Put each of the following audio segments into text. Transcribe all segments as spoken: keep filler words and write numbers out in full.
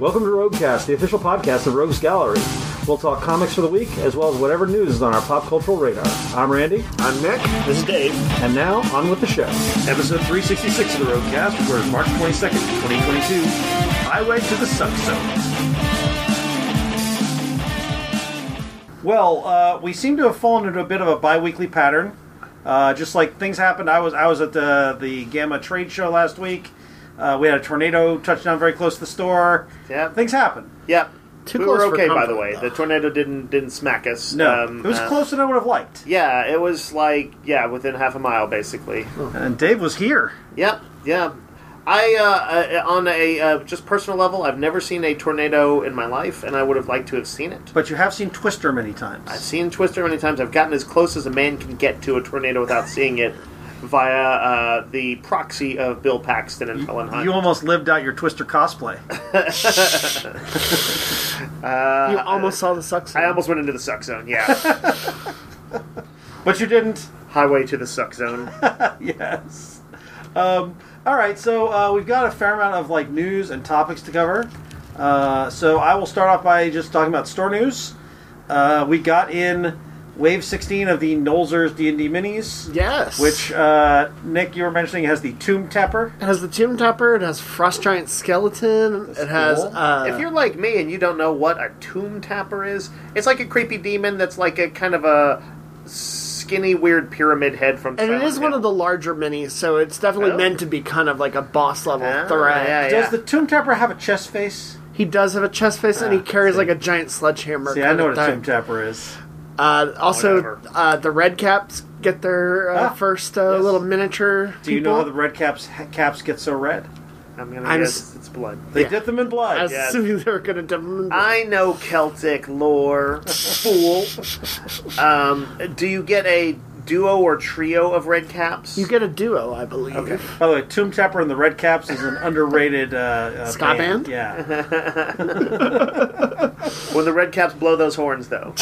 Welcome to Roguecast, the official podcast of Rogues Gallery. We'll talk comics for the week, as well as whatever news is on our pop cultural radar. I'm Randy. I'm Nick. This is Dave. And now, on with the show. Episode three sixty-six of the Roguecast, recorded March twenty-second, twenty twenty-two. Highway to the Suck Zone. Well, uh, we seem to have fallen into a bit of a bi-weekly pattern. Uh, just like things happened. I was I was at the, the Gamma trade show last week. Uh, we had a tornado touch down very close to the store. Yeah. Things happen. Yep. Too we close were for okay, by comfort, the way. though. The tornado didn't didn't smack us. No, Um, it was uh, closer than I would have liked. Yeah, it was like, yeah, within half a mile, basically. And Dave was here. Yep, yeah. I, uh, uh, on a uh, just personal level, I've never seen a tornado in my life, and I would have liked to have seen it. But you have seen Twister many times. I've seen Twister many times. I've gotten as close as a man can get to a tornado without seeing it via uh, the proxy of Bill Paxton and Helen Hunt. You almost lived out your Twister cosplay. uh, You almost saw the suck zone. I almost went into the suck zone, yeah. But you didn't. Highway to the suck zone. Yes. Um, all right, so uh, we've got a fair amount of like news and topics to cover. Uh, so I will start off by just talking about store news. Uh, we got in Wave sixteen of the Nolzur's D and D Minis. Yes. Which, uh, Nick, you were mentioning has the Tomb Tapper. It has the Tomb Tapper, it has Frost Giant Skeleton, That's it has... cool. Uh, If you're like me and you don't know what a tomb tapper is, it's like a creepy demon that's like a kind of a skinny, weird pyramid head from and it Silent is one Hill. of the larger minis, so it's definitely Oh. meant to be kind of like a boss-level Ah, threat. yeah, Does the Tomb Tapper have a chest face? He does have a chest face, and he Ah, carries see. like a giant sledgehammer. See, I kind know of what a thing. Tomb Tapper is. Uh, also, Whatever. uh, the Red Caps get their uh, Ah, first uh, yes. little miniature Do you people. know how the red caps caps get so red? I'm gonna I'm guess s- it's blood. They Yeah. dip them in blood. I was Yes. assuming they were going to dip them in- I know Celtic lore, fool. Um, do you get a duo or trio of red caps? You get a duo, I believe. Okay. By the way, Tomb Tapper and the Red Caps is an underrated uh, uh, Ska band? Yeah. When the red caps blow those horns, though.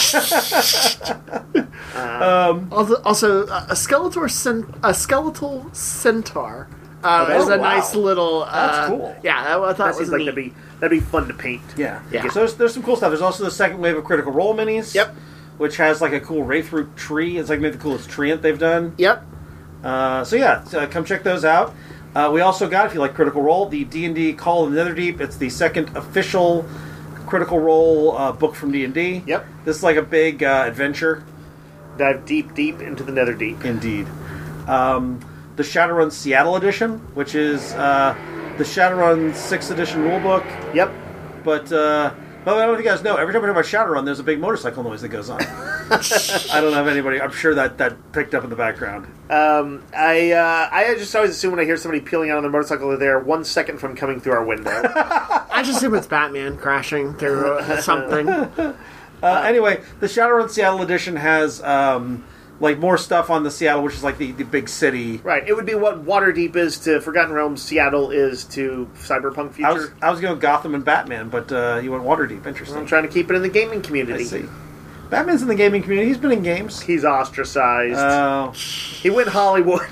Um, Also, also uh, a skeletal cen- a skeletal centaur uh, Oh, is a wow. nice little. Uh, That's cool. Yeah, I, I thought That it was seems like neat. that'd be that'd be fun to paint. yeah. Yeah. So there's, there's some cool stuff. There's also the second wave of Critical Role minis. Yep. Which has like a cool Wraithroot tree. It's like maybe the coolest treant they've done. Yep. Uh, so yeah, so come check those out. Uh, we also got, if you like Critical Role, the D and D Call of the Netherdeep. It's the second official Critical Role uh, book from D and D. Yep. This is like a big uh, adventure. Dive deep, deep into the nether deep. Indeed. Um, the Shadowrun Seattle edition, which is uh, the Shadowrun sixth edition rulebook. Yep. But, uh, by the way, I don't know if you guys know, every time we talk about Shadowrun, there's a big motorcycle noise that goes on. I don't have anybody, I'm sure that that picked up in the background. Um, I uh, I just always assume when I hear somebody peeling out on their motorcycle, they're there one second from coming through our window. I just assume it's Batman crashing through uh, something. Uh, anyway, the Shadowrun Seattle edition has um, like more stuff on the Seattle, which is like the, the big city. Right. It would be what Waterdeep is to Forgotten Realms, Seattle is to Cyberpunk Future. I was I was going with Gotham and Batman, but uh, you went Waterdeep. Interesting. I'm trying to keep it in the gaming I community. see. Batman's in the gaming community. He's been in games. He's ostracized. Uh, he went Hollywood.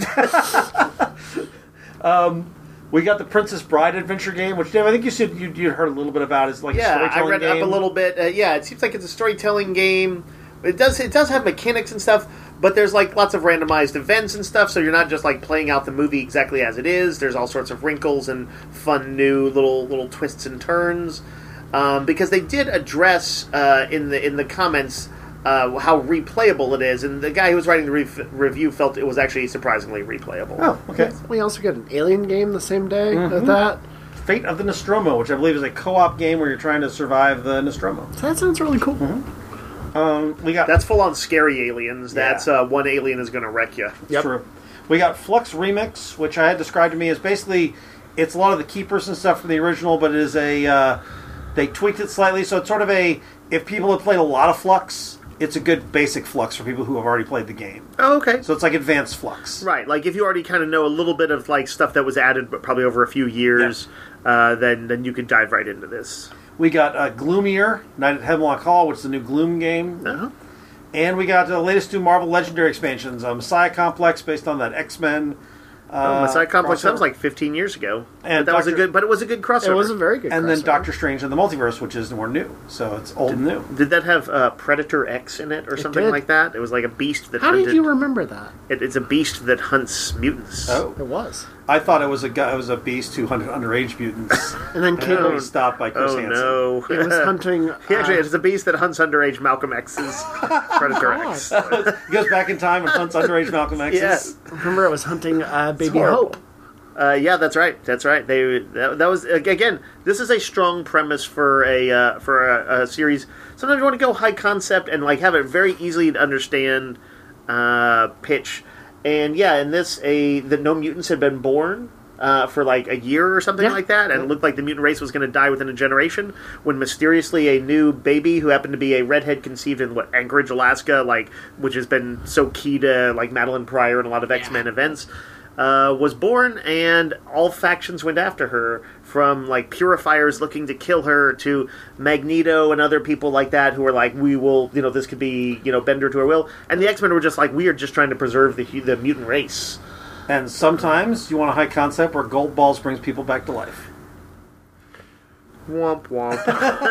we got the Princess Bride adventure game, which Dave, I think you said you you heard a little bit about. It's like a yeah, I storytelling read game. up a little bit. Uh, yeah, it seems like it's a storytelling game. It does it does have mechanics and stuff, but there's like lots of randomized events and stuff, so you're not just like playing out the movie exactly as it is. There's all sorts of wrinkles and fun new little little twists and turns. Um, because they did address uh, in the in the comments uh, how replayable it is, and the guy who was writing the re- review felt it was actually surprisingly replayable. Oh, okay. We also get an Alien game the same day Mm-hmm. with that. Fate of the Nostromo, which I believe is a co-op game where you're trying to survive the Nostromo. So that sounds really cool. Um, we got That's full on scary aliens. Yeah. That's uh, one alien is going to wreck you. It's true. We got Flux Remix, which I had described to me as basically it's a lot of the keepers and stuff from the original, but it is a uh, they tweaked it slightly, so it's sort of a if people have played a lot of Flux, it's a good basic Flux for people who have already played the game. Oh, okay. So it's like advanced Flux. Right, like if you already kind of know a little bit of like stuff that was added, but probably over a few years, uh, then then you could dive right into this. We got uh, Gloomier, Night at Hemlock Hall, which is the new Gloom game. Uh-huh. And we got the latest two Marvel Legendary expansions, uh, Messiah Complex, based on that X-Men Oh, Messiah Complex. That crossover. was like fifteen years ago, And but that was a Doctor good. But it was a good crossover. It was a very good. And then crossover. Doctor Strange in the Multiverse, which is more new. So it's old and new. Did that have uh, Predator X in it or something did. like that? It was like a beast that How hunted. did you remember that? it, it's a beast that hunts mutants. Oh, It was. I thought it was a guy. It was a beast who hunted underage mutants. And then And Kate then he was stopped by Chris Oh Hansen. no! it was hunting. He actually, uh, it's a beast that hunts underage Malcolm X's Predator X. He goes back in time and hunts underage Malcolm X's. Yes. remember, it was hunting uh, Baby horrible. Hope. Uh, yeah, that's right. That's right. They that, that was again. This is a strong premise for a uh, for a, a series. Sometimes you want to go high concept and like have a very easily to understand uh, pitch. And yeah, in this, a that no mutants had been born uh, for like a year or something Yeah. like that, and it looked like the mutant race was going to die within a generation. When mysteriously a new baby who happened to be a redhead conceived in what Anchorage, Alaska, like which has been so key to like Madeline Pryor and a lot of X Men events. Uh, was born, and all factions went after her, from like purifiers looking to kill her to Magneto and other people like that who were like, we will, you know, this could be, you know, bend her to our will. And the X-Men were just like, we are just trying to preserve the the mutant race. And sometimes you want a high concept where gold balls brings people back to life. Womp womp.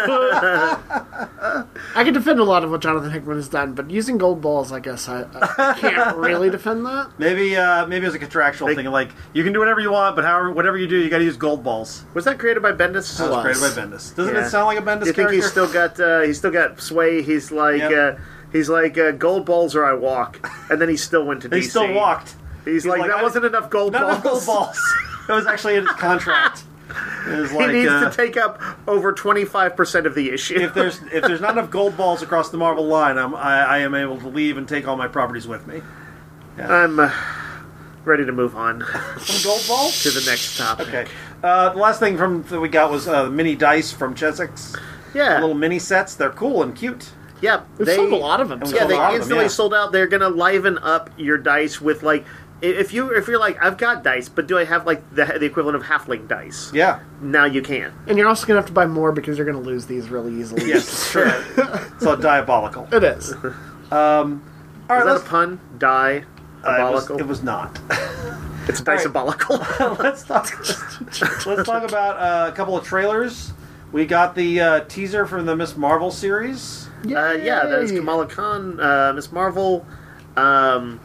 I can defend a lot of what Jonathan Hickman has done, but using gold balls, I guess I, I can't really defend that. Maybe, uh, maybe it's a contractual They- thing. Like you can do whatever you want, but however, whatever you do, you got to use gold balls. Was that created by Bendis? That was was. created by Bendis. Doesn't Yeah. it sound like a Bendis Do you think character? he's still got uh, he's still got sway? He's like Yep. uh, he's like uh, gold balls or I walk, and then he still went to D C. He still walked. He's, like, like, that I- wasn't enough gold Not balls. enough gold balls. It was actually in his contract. It was like he needs uh, to take up over twenty-five percent of the issue. if there's if there's not enough gold balls across the Marvel line, I'm, I, I am able to leave and take all my properties with me. I'm uh, ready to move on Some gold balls. to the next topic. Okay. Uh, the last thing from that we got was uh, mini dice from Chessex. Yeah. Little mini sets. They're cool and cute. Yeah. We've sold a lot of them. And Yeah, sold a they lot of them, instantly yeah. sold out. They're gonna liven up your dice with like, i- if you if you're like, I've got dice, but do I have like the the equivalent of halfling dice? Yeah. Now you can. And you're also going to have to buy more because you're going to lose these really easily. Yes. Sure. So diabolical. It is. All right. Is that let's, a pun? Die. uh, it, was, Diabolical. it was not. It's diabolical. let's talk. Let's talk about uh, a couple of trailers. We got the uh, teaser from the Miss Marvel series. Uh, yeah, that is Yay. Kamala Khan, uh, Miss Marvel, um,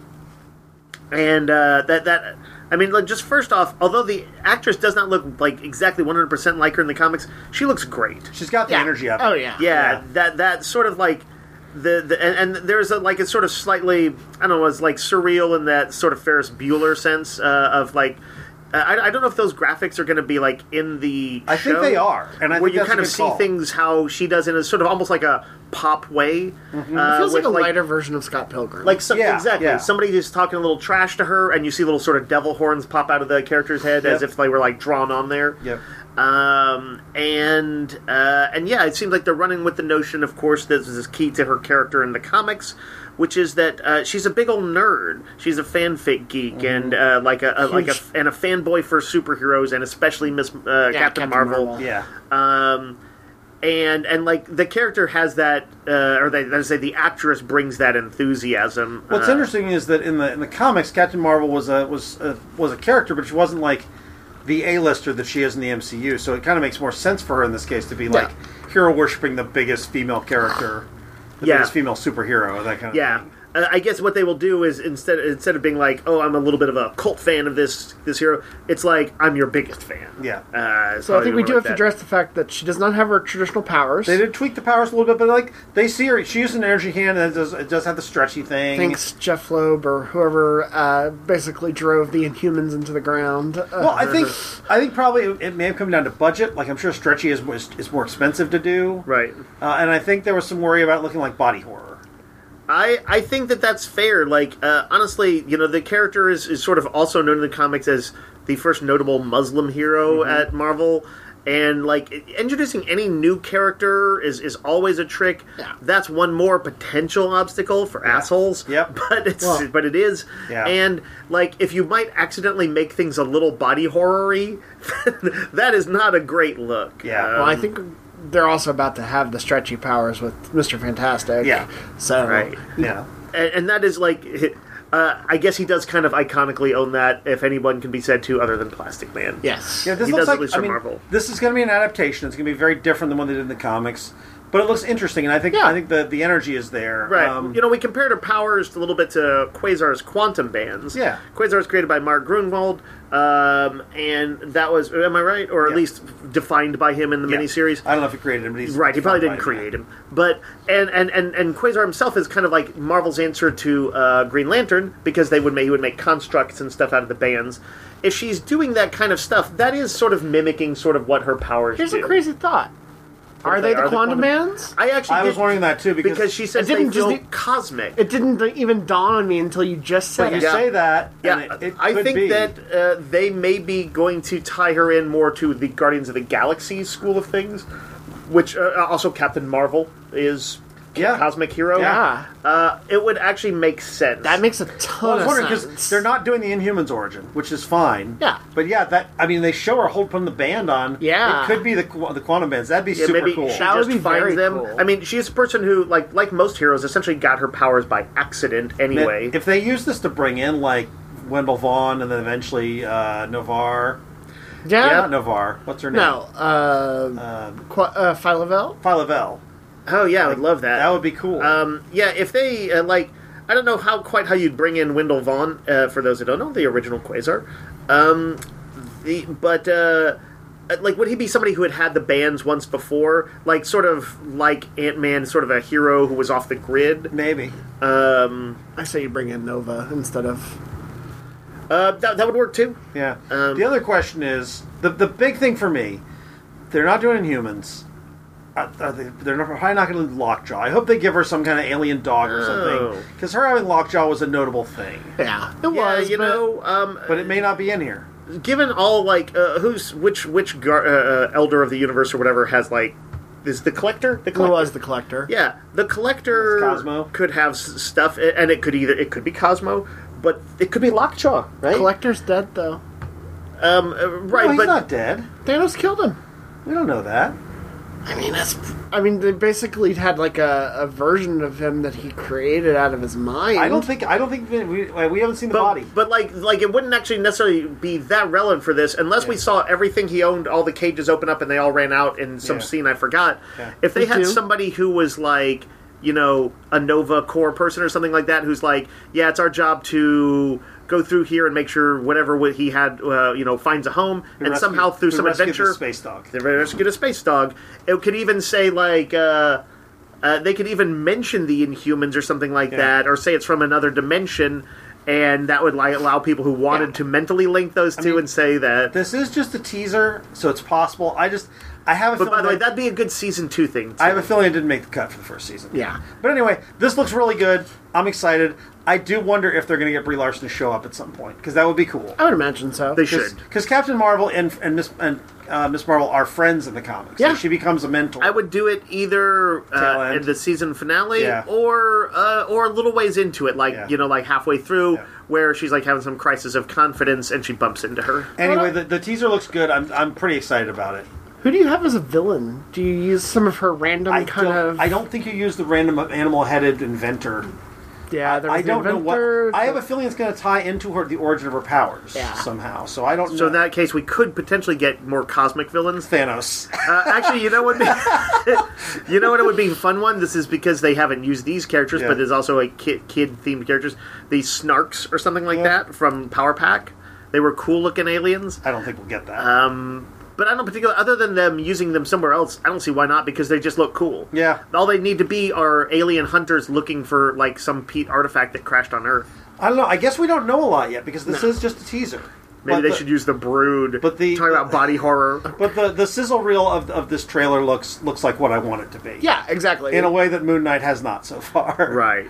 and uh, that that I mean, like, just first off, although the actress does not look like exactly one hundred percent like her in the comics, she looks great. She's got the Yeah. energy of it. Oh, yeah. Yeah, Yeah. that that sort of like the, the and, and there's a like it's sort of slightly I don't know, it's like surreal in that sort of Ferris Bueller sense uh, of like. Uh, I, I don't know if those graphics are going to be like in the I show, think they are, and I where think you that's kind a of good see call. things how she does in a sort of almost like a pop way. Uh, It feels like with, a lighter version of Scott Pilgrim. like so, Yeah, exactly. yeah. Somebody is talking a little trash to her, and you see little sort of devil horns pop out of the character's head as Yep. if they were like drawn on there. Yep. Um, and uh, and yeah, it seems like they're running with the notion, of course, that this is key to her character in the comics, which is that uh, she's a big old nerd. She's a fanfic geek Mm-hmm. and uh, like a, a like a Huge. and a fanboy for superheroes, and especially Miss uh, Yeah, Captain, Captain Marvel. Marvel. Yeah. Um, and and like the character has that, uh, or they, they say the actress brings that enthusiasm. What's uh, interesting is that in the in the comics, Captain Marvel was a was a, was a character, but she wasn't like the A-lister that she is in the M C U. So it kind of makes more sense for her in this case to be like hero worshipping the biggest female character, the Yeah. biggest female superhero, that kind of Yeah. thing. Uh, I guess what they will do is instead instead of being like, "Oh, I'm a little bit of a cult fan of this this hero," it's like, "I'm your biggest fan." Yeah. Uh, so I think we more do like have to that. address the fact that she does not have her traditional powers. They did tweak the powers a little bit, but like they see her, she uses an energy hand, and it does, it does have the stretchy thing. Thanks, Jeff Loeb or whoever uh, basically drove the Inhumans into the ground. Uh, Well, I think I think probably it, it may have come down to budget. Like I'm sure stretchy is is, is more expensive to do, Right. uh, and I think there was some worry about looking like body horror. I, I think that that's fair. Like, uh, honestly, you know, the character is, is sort of also known in the comics as the first notable Muslim hero Mm-hmm. at Marvel. And, like, introducing any new character is, is always a trick. Yeah. That's one more potential obstacle for assholes. Yep. But it's Well, but it is. Yeah. And, like, if you might accidentally make things a little body horror-y, that is not a great look. Yeah. well, I think they're also about to have the stretchy powers with Mister Fantastic. Yeah. So Right. Yeah. and, and that is like uh, I guess he does kind of iconically own that, if anyone can be said to, other than Plastic Man. Yes. Yeah, this He looks does at like least I for mean, Marvel. this is going to be an adaptation. It's going to be very different than what they did in the comics, but it looks interesting, and I think Yeah. I think the the energy is there. Right. Um, you know, we compared her powers a little bit to Quasar's quantum bands. Yeah. Quasar was created by Mark Grunwald, um, and that was, am I right? Or at Yeah. least defined by him in the yeah. miniseries. I don't know if he created him, but he's Right, he probably defined didn't by him, create him. But, and, and, and, and Quasar himself is kind of like Marvel's answer to uh, Green Lantern, because they would make, he would make constructs and stuff out of the bands. If she's doing that kind of stuff, that is sort of mimicking sort of what her powers Here's do. a crazy thought. Are they the Are they quantum quantum- bands? I actually I was did- wondering that too because, because she says It they didn't just feel be- cosmic. It didn't even dawn on me until you just said But you it. Yeah. say that, Yeah, and it, it I could think be. that uh, they may be going to tie her in more to the Guardians of the Galaxy school of things, which uh, also Captain Marvel is Yeah. a cosmic hero. Yeah. Uh, it would actually make sense. That makes a Well, I ton was wondering of because sense. they're not doing the Inhumans origin, which is fine. Yeah. But yeah, that I mean, they show her hold putting the band on. Yeah. It could be the qu- the quantum bands. That'd be Yeah, super maybe cool. she That would just be finds very them. cool. I mean, she's a person who, like like most heroes, essentially got her powers by accident anyway. If they use this to bring in like Wendell Vaughn and then eventually uh, Novar, yeah. not Novar. What's her name? No. Uh, Uh, Qu- uh, Philovel? Philovel. oh yeah, I would love that. That would be cool. Um, yeah, if they uh, like, I don't know how quite how you'd bring in Wendell Vaughn. Uh, for those who don't know, the original Quasar. Um, the but uh, like, would he be somebody who had had the bands once before, like sort of like Ant-Man, sort of a hero who was off the grid? Maybe. Um, I say you bring in Nova instead of... uh, that that would work too. Yeah. Um, the other question is the the big thing for me. They're not doing Inhumans. Are, are they, they're not, probably not going to do Lockjaw. I hope they give her some kind of alien dog or Oh. something, because her having Lockjaw was a notable thing. Yeah, it Yeah, was, you but know, um, But it may not be in here. given all like uh, who's which which gar- uh, uh, elder of the universe or whatever has like is the collector the it collector was the Collector. yeah the collector It's Cosmo. could have s- stuff and it could either it could be Cosmo but it could be Lockjaw, right? Collector's dead, though. um uh, right no, he's but not dead. Thanos killed him. We don't know that. I mean, that's... I mean, they basically had, like, a, a version of him that he created out of his mind. I don't think. I don't think we we, we haven't seen the but, body. but like like it wouldn't actually necessarily be that relevant for this unless we Yeah. saw everything he owned, all the cages open up and they all ran out in some Yeah. scene I forgot. Yeah. If they Me had too. somebody who was like, you know, a Nova Corps person or something like that, who's like, yeah, it's our job to go through here and make sure whatever what he had, uh, you know, finds a home, Who and rescued- somehow through who some rescued adventure, the space dog. they rescued a space dog. It could even say like. Uh, Uh, they could even mention the Inhumans or something like Yeah. that, or say it's from another dimension, and that would like allow people who wanted Yeah. to mentally link those two mean, and say that. This is just a teaser, so it's possible. I just. I have a But feeling. by the way, that- that'd be a good season two thing. Too. I have a feeling it didn't make the cut for the first season. Yeah. But anyway, this looks really good. I'm excited. I do wonder if they're going to get Brie Larson to show up at some point, because that would be cool. I would imagine so. They should. Because Captain Marvel and and Miss and uh, Miss Marvel are friends in the comics. So Yeah. she becomes a mentor. I would do it either Tail uh, end. in the season finale Yeah. or uh, or a little ways into it, like Yeah. you know, like halfway through, Yeah. where she's like having some crisis of confidence and she bumps into her. Anyway, the, the teaser looks good. I'm I'm pretty excited about it. Who do you have as a villain? Do you use some of her random I kind don't, of... I don't think you use the random animal-headed inventor. Yeah, there was I the don't know inventor, what. I have the- a feeling it's going to tie into her the origin of her powers Yeah. somehow. So I don't know. So in that case, we could potentially get more cosmic villains. Thanos. Uh, actually, you know what? Would be, you know what? It would be a fun one. This is because they haven't used these characters, Yeah. but there's also a kid kid themed characters. These Snarks or something like Yeah. that from Power Pack. They were cool looking aliens. I don't think we'll get that. Um, but I don't particularly. Other than them using them somewhere else, I don't see why not because they just look cool. Yeah. All they need to be are alien hunters looking for like some Pete artifact that crashed on Earth. I don't know. I guess we don't know a lot yet because this is just a teaser. Maybe But they the- should use the Brood. but the- talking about body horror. But the the sizzle reel of of this trailer looks looks like what I want it to be. Yeah, exactly. In a way that Moon Knight has not so far. Right.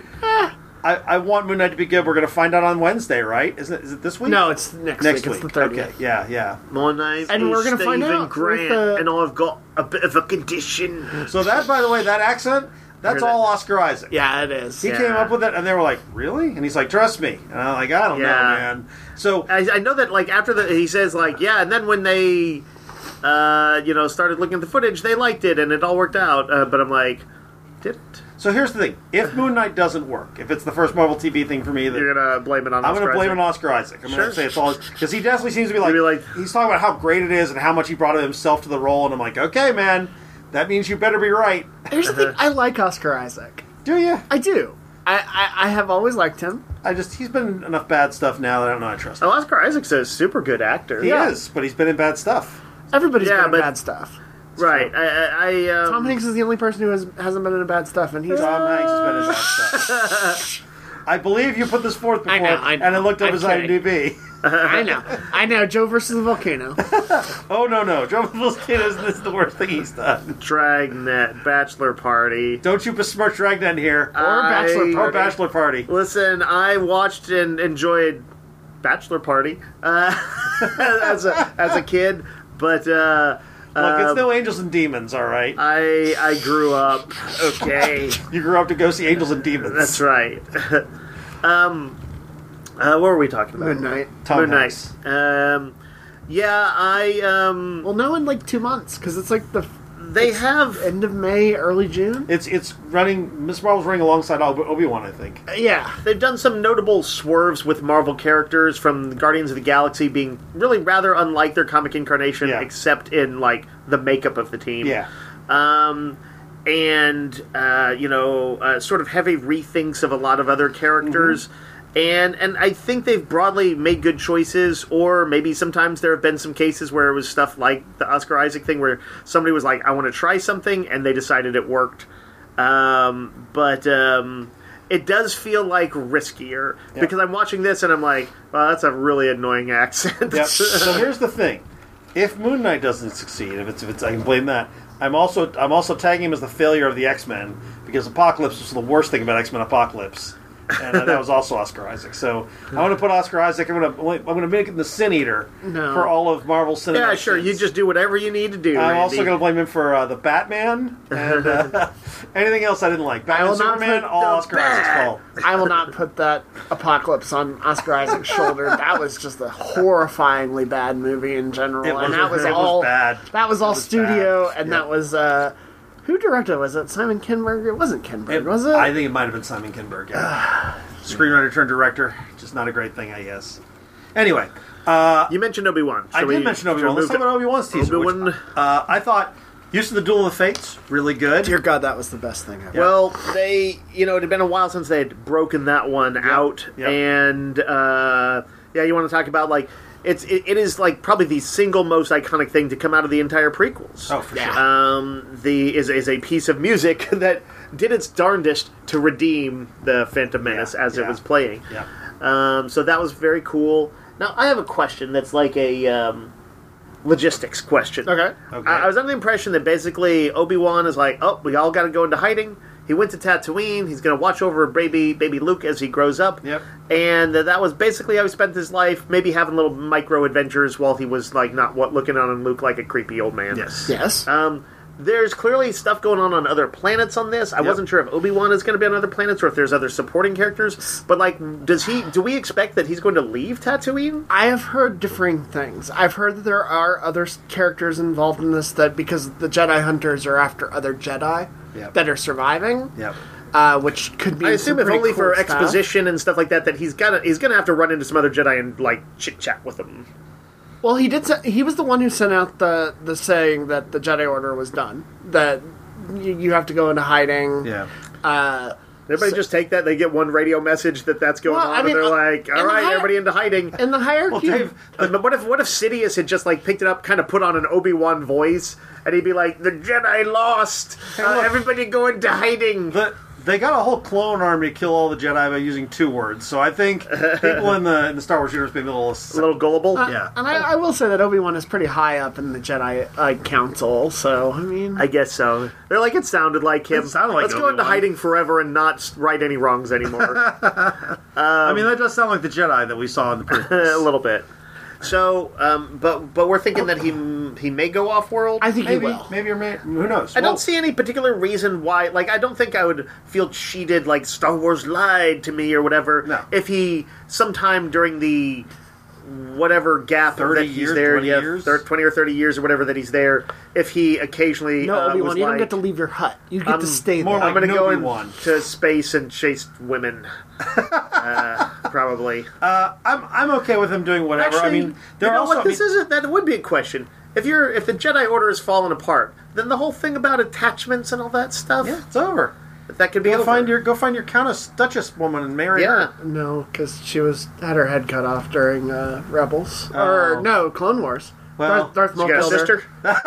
I, I want Moon Knight to be good. We're going to find out on Wednesday, right? Isn't it? Is it this week? No, it's next, next week. week. It's the thirtieth. Okay. Yeah. Yeah. Moon Knight And is we're gonna find Stephen out with Grant, the- and I've got a bit of a condition. So that, by the way, that accent, that's Hear that? all Oscar Isaac. Yeah, it is. He Yeah. came up with it, and they were like, "Really?" And he's like, "Trust me." And I'm like, "I don't know, Yeah. man." So I, I know that, like, after the he says, like, yeah, and then when they, uh, you know, started looking at the footage, they liked it, and it all worked out. Uh, but I'm like, did it? So here's the thing: if Moon Knight doesn't work, if it's the first Marvel T V thing for me, that You're gonna blame it on. I'm Oscar going to blame Isaac. it on Oscar Isaac. I'm Sure. going to say it's all because he definitely seems to be like, Maybe like- he's talking about how great it is and how much he brought himself to the role, and I'm like, okay, man, that means you better be right. Here's the thing: I like Oscar Isaac. Do you? I do. I, I, I have always liked him. I just he's been in enough bad stuff now that I don't know how to trust him. Oh, Oscar Isaac's a super good actor. He yeah. is, but he's been in bad stuff. Everybody's Yeah, been in but- bad stuff. Right. I, I, I um, Tom Hanks is the only person who has, hasn't been in bad stuff, and he's Tom Hanks has been in bad stuff. I believe you put this forth before, I know, I know. and I looked up I'm his kidding. IMDb. I know, I know. Joe versus the volcano. Oh no, no, Joe Volcano is this is the worst thing he's done. Dragnet, Bachelor Party. Don't you besmirch Dragnet here, Or Bachelor I- or Bachelor Party. Listen, I watched and enjoyed Bachelor Party uh, as a as a kid, but uh, Look, it's um, no Angels and Demons, all right. I I grew up okay. You grew up to go see Angels and Demons. That's right. um, uh, what were we talking about? Moon Knight. Tom Moon Hanks. Knight. Um, yeah, I um, Well, no, in like two months because it's like the they have end of May, early June. It's it's running. Miss Marvel's running alongside Obi Wan, I think. Yeah, they've done some notable swerves with Marvel characters, from Guardians of the Galaxy being really rather unlike their comic incarnation, Yeah. except in like the makeup of the team. Yeah. Um, and uh, you know, uh, sort of heavy rethinks of a lot of other characters. And and I think they've broadly made good choices, or maybe sometimes there have been some cases where it was stuff like the Oscar Isaac thing, where somebody was like, "I want to try something," and they decided it worked. Um, but um, it does feel like riskier Yep. because I'm watching this and I'm like, "Well, that's a really annoying accent." Yep. So here's the thing: if Moon Knight doesn't succeed, if it's if it's, I can blame that. I'm also I'm also tagging him as the failure of the X-Men because Apocalypse was the worst thing about X-Men Apocalypse. And uh, that was also Oscar Isaac. So I'm going to put Oscar Isaac. I'm going to I'm going to make him the Sin Eater No. for all of Marvel cinema. Yeah, sure. You just do whatever you need to do. I'm Randy. also going to blame him for uh, the Batman and uh, anything else I didn't like. Batman, will not Superman, put all the Oscar Isaac's Bat. fault. I will not put that Apocalypse on Oscar Isaac's shoulder. That was just a horrifyingly bad movie in general, It was- and that was it was all bad. That was all It was studio, bad. and Yep. that was uh, who directed it? Was it Simon Kinberg? It wasn't Kinberg, It- was it? I think it might have been Simon Kinberg. Yeah. Screenwriter turned director. Just not a great thing, I guess. Anyway, uh, You mentioned Obi-Wan. I Shall did we- mention shall we Obi-Wan. Let's move talk about Obi-Wan's teaser. which, Obi-Wan. uh, I thought Use of the Duel of the Fates, really good. Dear God, that was the best thing ever. Well, they, you know, it had been a while since they had broken that one out, yep. and uh, yeah, you want to talk about like it's it, it is like probably the single most iconic thing to come out of the entire prequels. Oh, for Yeah. sure. Um, the is is a piece of music that did its darndest to redeem the Phantom Menace Yeah, as it yeah. was playing. Yeah. Um, so that was very cool. Now I have a question that's like a um, logistics question. Okay. Okay. I, I was under the impression that basically Obi-Wan is like, oh, we all got to go into hiding. He went to Tatooine. He's going to watch over baby baby Luke as he grows up. Yep. And that was basically how he spent his life, maybe having little micro adventures while he was like not what looking on Luke like a creepy old man. Yes. Yes. Um, there's clearly stuff going on on other planets on this. I Yep. wasn't sure if Obi-Wan is going to be on other planets or if there's other supporting characters. But like, does he? Do we expect that he's going to leave Tatooine? I have heard differing things. I've heard that there are other s- characters involved in this that because the Jedi Hunters are after other Jedi Yep. that are surviving, Yep. uh, which could be. I assume some if pretty only cool for stuff. exposition and stuff like that. That he's got he's going to have to run into some other Jedi and like chit chat with them. Well, he did. Say, he was the one who sent out the the saying that the Jedi Order was done. That you, you have to go into hiding. Yeah. Uh, Everybody So- just take that. They get one radio message that that's going Well, on, I mean, and they're uh, like, in "All the right, hi- everybody into hiding." in the hierarchy, Well, Dave, But what if what if Sidious had just like picked it up, kind of put on an Obi-Wan voice, and he'd be like, "The Jedi lost. Uh, look. everybody go into hiding." the, they got a whole clone army to kill all the Jedi by using two words. So I think people in the in the Star Wars universe may be a little. A little gullible. Uh, yeah. and I, I will say that Obi-Wan is pretty high up in the Jedi uh, Council. So I mean, I guess so. They're like it sounded like him. It sounded like Let's go into Obi-Wan. hiding forever and not right any wrongs anymore. I mean, that does sound like the Jedi that we saw in the a prequels. little bit. So, um, but but we're thinking that he he may go off world. I think maybe, he will. maybe, or may, who knows? I Well, don't see any particular reason why. Like, I don't think I would feel cheated, like Star Wars lied to me or whatever. No. If he sometime during the whatever gap thirty that he's years, there, twenty yeah, years? thir- twenty or thirty years or whatever that he's there, if he occasionally No, uh, Obi-Wan, was you like, don't get to leave your hut. You get I'm to stay more there. I'm going to go Obi-Wan. into space and chase women. uh, probably. Uh, I'm I'm okay with him doing whatever. Actually, I mean, there you are know also what? This I mean, isn't. That would be a question. If you're, if the Jedi Order has fallen apart, then the whole thing about attachments and all that stuff, yeah, it's over. that could be Go over. find your go find your Countess Duchess woman and marry yeah. her. No, because she was had her head cut off during uh, Rebels. Oh. Or, no, Clone Wars. Well, Darth, Darth She Maul got a killed her. sister.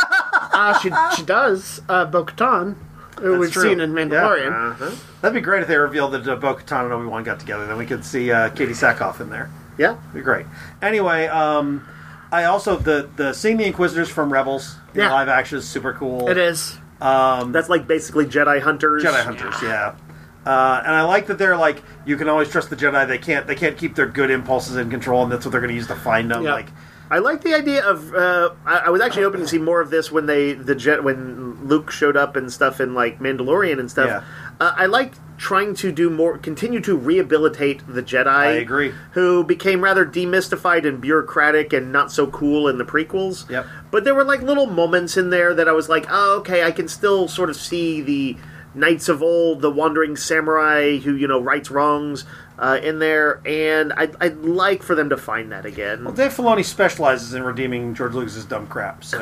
Uh, she, she does. Uh, Bo-Katan, who we've true. seen in Mandalorian. Uh-huh. That'd be great if they revealed that uh, Bo-Katan and Obi-Wan got together. Then we could see uh, Katie Sackhoff in there. Yeah. It'd be great. Anyway, um, I also the the seeing the Inquisitors from Rebels in Yeah. live action is super cool. It is. Um, That's like basically Jedi hunters. Jedi hunters, yeah. Uh, and I like that they're like you can always trust the Jedi. They can't they can't keep their good impulses in control, and that's what they're going to use to find them. Yeah. Like, I like the idea of. Uh, I, I was actually hoping to see more of this when they the jet when Luke showed up and stuff in like Mandalorian and stuff. Yeah. Uh, I like trying to do more, continue to rehabilitate the Jedi. I agree. Who became rather demystified and bureaucratic and not so cool in the prequels. Yep. But there were like little moments in there that I was like, oh, okay, I can still sort of see the knights of old, the wandering samurai who you know rights wrongs. Uh, in there, and I'd, I'd like for them to find that again. well, Dave Filoni specializes in redeeming George Lucas's dumb crap, so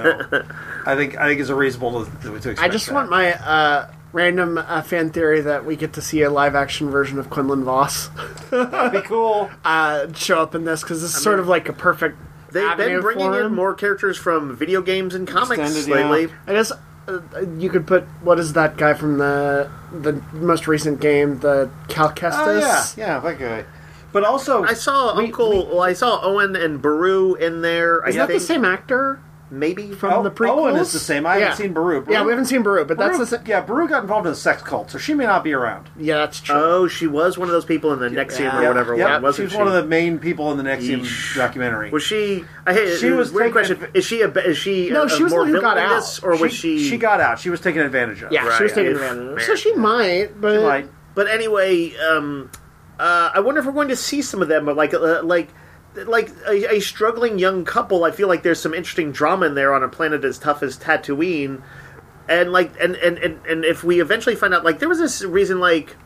I think I think it's a reasonable to, to expect. I just that. want my uh, random uh, fan theory that we get to see a live action version of Quinlan Voss That'd be cool. uh, show up in this, because this is sort of like a perfect They've avenue been bringing for in him. more characters from video games and comics Extended, yeah. lately. I guess uh, you could put, what is that guy from the the most recent game, the Cal Kestis? Oh yeah, yeah, that guy. But also, I saw we- Uncle. we- well, I saw Owen and Baru in there. Is I that think the same actor maybe from Oh, the prequels? Owen is the same. I yeah. haven't seen Baru. Baru. Yeah, we haven't seen Baru, but Baru, that's the same. yeah, Baru got involved in a sex cult, so she may not be around. Yeah, that's true. Oh, she was one of those people in the Nexium Yeah. or whatever Yeah, one, she wasn't was she? one of the main people in the Nexium Yeesh. documentary. Was she? I hate. She was weird taking question. adv- Is she a? Is she? No, a, she was the more one who villain got in out. this, or was she? She got out. She was taken advantage of. yeah, she was Right, taking yeah. advantage of it. Man. So she might, but Like, But anyway, um, uh, I wonder if we're going to see some of them, but like, uh, like, like a, a struggling young couple. I feel like there's some interesting drama in there on a planet as tough as Tatooine, and like, and and and, and if we eventually find out, like, there was this reason, like,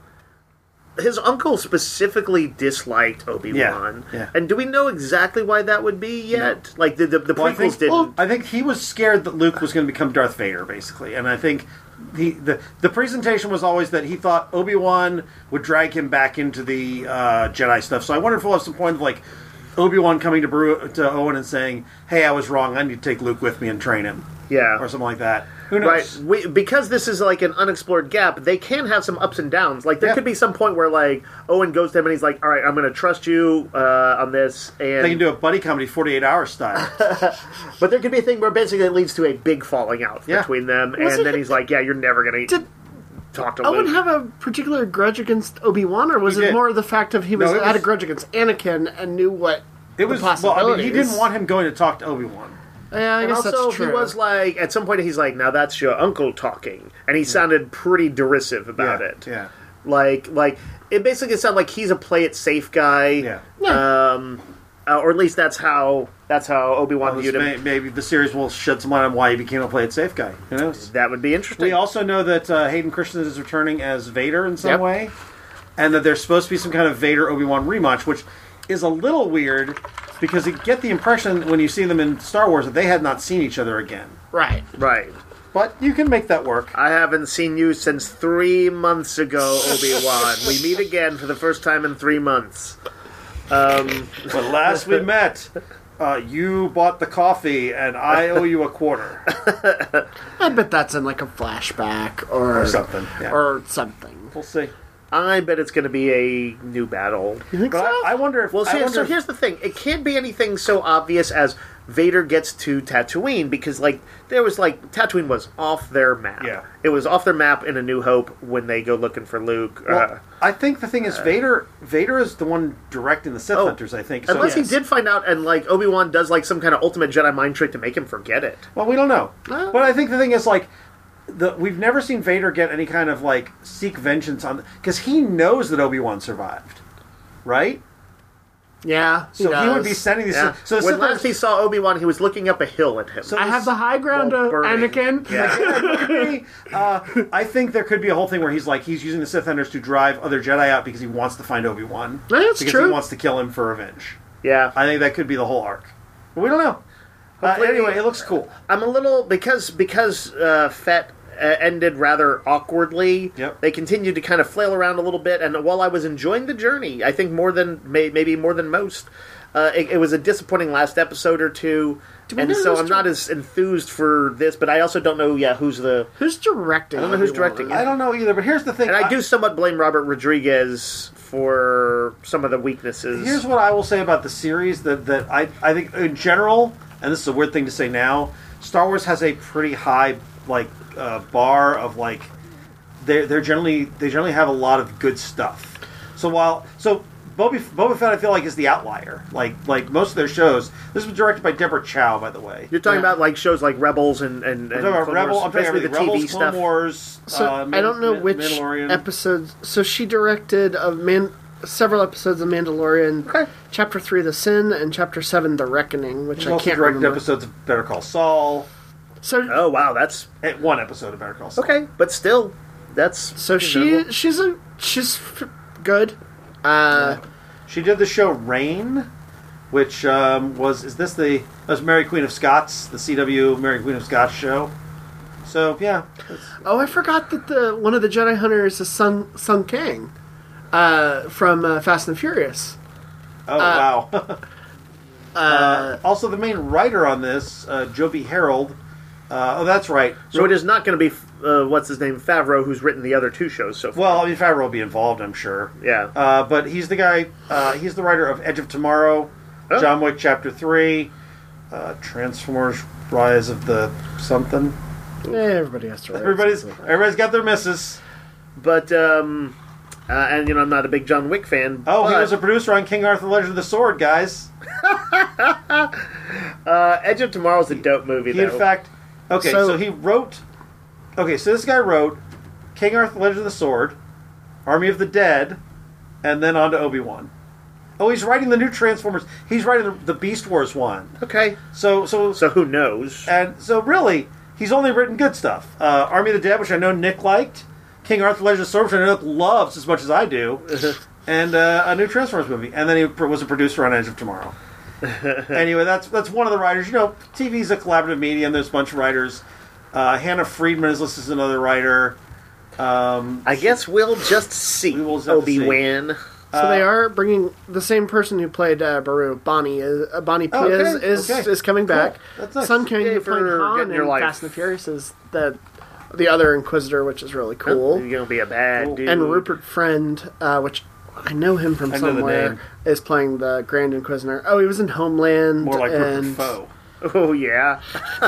his uncle specifically disliked Obi-Wan, Yeah, yeah. and do we know exactly why that would be yet? Like, the the, the Well, I prequels think, didn't. well, I think he was scared that Luke was going to become Darth Vader, basically, and I think he the the presentation was always that he thought Obi-Wan would drag him back into the uh, Jedi stuff. So I wonder if we'll have some point of like Obi-Wan coming to Bru- to Owen and saying, "Hey, I was wrong. I need to take Luke with me and train him," yeah, or something like that. Who knows? Right, we, because this is like an unexplored gap, they can have some ups and downs. Like there Yeah. could be some point where like Owen goes to him and he's like, "All right, I'm going to trust you uh, on this." And They can do a buddy comedy forty-eight hour style. but there could be a thing where basically it leads to a big falling out Yeah. between them, Was and it- then he's like, "Yeah, you're never going to did talk to Owen Luke." have a particular grudge against Obi-Wan, or was He it did. more the fact of he was No, it had a was- grudge against Anakin and knew what It the was well. I mean, he possibilities? didn't want him going to talk to Obi-Wan. Yeah, I And guess also, that's true. he was like, at some point, he's like, "Now that's your uncle talking," and he sounded pretty derisive about yeah, it. Yeah. Like, like it basically sounded like he's a play it safe guy. Yeah. Um, uh, or at least that's how that's how Obi Wan Well, viewed this him. may, maybe the series will shed some light on why he became a play it safe guy. Who knows? That would be interesting. We also know that uh, Hayden Christensen is returning as Vader in some Yep. way, and that there's supposed to be some kind of Vader Obi-Wan rematch, which is a little weird because you get the impression when you see them in Star Wars that they had not seen each other again. right. right. But you can make that work. I haven't seen you since three months ago, Obi Wan. We meet again for the first time in three months. Um, But last we met, uh, you bought the coffee, and I owe you a quarter I bet that's in like a flashback or, or something. Yeah. or something. We'll see. I bet it's going to be a new battle. You think But so? I, I wonder if. Well, I see, wonder so if- here's the thing. It can't be anything so obvious as Vader gets to Tatooine because, like, there was, like, Tatooine was off their map. Yeah. It was off their map in A New Hope when they go looking for Luke. Well, uh, I think the thing is, Vader. Vader is the one directing the Sith Oh. Hunters. I think. So, unless yes. he did find out and, like, Obi-Wan does, like, some kind of ultimate Jedi mind trick to make him forget it. Well, we don't know. Well- But I think the thing is, like, the we've never seen Vader get any kind of like seek vengeance on because he knows that Obi-Wan survived, right? Yeah, So he, would does. be sending these. Yeah. So the when Sith last Lords- he saw Obi-Wan, he was looking up a hill at him. So I have the high ground, Well, uh, burning. Anakin. Yeah. uh, I think there could be a whole thing where he's like he's using the Sith Enders to drive other Jedi out because he wants to find Obi-Wan. That's because true. he wants to kill him for revenge. yeah. I think that could be the whole arc. But we don't know. Uh, Hopefully- anyway, it looks cool. I'm a little because because uh, Fett uh, ended rather awkwardly. Yep. They continued to kind of flail around a little bit, and while I was enjoying the journey, I think more than may, maybe more than most, uh, it, it was a disappointing last episode or two, we and know so who's I'm not as enthused for this. But I also don't know, yeah, who's the. Who's directing? I don't know who's Obi-Wan? directing it. I don't know either, but here's the thing. And I do somewhat blame Robert Rodriguez for some of the weaknesses. Here's what I will say about the series that, that I, I think in general, and this is a weird thing to say now, Star Wars has a pretty high like uh, bar of like they're they're generally they generally have a lot of good stuff. So while so Boba, Boba Fett I feel like is the outlier. Like like most of their shows. This was directed by Deborah Chow, by the way. You're talking Yeah. about like shows like Rebels and and, I'm and talking about Clone Rebel. Wars, I'm talking basically about the T V Rebels, Clone stuff. Wars. So uh, I don't know Man- which Mandalorian. episodes. So she directed of Man, several episodes of Mandalorian. Okay. Chapter three, The Sin, and Chapter seven, The Reckoning, which She's I also can't directed remember. episodes of Better Call Saul. So Oh wow, that's Eh, One episode of Better Call Saul. okay, but still, that's so she she's a she's f- good. Uh, She did the show Reign, which um, was is this the that was Mary Queen of Scots, the C W Mary Queen of Scots show. So yeah, it's- oh, I forgot that the one of the Jedi hunters is Sun Sun Kang, uh, from uh, Fast and Furious. oh wow. uh, Uh, also, the main writer on this, uh, Joby Harold. Uh, oh, that's right. So it is not going to be uh, what's his name Favreau, who's written the other two shows so far. Well, I mean, Favreau will be involved, I'm sure. yeah. Uh, but he's the guy. Uh, he's the writer of Edge of Tomorrow, Oh. John Wick Chapter Three, uh, Transformers: Rise of the something. eh, everybody has to write Everybody's something. everybody's got their misses. But um, uh, and you know I'm not a big John Wick fan. Oh, but, he was a producer on King Arthur: Legend of the Sword, guys. uh, Edge of Tomorrow's a dope movie. He, in though. fact, okay, so, So- he wrote. Okay, so this guy wrote King Arthur: Legend of the Sword, Army of the Dead, and then on to Obi-Wan. Oh, he's writing the new Transformers. He's writing the, the Beast Wars one. okay. So, so, So who knows? and so, really, he's only written good stuff. Uh, Army of the Dead, which I know Nick liked. King Arthur: Legend of the Sword, which I know Nick loves as much as I do. And uh, a new Transformers movie. And then he pr- was a producer on Edge of Tomorrow. Anyway, that's that's one of the writers. You know, T V is a collaborative medium. There's a bunch of writers. Uh, Hannah Friedman is listed as another writer. Um, I guess we'll just see. We will just have to see. Obi-Wan. So they are bringing the same person who played uh, Baru, Bonnie. Is, uh, Bonnie Oh, okay, is is, okay. is coming Cool. back. That's nice. Sun Kang, Yay who for played Han getting in your life. Fast and the Furious, is the the other Inquisitor, which is really cool. You're gonna be a bad Cool. dude. And Rupert Friend, uh, which I know him from I know the somewhere, name. is playing the Grand Inquisitor. Oh, he was in Homeland. more like Rupert and Foe. Oh yeah.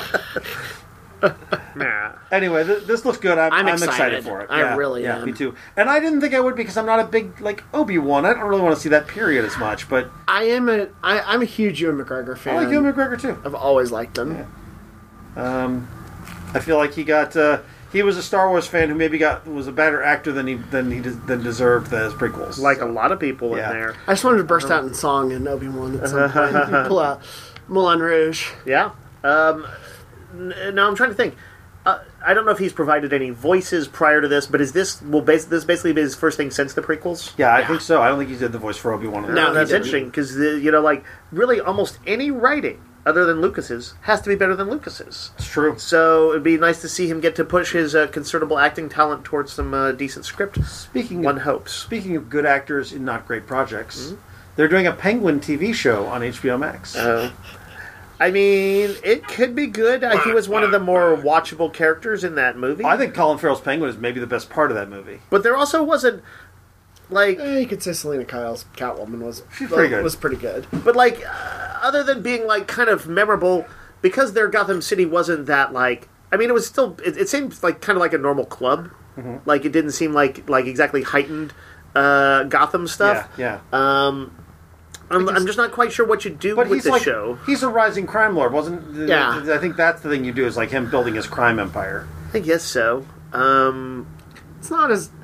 Nah. Anyway, th- this looks good. I'm, I'm I'm excited. excited. for it. I Yeah, really yeah, am. me too. And I didn't think I would because I'm not a big like Obi-Wan. I don't really want to see that period as much. But I am a I, I'm a huge Ewan McGregor fan. I like Ewan McGregor too. I've always liked him. Yeah. Um, I feel like he got uh, he was a Star Wars fan who maybe got was a better actor than he than he des- than deserved as prequels. Like So, a lot of people Yeah. in there. I just wanted to burst out in song in Obi Wan at some point. You pull out Moulin Rouge. Yeah. Um, n- now I'm trying to think. Uh, I don't know if he's provided any voices prior to this, but is this will base this basically be his first thing since the prequels? Yeah, I think so. I don't think he did the voice for Obi-Wan. in No, that. that's he didn't. interesting because you know, like really, almost any writing other than Lucas's has to be better than Lucas's. It's true. So it'd be nice to see him get to push his uh, considerable acting talent towards some uh, decent script. Speaking One of, hopes. speaking of good actors in not great projects, Mm-hmm. they're doing a Penguin T V show on H B O Max. Uh, I mean, it could be good. Uh, he was one of the more watchable characters in that movie. I think Colin Farrell's Penguin is maybe the best part of that movie. But there also wasn't like, Eh, you could say Selena Kyle's Catwoman was She's pretty good. Was pretty good. but like, uh, other than being like kind of memorable, because their Gotham City wasn't that like. I mean, it was still. It, it seemed like kind of like a normal club. Mm-hmm. Like it didn't seem like like exactly heightened uh, Gotham stuff. Yeah, yeah. Um, I'm, I'm just not quite sure what you do But with he's the like show. he's a rising crime lord, wasn't? Yeah. I think that's the thing you do is like him building his crime empire. I guess so. Um, It's not as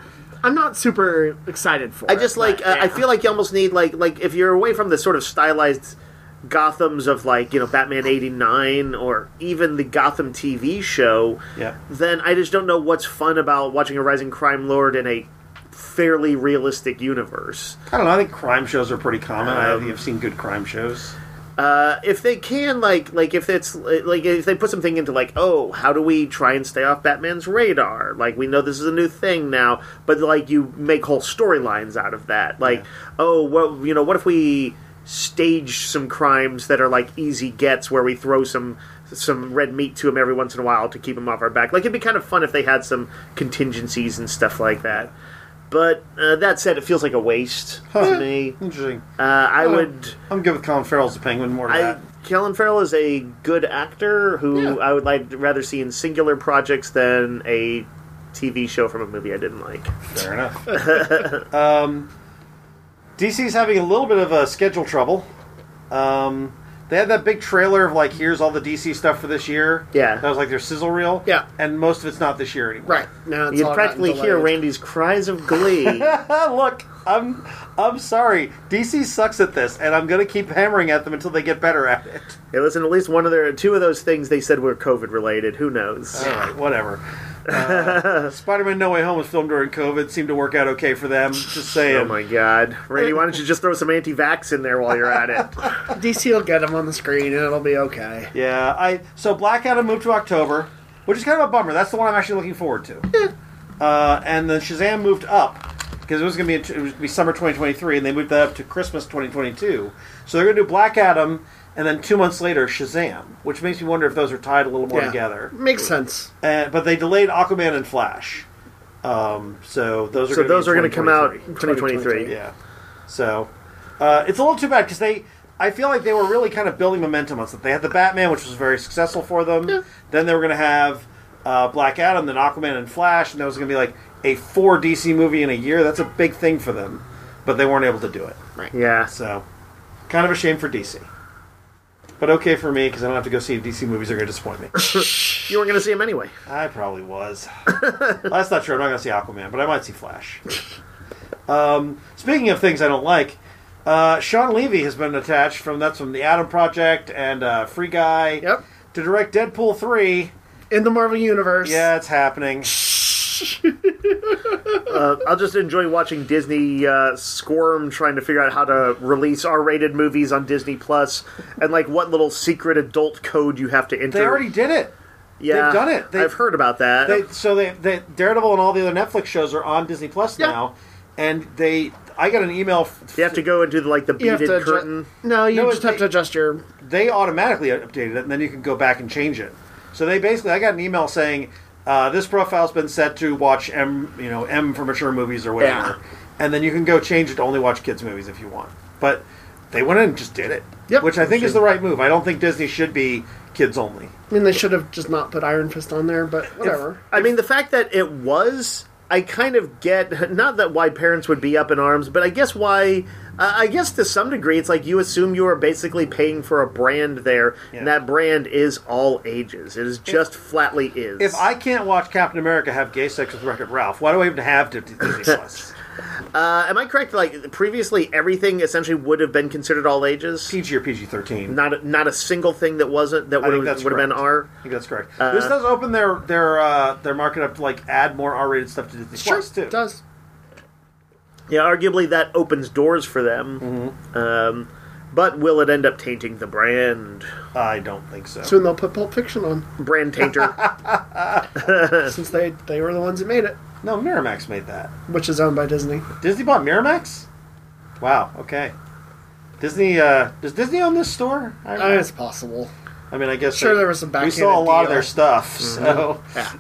I'm not super excited for I it. just like. but, Uh, I yeah. feel like you almost need like like if you're away from the sort of stylized Gothams of like you know Batman eighty-nine or even the Gotham T V show. Yeah. Then I just don't know what's fun about watching a rising crime lord in a fairly realistic universe. I don't know. I think crime shows are pretty common. I Um, have seen good crime shows. Uh, if they can, like, like if it's like if they put something into like, oh, how do we try and stay off Batman's radar? Like, we know this is a new thing now, but like you make whole storylines out of that. Like, Yeah. oh, well, you know, what if we stage some crimes that are like easy gets, where we throw some some red meat to him every once in a while to keep him off our back? Like, it'd be kind of fun if they had some contingencies and stuff like that. But uh, that said, it feels like a waste to me. Interesting. Uh, I Uh, would. I'm good with Colin Farrell as the Penguin. More to I, that. Colin Farrell is a good actor who Yeah. I would like rather see in singular projects than a T V show from a movie I didn't like. Fair enough. um, D C's having a little bit of a schedule trouble. Um, they had that big trailer of like, here's all the D C stuff for this year. Yeah. That was like their sizzle reel. Yeah. And most of it's not this year anymore. Right. Now it's You all can practically gotten hear delayed. Randy's cries of glee. Look, I'm I'm sorry. D C sucks at this, and I'm going to keep hammering at them until they get better at it. Hey, listen, at least one of their two of those things they said were COVID related. Who knows? All right, whatever. Uh, Spider-Man No Way Home was filmed during COVID. Seemed to work out okay for them. Just saying. Oh my god, Randy, why don't you just throw some anti-vax in there while you're at it? D C will get him on the screen and it'll be okay. Yeah, I so Black Adam moved to October, which is kind of a bummer. That's the one I'm actually looking forward to. Uh, and then Shazam moved up because it was going to be it was gonna be summer twenty twenty-three, and they moved that up to Christmas twenty twenty-two. So they're going to do Black Adam, and then two months later Shazam, which makes me wonder if those are tied a little more Yeah. together. Makes sense. And, but they delayed Aquaman and Flash, um, so those are So gonna those be are going to come out twenty twenty-three. twenty twenty-three. Yeah. So uh, it's a little too bad because they, I feel like they were really kind of building momentum on stuff. They had the Batman, which was very successful for them. Yeah. Then they were going to have uh, Black Adam, then Aquaman and Flash, and that was going to be like a four D C movie in a year. That's a big thing for them, but they weren't able to do it. Yeah. So kind of a shame for D C. But okay for me because I don't have to go see D C movies that are going to disappoint me. You weren't going to see him anyway. I probably was. Well, that's not true. I'm not going to see Aquaman, but I might see Flash. Um, speaking of things I don't like, uh, Sean Levy has been attached from that's from the Atom Project and uh, Free Guy Yep. to direct Deadpool three. In the Marvel Universe. Yeah, it's happening. Uh, I'll just enjoy watching Disney uh, squirm trying to figure out how to release R-rated movies on Disney Plus, and like what little secret adult code you have to enter. They already did it. yeah, they've done it. They- I've heard about that. They, so they, they Daredevil and all the other Netflix shows are on Disney Plus Yeah. now, and they. I got an email. F- you have to go into the, like the You have beaded to curtain. adju- No, you No, just it- have to adjust your. They automatically updated it, and then you can go back and change it. So they basically, I got an email saying uh, this profile's been set to watch M, you know, M for mature movies or whatever, and then you can go change it to only watch kids movies if you want. But they went in and just did it, Yep. which I think is the right move. I don't think Disney should be kids only. I mean, they should have just not put Iron Fist on there, but whatever. I mean, the fact that it was, I kind of get, not that why parents would be up in arms, but I guess why, uh, I guess to some degree, it's like you assume you are basically paying for a brand there, Yeah. and that brand is all ages. It is just flatly is. If I can't watch Captain America have gay sex with Wreck-It Ralph, why do I even have Disney Plus? Uh, am I correct? Like, previously, everything essentially would have been considered all ages? P G or P G thirteen. Not a, not a single thing that wasn't, that I think would have, that's would have been correct. R? I think that's correct. Uh, this does open their their uh, their market up to like add more R-rated stuff to Disney Sure, Plus too. it does. Yeah, arguably that opens doors for them. Mm-hmm. Um, but will it end up tainting the brand? I don't think so. Soon they'll put Pulp Fiction on, Brand tainter. since they they were the ones that made it, No, Miramax made that. which is owned by Disney. Disney bought Miramax? Wow, okay. Disney, uh, does Disney own this store? I, Uh, it's possible. I mean, I guess Sure they- there was some we backhanded saw a lot of deal. their stuff, so.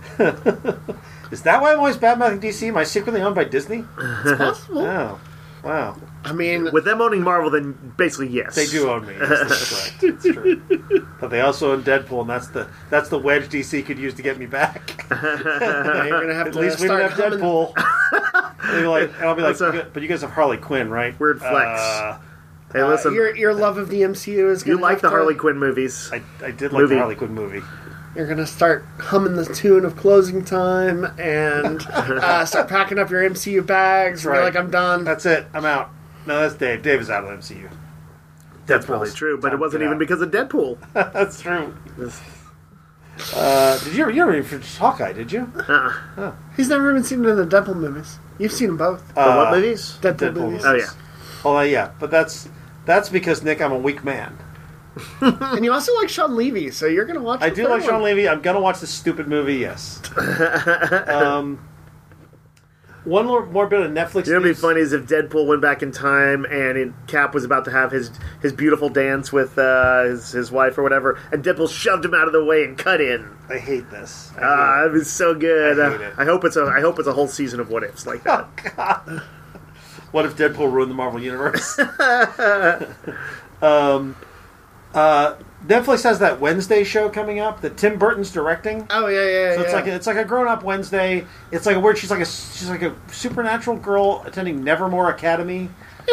Is that why I'm always bad-mouthing D C? Am I secretly owned by Disney? It's possible. Oh, wow. I mean, With them owning Marvel, then basically yes. They do own me. Yes, that's correct. That's true. But they also own Deadpool, and that's the that's the wedge D C could use to get me back. yeah, you're gonna have At to least we start don't have humming- Deadpool. They'll be like, and I'll be like, That's a- "You got- but you guys have Harley Quinn, right? Weird flex. Uh, Hey, listen, your your love of the M C U is you gonna like have the to- Harley Quinn movies. I, I did like Movie. the Harley Quinn movie. You're gonna start humming the tune of closing time and uh, start packing up your M C U bags. Right. You're like, I'm done. That's it. I'm out. No, that's Dave. Dave is out of the M C U. That's probably true, but it wasn't Yeah. even because of Deadpool. That's true. Uh, did you ever, you never even finished Hawkeye, did you? Uh-uh. He's never even seen any of the Deadpool movies. You've seen them both. The Uh, what movies? Deadpool, Deadpool movies. Oh, yeah. Oh, uh, yeah. But that's that's because, Nick, I'm a weak man. And you also like Sean Levy, so you're gonna watch. I the do third like Sean one. Levy. I'm going to watch this stupid movie, yes. um, one more, more bit of Netflix You know what'd be news. funny is if Deadpool went back in time and it, Cap was about to have his, his beautiful dance with uh, his, his wife or whatever, and Deadpool shoved him out of the way and cut in. I hate this. I hate Ah, it. it was so good. I hate Uh, it. I hope it's a I hope it's a whole season of what ifs like that. Oh, God. What if Deadpool ruined the Marvel Universe? um, uh, Netflix has that Wednesday show coming up that Tim Burton's directing. Oh yeah, yeah. So it's yeah. like a, it's like a grown up Wednesday. It's like a weird. She's like a she's like a supernatural girl attending Nevermore Academy.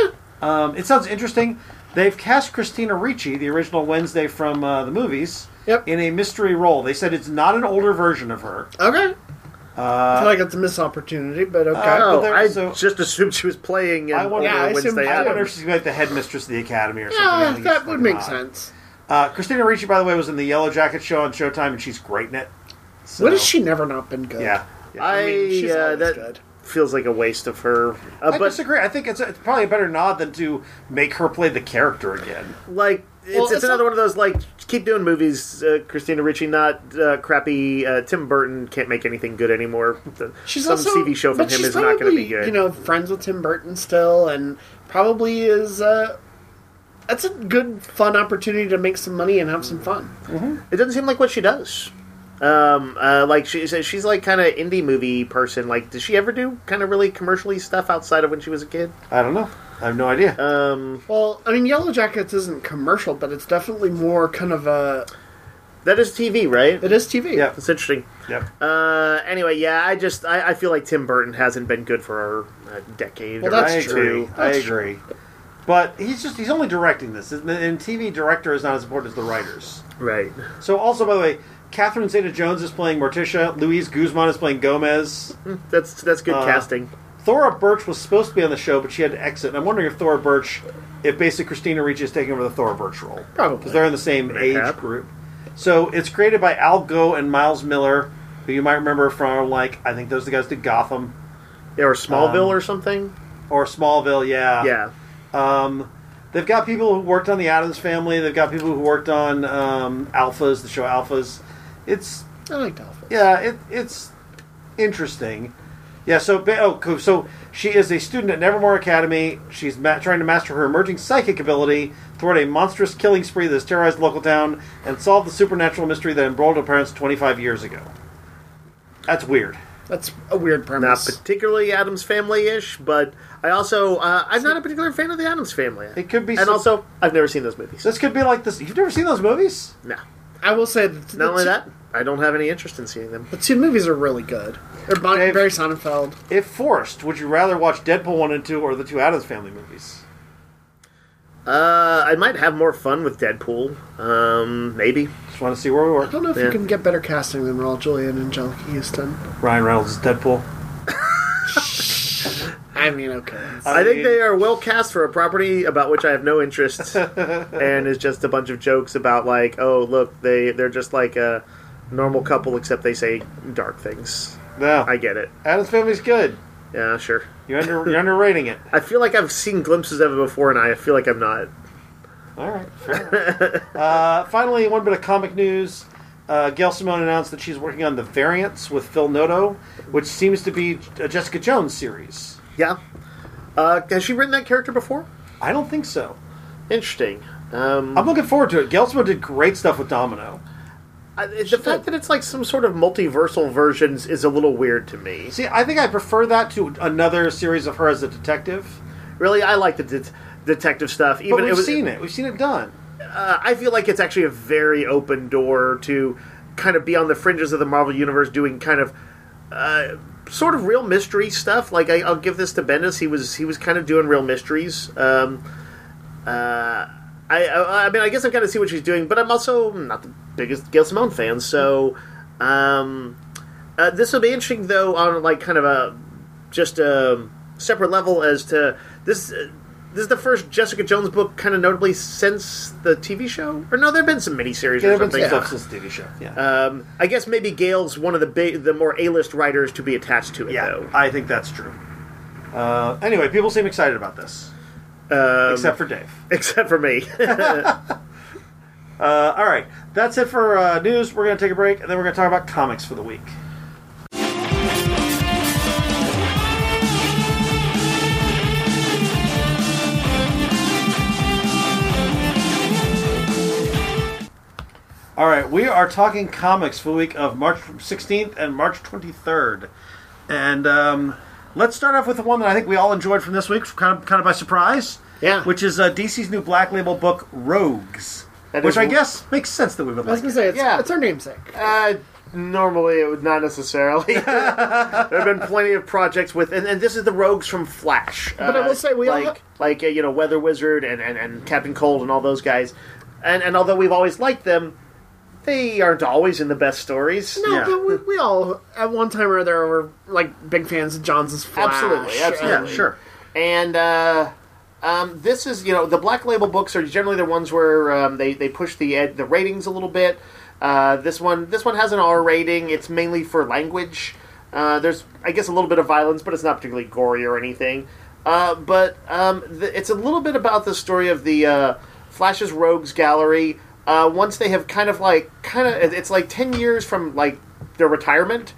Um, it sounds interesting. They've cast Christina Ricci, the original Wednesday from uh, the movies, Yep. in a mystery role. They said it's not an older version of her. Okay. I Uh, feel like it's a missed opportunity, but okay. Uh, Oh, but there- I so- just assumed she was playing in I wonder- over Yeah, I assumed- Wednesday I I wonder if Addams. she's gonna be like the headmistress of the academy or something. I yeah, think that it's would fucking make odd. sense. Uh, Christina Ricci, by the way, was in the Yellow Jacket show on Showtime, and she's great in it. So, What has she never not been good? Yeah. yeah. I, mean, she's uh, always that good. feels like a waste of her. Uh, I but disagree. I think it's, it's probably a better nod than to make her play the character again. like it's, Well, it's, it's another not- one of those like keep doing movies, uh, Christina Ricci, not uh, crappy. Uh, Tim Burton can't make anything good anymore. The- She's Some also, T V show from but him she's is not going to probably, be good. You know, friends with Tim Burton still, and probably is. Uh, that's a good, fun opportunity to make some money and have some fun. It doesn't seem like what she does. Um, uh, like she's she's like kind of indie movie person. Like, does she ever do kind of really commercially stuff outside of when she was a kid? I don't know. I have no idea. Um, Well, I mean, Yellow Jackets isn't commercial, but it's definitely more kind of a. that is T V, right? It is T V. Yeah. That's interesting. yep. Uh, anyway, yeah, I just I, I feel like Tim Burton hasn't been good for a decade. Well, or that's I two. agree. I That's agree. But he's just—he's only directing this, and T V director is not as important as the writers. Right. So, also, by the way, Catherine Zeta-Jones is playing Morticia. Louise Guzman is playing Gomez. That's that's good Uh, casting. Thora Birch was supposed to be on the show, but she had to exit. And I'm wondering if Thora Birch, if basically Christina Ricci is taking over the Thora Birch role. Probably. Because they're in the same age Mayhap. group. So it's created by Al Gough and Miles Miller, who you might remember from, like, I think those are the guys who did Gotham. Yeah, or Smallville um, or something. Or Smallville, yeah. Yeah. Um, they've got people who worked on the Addams Family. They've got people who worked on um, Alphas, the show Alphas. It's... I like Dolphins. Yeah, it, it's interesting. Yeah, so ba- oh, cool. So she is a student at Nevermore Academy. She's ma- trying to master her emerging psychic ability, thwart a monstrous killing spree that has terrorized the local town, and solve the supernatural mystery that embroiled her parents twenty-five years ago. That's weird. That's a weird Not premise. particularly Addams Family-ish, but I also uh, I'm not a particular fan of the Addams Family. It could be. and some- also I've never seen those movies. this could be like this. You've never seen those movies? No. I will say that the Not only two, that, I don't have any interest in seeing them. the two movies are really good. They're Bon- Dave? Barry Sonnenfeld. If forced, would you rather watch Deadpool one and two or the two Addams Family movies? Uh, I might have more fun with Deadpool. Um, maybe. Just want to see where we I were. don't know if Yeah. you can get better casting than Raul Julia and Angelica Houston. Ryan Reynolds is Deadpool. I mean, okay. I, think mean- they are well cast for a property about which I have no interest, and is just a bunch of jokes about like, oh look, they they're just like a normal couple except they say dark things. No, I get it. Addams Family's good. Yeah, sure. You're under you're underrating it. I feel like I've seen glimpses of it before, and I feel like I'm not. All right, fair enough. uh, finally, one bit of comic news. Uh, Gail Simone announced that she's working on The Variants with Phil Noto, which seems to be a Jessica Jones series. Yeah. Uh, has she written that character before? I don't think so. Interesting. Um, I'm looking forward to it. Gail Simone did great stuff with Domino. I, the fact that it's like some sort of multiversal versions is a little weird to me. See, I think I prefer that to another series of her as a detective. Really, I like the det- detective stuff. Even But we've it was, seen it. We've seen it done. Uh, I feel like it's actually a very open door to kind of be on the fringes of the Marvel Universe, doing kind of uh, sort of real mystery stuff. Like I, I'll give this to Bendis; he was he was kind of doing real mysteries. Um, uh, I, I, I mean, I guess I kind of see what she's doing, but I'm also not the biggest Gail Simone fan, so um, uh, this will be interesting, though, on like kind of a just a separate level as to this. Uh, this is the first Jessica Jones book, kind of notably since the T V show, or no, there have been some miniseries Yeah, or there have been something. some stuff since the T V show. Yeah, Um, I guess maybe Gail's one of the big, the more A-list writers to be attached to it, yeah, though. I think that's true. Uh, anyway, people seem excited about this, Um, except for Dave. except for me. Uh, all right, that's it for uh, news. We're going to take a break, and then we're going to talk about comics for the week. All right, we are talking comics for the week of March sixteenth and March twenty-third. And um, let's start off with the one that I think we all enjoyed from this week, kind of, kind of by surprise. Yeah. Which is uh, D C's new Black Label book, Rogues. That Which is- I guess makes sense that we would I was like gonna it. say it's, Yeah. it's our namesake. Uh, normally, it would not necessarily. there have been plenty of projects with, and, and this is the Rogues from Flash. But I will say we all like, ha- like uh, you know, Weather Wizard and, and, and Captain Cold and all those guys. And and although we've always liked them, they aren't always in the best stories. No, Yeah. but we, we all at one time or other were like big fans of Johns' Flash. Absolutely, absolutely. Yeah, sure. And uh, um, this is, you know, the Black Label books are generally the ones where um, they they push the ed- the ratings a little bit. Uh, this one this one has an R rating. It's mainly for language. Uh, there's, I guess, a little bit of violence, but it's not particularly gory or anything. Uh, but um, the, it's a little bit about the story of the uh, Flash's Rogues Gallery. Uh, once they have kind of like kind of it's like ten years from like their retirement,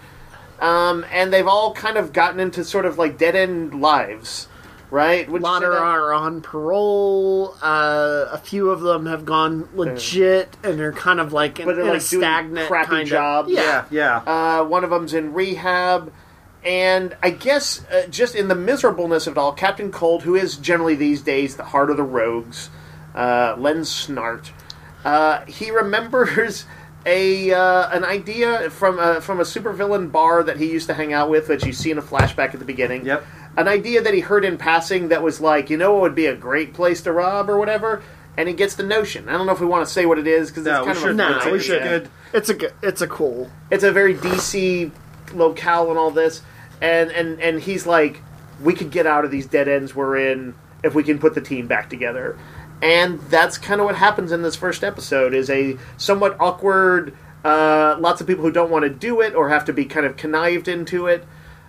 um, and they've all kind of gotten into sort of like dead end lives, right? A Would you lot say that? are on parole. Uh, a few of them have gone legit, and they're kind of like in, But they're in like a doing stagnant crappy kind jobs. Of, Yeah, yeah. Uh, one of them's in rehab, and I guess uh, just in the miserableness of it all, Captain Cold, who is generally these days the heart of the Rogues, uh, Len Snart, uh, he remembers a uh, an idea from a, from a supervillain bar that he used to hang out with, which you see in a flashback at the beginning. Yep. An idea that he heard in passing that was like, you know what would be a great place to rob or whatever, and he gets the notion. I don't know if we want to say what it is because No, it's we kind of should. a, Nah, it's, we it's should. a good. It's a good, it's a cool. it's a very D C locale and all this, and and and he's like, we could get out of these dead ends we're in if we can put the team back together, and that's kind of what happens in this first episode. Is a somewhat awkward, uh, lots of people who don't want to do it or have to be kind of connived into it.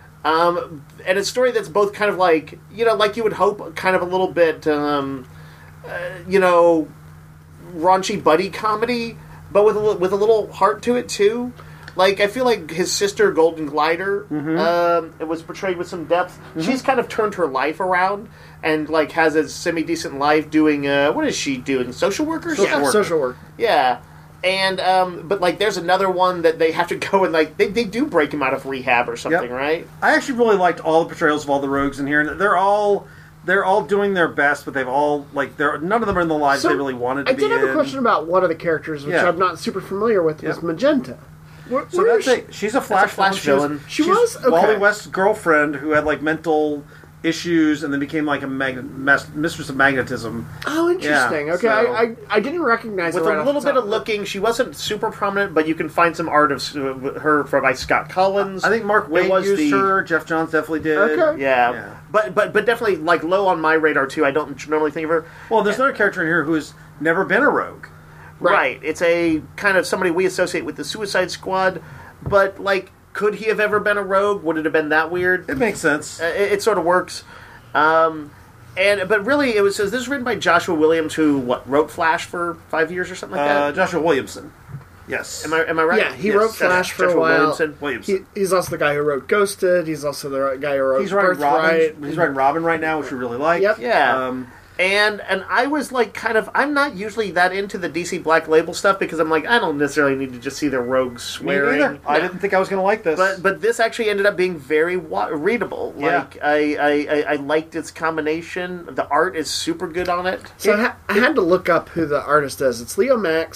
Um, and a story that's both kind of like, you know, like you would hope, kind of a little bit, um, uh, you know, raunchy buddy comedy, but with a little, with a little heart to it too. Like, I feel like his sister, Golden Glider, um, it was portrayed with some depth. She's kind of turned her life around and like has a semi decent life doing uh, what is she doing? Social work or Yeah, stuff? social work. Yeah. And um, but like, there's another one that they have to go and like they, they do break him out of rehab or something, Yep. right? I actually really liked all the portrayals of all the rogues in here, and they're all they're all doing their best, but they've all like they're none of them are in the lives So, they really wanted to I be did have in. a question about one of the characters, which Yeah. I'm not super familiar with, was Yeah. Magenta. Where, So where that's is she? a, she's a Flash, Flash villain. She she's was? Okay. Wally West's girlfriend who had like mental issues and then became like a mag- mas- mistress of magnetism. Oh, interesting. Yeah, okay, so- I, I I didn't recognize With her right a off little the bit top. of looking, she wasn't super prominent, but you can find some art of s- her from by Scott Collins. I think Mark Waid It was used the- her. Jeff Johns definitely did. Okay. Yeah. Yeah. but but but definitely like low on my radar too. I don't normally think of her. Well, there's another character in here who's never been a rogue. Right. Right. It's a kind of somebody we associate with the Suicide Squad, but like, could he have ever been a rogue? Would it have been that weird? It makes sense. Uh, it, it sort of works. Um, and but really, it was this is written by Joshua Williams, who what wrote Flash for five years or something like Uh, that. Joshua Williamson. Yes. Am I am I right? Yeah, he Yes, wrote that's Flash for Joshua a while. Williamson. Williamson. He, he's also the guy who wrote Ghosted. He's also the guy who wrote He's writing Birthright. Robin. He's writing Robin right now, which we really like. Yep. Yeah. Um, And and I was like, kind of, I'm not usually that into the D C Black Label stuff because I'm like, I don't necessarily need to just see the rogues me swearing. neither. I didn't think I was going to like this. But but this actually ended up being very wa- readable. Yeah. Like I, I, I, I liked its combination. The art is super good on it. So I, ha- I had to look up who the artist is. It's Leo Max.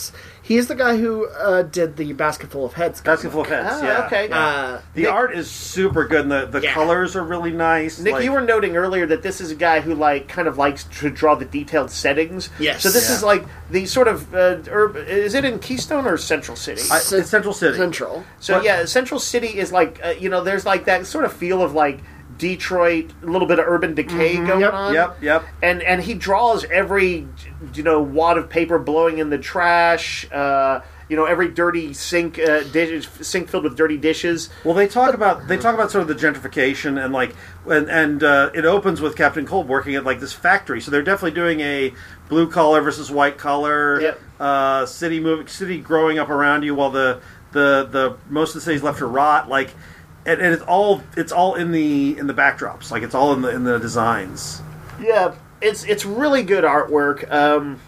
He's the guy who uh, did the Basketful of Heads. Basketful of Heads, Ah, yeah. okay. yeah. Uh, The Nick- art is super good, and the, the Yeah. colors are really nice. Nick, like- you were noting earlier that this is a guy who like kind of likes to draw the detailed settings. Yes. So this Yeah. is like the sort of uh, urb- is it in Keystone or Central City? I, it's Central City. Central. so what- yeah, Central City is like uh, you know there's like that sort of feel of like Detroit, a little bit of urban decay going Yep. on. Yep, yep. And and he draws every you know wad of paper blowing in the trash. Uh, you know every dirty sink uh, dish, sink filled with dirty dishes. Well, they talk about they talk about sort of the gentrification and like and and uh, it opens with Captain Cold working at like this factory, so they're definitely doing a blue collar versus white collar. Yep. Uh, city moving, city growing up around you while the the the most of the city's left to rot. Like, and, and it's all it's all in the in the backdrops. Like it's all in the in the designs. Yeah, it's it's really good artwork. Um,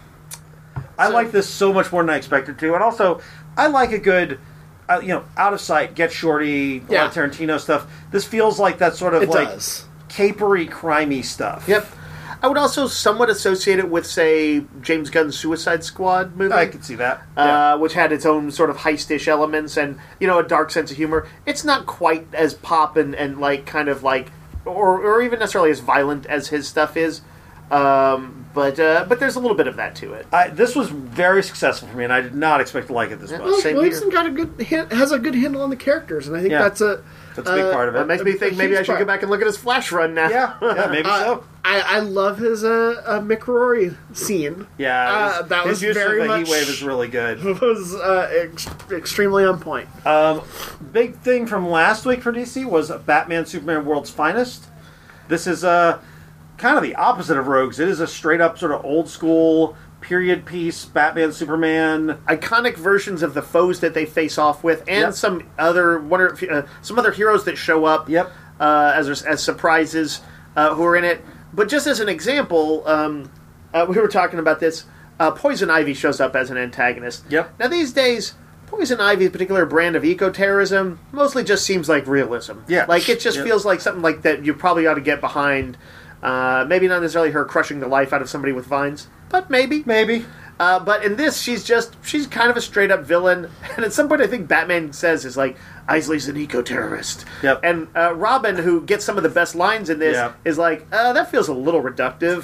I So- like this so much more than I expected to, and also I like a good, uh, you know, out of sight, get shorty, a Yeah. lot of Tarantino stuff. This feels like that sort of It like does. capery, crimey stuff. Yep. I would also somewhat associate it with, say, James Gunn's Suicide Squad movie, I could see that. uh, which had its own sort of heist-ish elements and, you know, a dark sense of humor. It's not quite as pop and, and like, kind of like, or, or even necessarily as violent as his stuff is, um, but uh, but there's a little bit of that to it. I, this was very successful for me, and I did not expect to like it this Yeah. much. Well, Same Williamson here. got a good han- has a good handle on the characters, and I think Yeah. that's a That's a big uh, part of That it. makes me a think maybe huge I should part. go back and look at his Flash run now. Yeah, yeah, maybe Uh, so. I, I love his uh, uh, Mick Rory scene. Yeah, uh, his, that his was use very of the much- heat wave is really good. It was uh, ex- extremely on point. Um, big thing from last week for D C was Batman Superman World's Finest. This is uh, kind of the opposite of Rogues. It is a straight up sort of old school period piece Batman Superman. Iconic versions of the foes that they face off with, and Yep. some other one or, uh, some other heroes that show up. Yep. Uh, as as surprises uh, who are in it. But just as an example, um, uh, we were talking about this. Uh, Poison Ivy shows up as an antagonist. Yep. Now these days, Poison Ivy, a particular brand of eco-terrorism, mostly just seems like realism. Yeah. Like it just Yep. feels like something like that you probably ought to get behind. Uh, maybe not necessarily her crushing the life out of somebody with vines, but maybe. Maybe. Uh, but in this, she's just, she's kind of a straight up villain. And at some point, I think Batman says, is like, Isley's an eco terrorist. Yep. And uh, Robin, who gets some of the best lines in this, Yep. is like, uh, that feels a little reductive.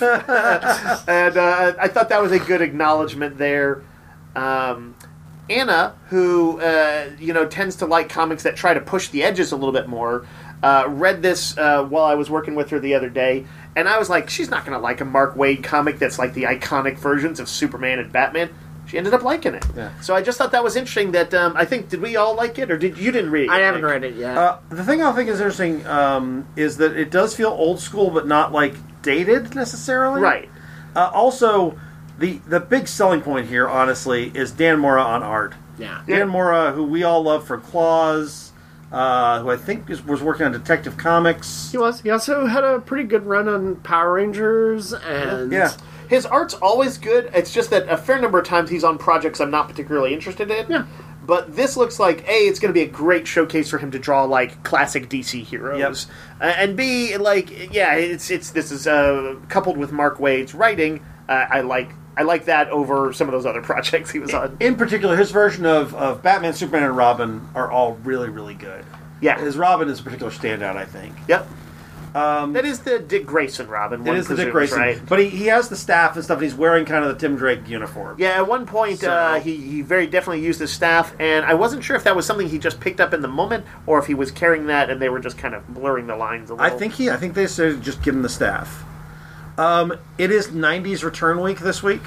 and uh, I thought that was a good acknowledgement there. Um, Anna, who, uh, you know, tends to like comics that try to push the edges a little bit more, uh, read this uh, while I was working with her the other day, and I was like, she's not going to like a Mark Waid comic that's like the iconic versions of Superman and Batman. She ended up liking it. Yeah. So I just thought that was interesting that, um, I think, did we all like it, or did you didn't read it? I haven't Nick? read it yet. Uh, the thing I think is interesting um, is that it does feel old school, but not like dated necessarily. Right. Uh, also, the the big selling point here, honestly, is Dan Mora on art. yeah. Dan Mora, who we all love for Claws, uh, who I think is, was working on Detective Comics. He was. He also had a pretty good run on Power Rangers, and Yeah. His art's always good. It's just that a fair number of times he's on projects I'm not particularly interested in. Yeah. But this looks like, A, it's going to be a great showcase for him to draw, like, classic D C heroes. Uh, and B, like, yeah, it's it's this is uh, coupled with Mark Waid's writing. Uh, I like I like that over some of those other projects he was on. In particular, his version of, of Batman, Superman, and Robin are all really, really good. Yeah. His Robin is a particular standout, I think. Yep. Um, that is the Dick Grayson Robin. It one is the Dick presumes, Grayson. right? But he, he has the staff and stuff, and he's wearing kind of the Tim Drake uniform. Yeah, at one point So- uh, he, he very definitely used his staff, and I wasn't sure if that was something he just picked up in the moment, or if he was carrying that and they were just kind of blurring the lines a I little. think he. I think they said just give him the staff. Um, it is nineties return week this week.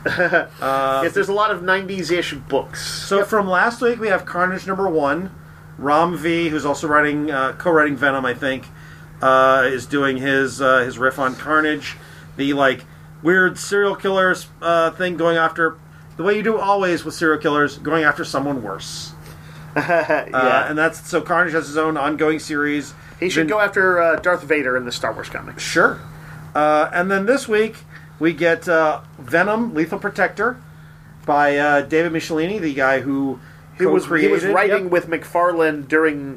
yes, there's a lot of nineties-ish books. So from last week we have Carnage number one. Ram V, who's also writing, uh, co-writing Venom, I think, uh, is doing his uh, his riff on Carnage. The like weird serial killers uh, thing, going after the way you do always with serial killers, going after someone worse. yeah. Uh, and that's so Carnage has his own ongoing series. He should Then- go after uh, Darth Vader in the Star Wars comics. Sure. Uh, and then this week we get uh, Venom: Lethal Protector by uh, David Michelini, the guy who He was, he was co-created- writing Yep. with McFarlane during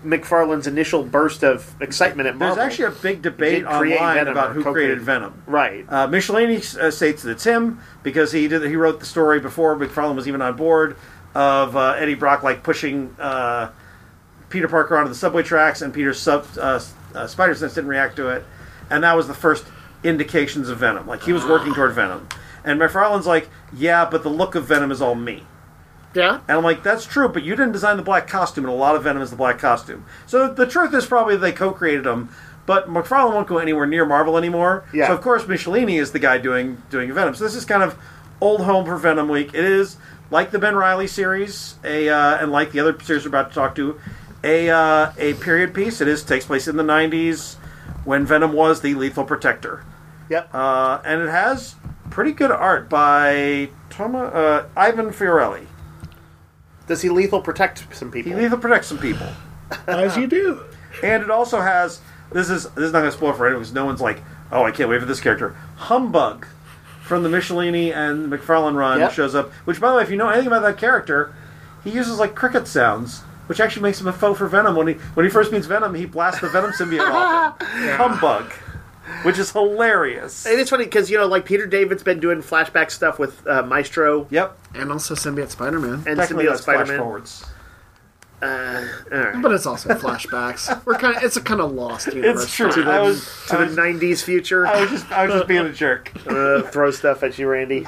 McFarlane's initial burst of excitement at Marvel. There's actually a big debate did create online Venom about or who co-created. created Venom. Right. Uh, Michelini uh, states that it's him because he did he wrote the story before McFarlane was even on board of uh, Eddie Brock like pushing uh, Peter Parker onto the subway tracks, and Peter's sub, uh, uh, spider sense didn't react to it, and that was the first indications of Venom. Like he was working toward Venom, and McFarlane's like, yeah, but the look of Venom is all me. Yeah. And I'm like, that's true, but you didn't design the black costume, and a lot of Venom is the black costume. So the truth is probably they co-created them, but McFarlane won't go anywhere near Marvel anymore. Yeah. So of course Michelini is the guy doing doing Venom. So this is kind of old home for Venom Week. It is like the Ben Reilly series, a uh, and like the other series we're about to talk to, a uh, a period piece. It is takes place in the nineties when Venom was the Lethal Protector. Yep. Uh, and it has pretty good art by Toma, uh, Ivan Fiorelli. Does he lethal protect some people? He lethal protects some people. As you do. And it also has, this is this is not going to spoil for anyone because no one's like, oh, I can't wait for this character. Humbug from the Michelini and McFarlane run Yep. shows up, which, by the way, if you know anything about that character, he uses like cricket sounds, which actually makes him a foe for Venom. When he when he first meets Venom, he blasts the Venom symbiote off him. Humbug. Which is hilarious. And it's funny because, you know, like Peter David's been doing flashback stuff with uh, Maestro Yep. And also Symbiote Spider-Man. and Technically, Symbiote that's flash Spider-Man. forwards. Uh, all right. But it's also flashbacks. We're kind of it's a kind of lost universe. It's true. To the, I was, to I the was, nineties future. I was just, I was just being a jerk. uh, throw stuff at you, Randy.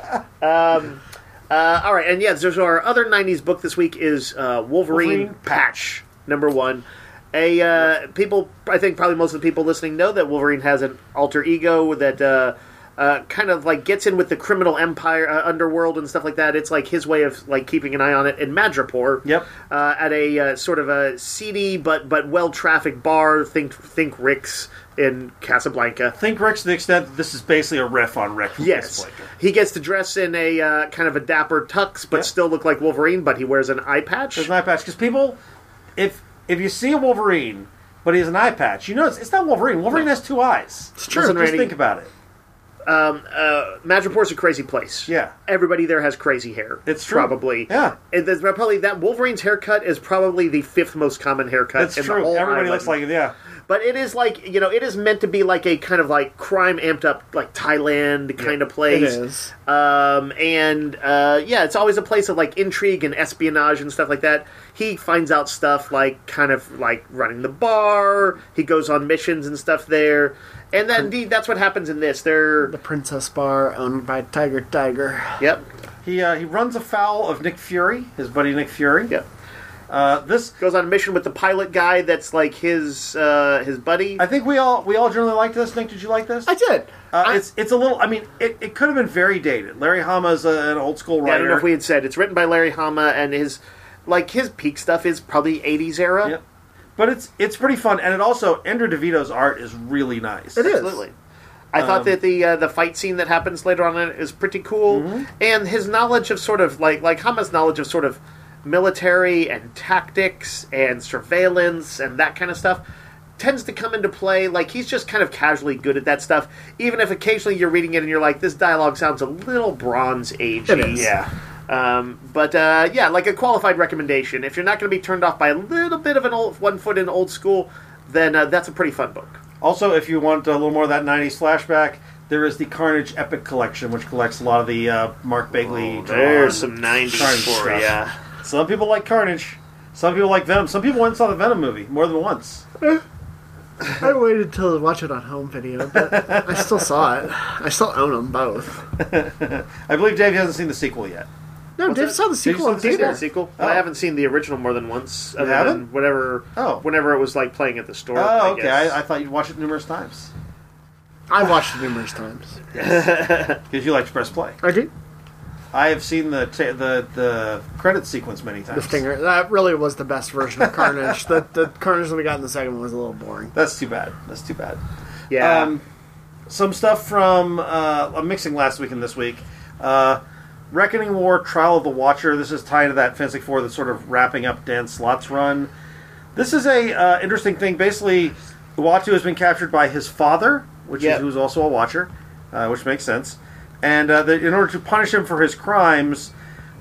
Um, uh, all right, and yeah, so our other nineties book this week is uh, Wolverine, Wolverine Patch, number one. A uh, people, I think probably most of the people listening know that Wolverine has an alter ego that uh, uh, kind of like gets in with the criminal empire, uh, underworld, and stuff like that. It's like his way of like keeping an eye on it in Madripoor. Yep. Uh, at a uh, sort of a seedy but but well trafficked bar. Think think Rick's in Casablanca. Think Rick's to the extent that this is basically a riff on Rick from Yes, Casablanca. he gets to dress in a uh, kind of a dapper tux, but Yep. still look like Wolverine. But he wears an eye patch. There's an eye patch because people, if if you see a Wolverine, but he has an eye patch, you know it's, it's not Wolverine. Wolverine has two eyes. It's true. Listen, Just Randy, think about it. um, uh, Madripoor's a crazy place. Yeah. Everybody there has crazy hair. It's true. Probably. Yeah. And there's probably that Wolverine's haircut is probably the fifth most common haircut That's in the true. whole Everybody island. looks like it. Yeah. But it is like, you know, it is meant to be like a kind of like crime amped up, like Thailand kind of It place. is. Um, and uh, yeah, it's always a place of like intrigue and espionage and stuff like that. He finds out stuff like kind of like running the bar. He goes on missions and stuff there. And then indeed, that's what happens in this. They're The Princess Bar, owned by Tiger Tiger. yep, He uh, he runs afoul of Nick Fury, his buddy Nick Fury. yep. Uh, this Goes on a mission with the pilot guy that's like his uh, his buddy. I think we all we all generally liked this. Nick, did you like this? I did. Uh, I- it's it's a little. I mean, it, it could have been very dated. Larry Hama is a, an old school Yeah, I writer. don't know if we had said it's written by Larry Hama, and his like his peak stuff is probably eighties era. Yep. But it's it's pretty fun, and it also Ender DeVito's art is really nice. It is. Absolutely. I thought Um, that the uh, the fight scene that happens later on in it is pretty cool, Mm-hmm. and his knowledge of sort of like like Hama's knowledge of sort of military and tactics and surveillance and that kind of stuff tends to come into play. Like he's just kind of casually good at that stuff, even if occasionally you're reading it and you're like, this dialogue sounds a little Bronze Age. It is. Yeah. Um, but uh, yeah, like a qualified recommendation. If you're not going to be turned off by a little bit of an old one foot in old school, then uh, that's a pretty fun book. Also, if you want a little more of that nineties flashback, there is the Carnage Epic Collection, which collects a lot of the uh, Mark Bagley. There's drawn some nineties Carnage for stuff. ya. Some people like Carnage. Some people like Venom. Some people went and saw the Venom movie more than once. I waited till to watch it on home video, but I still saw it. I still own them both. I believe Dave hasn't seen the sequel yet. No, What's Dave that? saw the Did you sequel see in the Seen theater. the sequel? Oh. I haven't seen the original more than once. Other haven't? than whatever. Oh. Whenever it was like playing at the store. Oh, I okay. guess. I, I thought you'd watched it numerous times I watched it numerous times. because you like to press play. I do. I have seen the ta- the the credit sequence many times. The Stinger. That really was the best version of Carnage. the, the Carnage that we got in the second one was a little boring. That's too bad. That's too bad. yeah. Um, some stuff from uh, I'm mixing last week and this week. Uh, Reckoning War, Trial of the Watcher. This is tied to that Fantastic Four that's sort of wrapping up Dan Slott's run. This is a uh, interesting thing. Basically, Uatu has been captured by his father, which Yep. is who's also a Watcher, uh, which makes sense. And uh, the, in order to punish him for his crimes,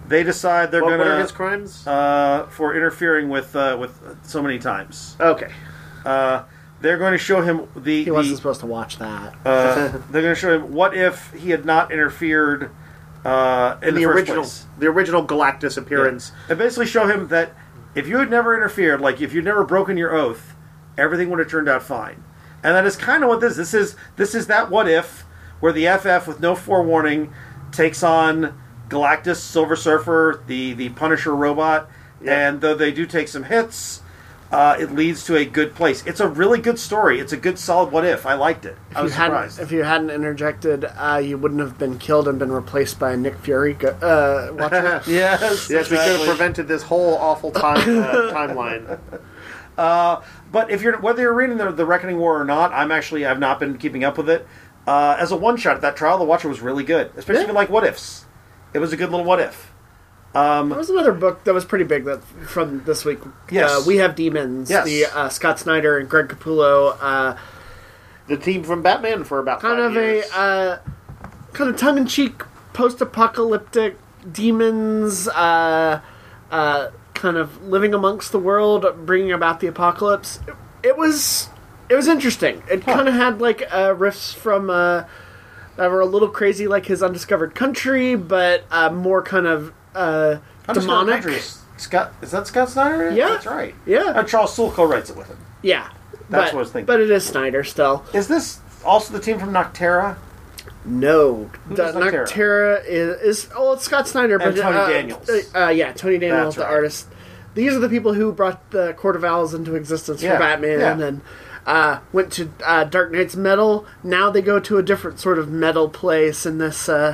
They decide they're What, going what are to his crimes? uh, for interfering with uh, with so many times. Okay. Uh, they're going to show him the. He wasn't the supposed to watch that. uh, they're going to show him what if he had not interfered uh, in the, The first original, place. the original Galactus appearance. And basically show him that if you had never interfered, like if you'd never broken your oath, everything would have turned out fine. And that is kind of what this this is. This is that what if where the F F with no forewarning takes on Galactus, Silver Surfer, the the Punisher robot, Yeah. and though they do take some hits, uh, it leads to a good place. It's a really good story. It's a good solid what if. I liked it. I was If you hadn't- surprised. If you hadn't interjected, uh, you wouldn't have been killed and been replaced by Nick Fury. Go- Uh, watching it. Yes, Yes, we could have exactly. prevented this whole awful time uh, timeline. Uh, but if you're whether you're reading the, the Reckoning War or not, I'm actually I've not been keeping up with it. Uh, as a one shot, that Trial of the Watcher was really good, especially if you like what ifs. It was a good little what if. Um, There was another book that was pretty big that from this week. Yes. Uh, We Have Demons. Yes. The uh, Scott Snyder and Greg Capullo. Uh, The team from Batman for about kind five of years. a uh, kind of tongue-in-cheek post-apocalyptic demons uh, uh, kind of living amongst the world, bringing about the apocalypse. It, it was it was interesting. It kind of had like uh, riffs from uh, that were a little crazy, like his Undiscovered Country, but uh, more kind of uh, Undiscovered demonic. Country is Scott is that Scott Snyder? Yeah. That's right. Yeah. Uh, Charles Soule co-writes it with him. Yeah, That's but, what I was thinking. But it is Snyder still. Is this also the team from Noctera? No, Who the does Noctera? Noctera is, is oh, it's Scott Snyder, And but Tony uh, Daniels. Uh, uh, yeah, Tony Daniels, That's the right. artist. These are the people who brought the Court of Owls into existence Yeah, for Batman, yeah. and uh, went to uh, Dark Knight's Metal. Now they go to a different sort of metal place in this. Uh,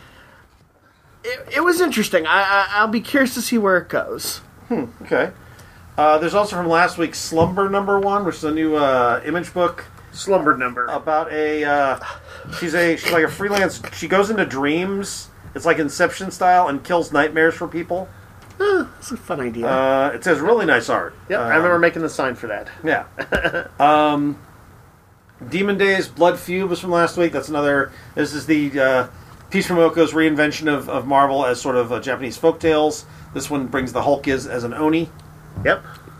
it, it was interesting. I, I I'll be curious to see where it goes. Okay. Uh, there's also from last week Slumber Number One, which is a new uh, image book slumber number. about a uh, she's a she's like a freelance. She goes into dreams. It's like Inception style and kills nightmares for people. Oh, it's a fun idea. Uh, it says really nice art. Yep, Um, I remember making the sign for that. Yeah. um, Demon Days Blood Feud was from last week. That's another. This is the uh, Peace Momoko's reinvention of, of Marvel as sort of uh, Japanese folktales. This one brings the Hulk as, as an Oni. Yep.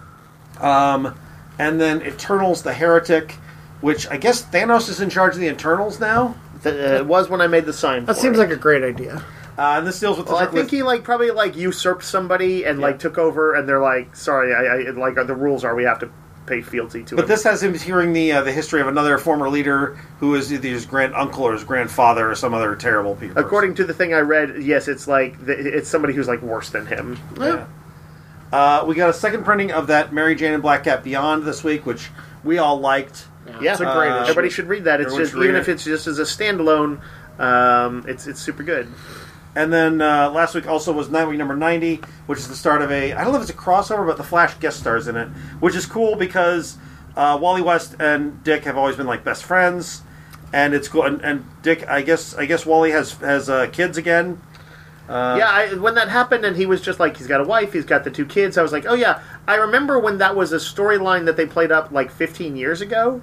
Um, and then Eternals the Heretic, which I guess Thanos is in charge of the Eternals now. Th- uh, it was when I made the sign for that seems it. like a great idea. Uh, and this deals with the Well, I with- think he like probably like usurped somebody and like took over, and they're like, "Sorry, I, I like the rules are we have to pay fealty to But him." this has him hearing the uh, the history of another former leader who is either his grand uncle or his grandfather or some other terrible people. According to the thing I read, yes, it's like th- it's somebody who's like worse than him. Yeah. Uh, we got a second printing of that Mary Jane and Black Cat Beyond this week, which we all liked. Yeah, it's a great Uh, issue. everybody should read that. It's everyone just should read even it. if it's just as a standalone, um, it's it's super good. And then uh, last week also was Nightwing number ninety, which is the start of a, I don't know if it's a crossover, but the Flash guest stars in it, which is cool because uh, Wally West and Dick have always been like best friends, and it's cool. And, and Dick, I guess, I guess Wally has has uh, kids again. Uh, yeah, I, when that happened, and he was just like, he's got a wife, he's got the two kids. I was like, oh yeah, I remember when that was a storyline that they played up like fifteen years ago.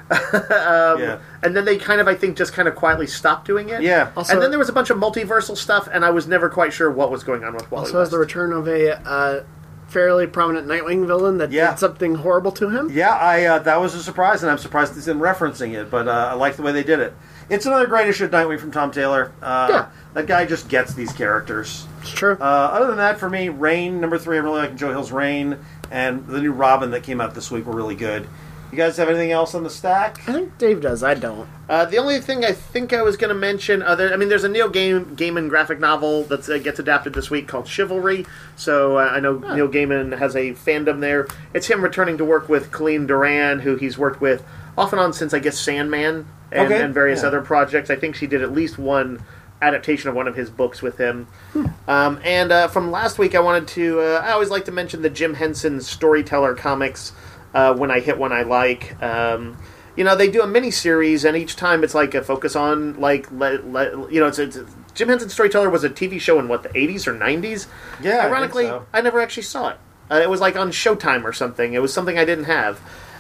um, Yeah. And then they kind of, I think, just kind of quietly stopped doing it. Yeah. Also- and then there was a bunch of multiversal stuff, and I was never quite sure what was going on with Wally Also, has West. the return of a uh, fairly prominent Nightwing villain that Yeah. did something horrible to him. Yeah, I uh, that was a surprise, and I'm surprised it's in referencing it, but uh, I like the way they did it. It's another great issue of Nightwing from Tom Taylor. Uh, Yeah. That guy just gets these characters. It's true. Uh, other than that, for me, Rain, number three, I really like Joe Hill's Rain, and the new Robin that came out this week were really good. You guys have anything else on the stack? I think Dave does. I don't. Uh, the only thing I think I was going to mention, other, I mean, there's a Neil Gaiman, Gaiman graphic novel that uh, gets adapted this week called Chivalry. So uh, I know Neil Gaiman has a fandom there. It's him returning to work with Colleen Duran, who he's worked with off and on since, I guess, Sandman and, Okay. and various Yeah. other projects. I think she did at least one adaptation of one of his books with him. Um, and uh, from last week, I wanted to, uh, I always like to mention the Jim Henson Storyteller comics uh, when I hit one I like. Um, you know, they do a mini series, and each time it's like a focus on like le, le, you know, it's, it's Jim Henson Storyteller was a T V show in what the eighties or nineties. Yeah, I think ironically, so. I never actually saw it. Uh, it was like on Showtime or something. It was something I didn't have.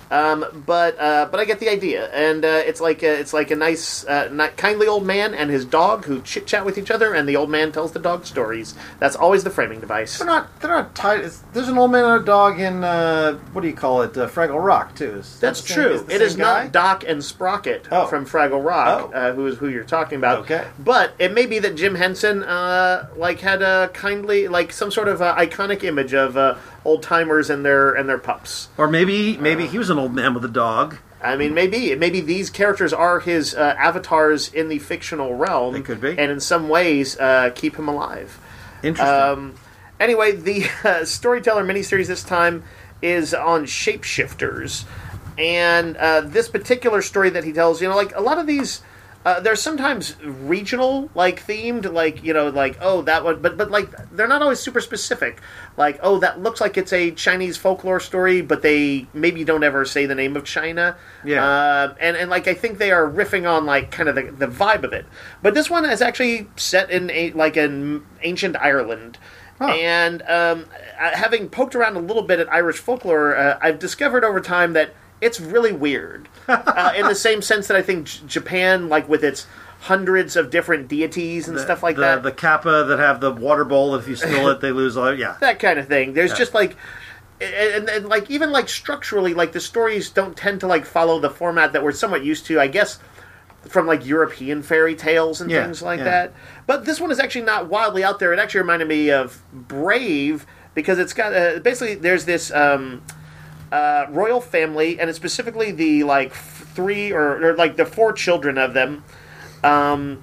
Um, but uh, but I get the idea, and uh, it's like a, it's like a nice, uh, ni- kindly old man and his dog who chit chat with each other, and the old man tells the dog stories. That's always the framing device. They're not. They're not tied. It's, there's an old man and a dog in uh, what do you call it? Uh, Fraggle Rock too. Is that That's the same- true. is the It same is guy? not Doc and Sprocket Oh. from Fraggle Rock, Oh. uh, who is who you're talking about. Okay. But it may be that Jim Henson, uh, like, had a kindly, like, some sort of uh, iconic image of uh, old timers and their and their pups. Or maybe maybe he was an old man with a dog. I mean, maybe maybe these characters are his uh, avatars in the fictional realm. They could be. And in some ways, uh, keep him alive. Interesting. Um, anyway, the uh, Storyteller miniseries this time is on shapeshifters. And uh, this particular story that he tells, you know, like, a lot of these... Uh, they're sometimes regional, like themed, like you know, like oh that one, but but like they're not always super specific. Like oh that looks like it's a Chinese folklore story, but they maybe don't ever say the name of China. Yeah. Uh, and and like I think they are riffing on like kind of the, the vibe of it. But this one is actually set in a, like an ancient Ireland. Huh. And um, uh, having poked around a little bit at Irish folklore, uh, I've discovered over time that it's really weird. uh, in the same sense that I think J- Japan, like with its hundreds of different deities and The- stuff like the, that, The kappa that have the water bowl that if you spill it, they lose all. Yeah. that kind of thing. There's Yeah. just like, and, and like even like structurally, like the stories don't tend to like follow the format that we're somewhat used to, I guess, from like European fairy tales and Yeah, things like yeah. that. But this one is actually not wildly out there. It actually reminded me of Brave because it's got uh, basically there's this. Um, Uh, royal family, and it's specifically the like f- three or, or like the four children of them, um,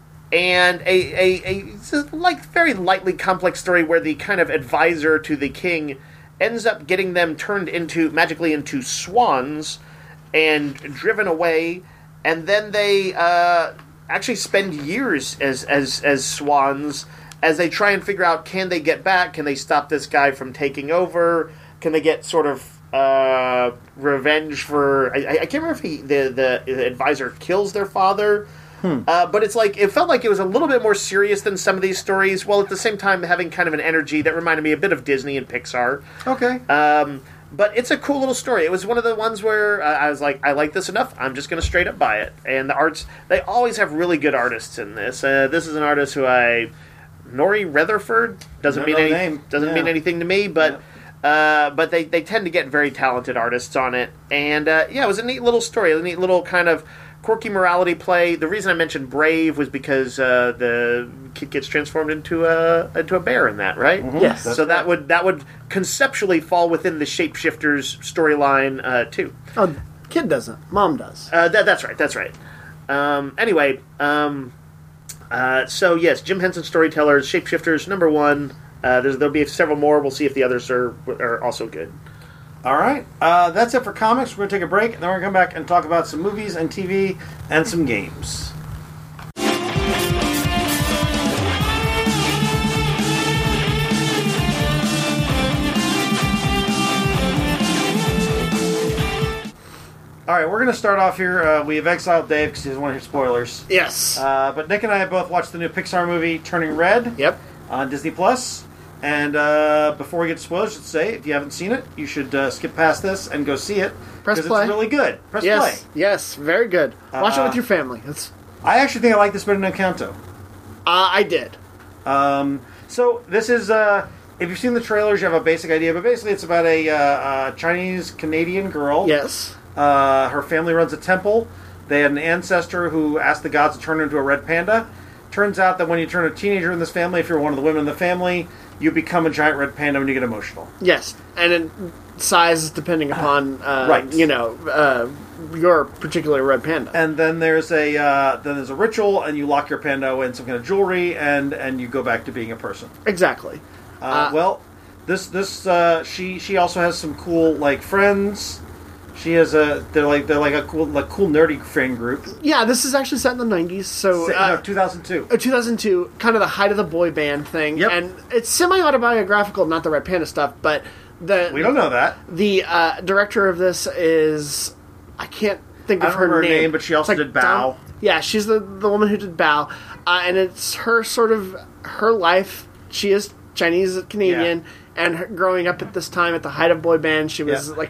and a, a, a it's a, like very lightly complex story where the kind of advisor to the king ends up getting them turned into magically into swans and driven away, and then they uh, actually spend years as as as swans as they try and figure out can they get back, can they stop this guy from taking over, can they get sort of uh, revenge for I, I can't remember if he, the the advisor kills their father, Hmm. uh, but it's like it felt like it was a little bit more serious than some of these stories, while at the same time having kind of an energy that reminded me a bit of Disney and Pixar. Okay. Um, but it's a cool little story. It was one of the ones where uh, I was like, I like this enough. I'm just going to straight up buy it. And the arts, they always have really good artists in this. Uh, this is an artist who I, Nori Rutherford doesn't Don't mean know any, the name. doesn't Yeah. mean anything to me, but. Uh, but they, they tend to get very talented artists on it. And, uh, yeah, it was a neat little story, a neat little kind of quirky morality play. The reason I mentioned Brave was because uh, the kid gets transformed into a into a bear in that, right? Yes. So that would that would conceptually fall within the Shapeshifters storyline, uh, too. Oh, kid doesn't. Mom does. Uh, that, that's right, that's right. Um, anyway, um, uh, so yes, Jim Henson Storytellers, Shapeshifters, number one. Uh, there's, there'll be several more. We'll see if the others are are also good. All right. Uh, that's it for comics. We're going to take a break, and then we're going to come back and talk about some movies and T V and some games. All right, we're going to start off here. Uh, we have exiled Dave because he doesn't want to hear spoilers. Yes. Uh, but Nick and I have both watched the new Pixar movie Turning Red Yep. on Disney Plus. And uh, before we get to spoilers, I should say, if you haven't seen it, you should uh, skip past this and go see it. Press 'cause play. It's really good. Press yes. play. Yes. Very good. Watch it Uh, with your family. It's, I actually think I like this better than Encanto. uh, I did. Um, so this is, uh, if you've seen the trailers, you have a basic idea. But basically, it's about a, uh, uh Chinese-Canadian girl. Yes. Uh, her family runs a temple. They had an ancestor who asked the gods to turn her into a red panda. Turns out that when you turn a teenager in this family, if you're one of the women in the family, you become a giant red panda when you get emotional. Yes. And in size depending upon, uh, Right. you know, uh, your particular red panda. And then there's a uh, then there's a ritual, and you lock your panda away in some kind of jewelry, and, and you go back to being a person. Exactly. Uh, Uh, well, this this uh, she she also has some cool like friends. She has a they're like they're like a cool like cool nerdy friend group. Yeah, this is actually set in the nineties, so Sa- uh, no, two thousand two. uh, two thousand two, kind of the height of the boy band thing, Yep. and it's semi-autobiographical, not the Red Panda stuff, but the We don't know that. the uh, director of this is I can't think I of don't her remember her name. name, but she also It's did Bao. Dom- yeah, she's the the woman who did Bao, uh, and it's her sort of her life. She is Chinese Canadian, and her, growing up at this time at the height of boy band, she was Yeah. like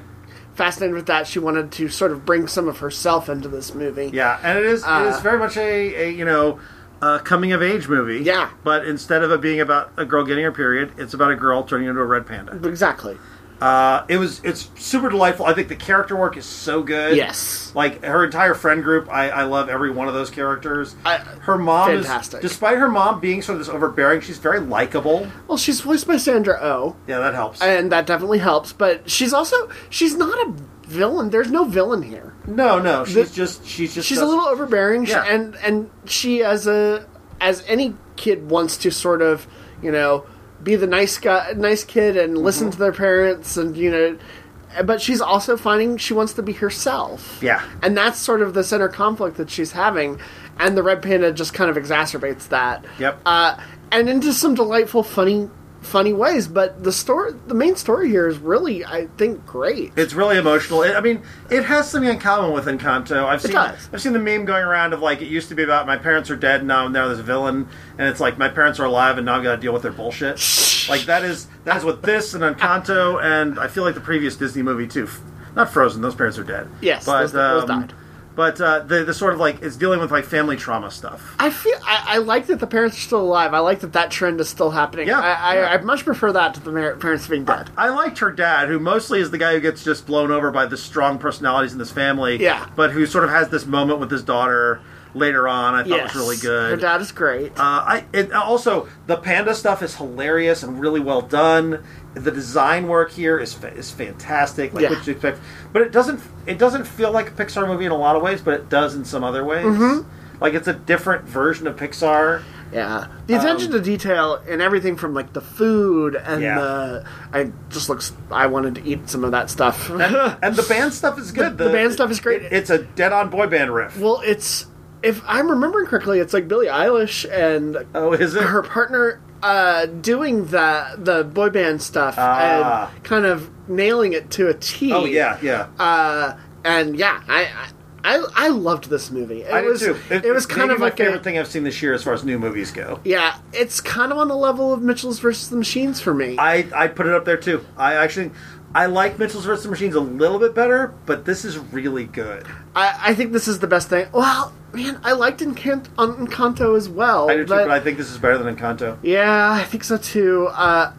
fascinated with that. She wanted to sort of bring some of herself into this movie. Yeah, and it is Uh, it is very much a, a you know a coming of age movie. Yeah. but instead of it being about a girl getting her period, it's about a girl turning into a red panda. Exactly. Uh, it was it's super delightful. I think the character work is so good. Yes. Like her entire friend group, I, I love every one of those characters. I- her mom fantastic. is, despite her mom being sort of this overbearing, she's very likable. Well, she's voiced by Sandra Oh, Yeah, that helps. and that definitely helps. But she's also she's not a villain. There's no villain here. no, no, she's The- just she's just She's a does- little overbearing, she- Yeah. and and she as a as any kid wants to sort of you know be the nice guy, nice kid, and listen Mm-hmm. to their parents, and you know. But she's also finding she wants to be herself. Yeah. And that's sort of the center conflict that she's having, and the Red Panda just kind of exacerbates that. Yep. Uh, and into some delightful, funny, funny ways. But the story, the main story here is really, I think, great. It's really emotional. It, I mean, it has something in common with Encanto. I've seen does. I've seen the meme going around of like it used to be about my parents are dead now now there's a villain, and it's like my parents are alive and now I've got to deal with their bullshit. Like that is that is what this and Encanto and I feel like the previous Disney movie too. Not Frozen. Those parents are dead. Yes, but those- those um, died. But uh, the the sort of like it's dealing with like family trauma stuff. I feel I, I like that the parents are still alive. I like that that trend is still happening. Yeah, I, I, yeah. I much prefer that to the mar- parents being dead. I liked her dad, who mostly is the guy who gets just blown over by the strong personalities in this family. Yeah. But who sort of has this moment with his daughter later on. I thought Yes. was really good. Her dad is great. Uh, I it, also the panda stuff is hilarious and really well done. The design work here is fa- is fantastic, like Yeah. what you expect. But it doesn't it doesn't feel like a Pixar movie in a lot of ways, but it does in some other ways. Mm-hmm. Like it's a different version of Pixar. Yeah, the attention to detail and everything from like the food and Yeah. the I just looks. I wanted to eat some of that stuff. And, and the band stuff is good. The- the band stuff is great. it- it's a dead-on boy band riff. well, it's if I'm remembering correctly, it's like Billie Eilish and Oh, is it? her partner uh, doing the the boy band stuff Ah. and kind of nailing it to a T. Oh yeah, yeah. Uh, and yeah, I. I I, I loved this movie. It I was did too. it, was it's kind maybe of my like favorite a, thing I've seen this year as far as new movies go. yeah. It's kind of on the level of Mitchell's versus the Machines for me. I I put it up there too. I actually I like Mitchell's versus the Machines a little bit better, but this is really good. I, I think this is the best thing. Well, man, I liked Encant- Encanto as well. I do too, but, but I think this is better than Encanto. yeah, I think so too. Uh,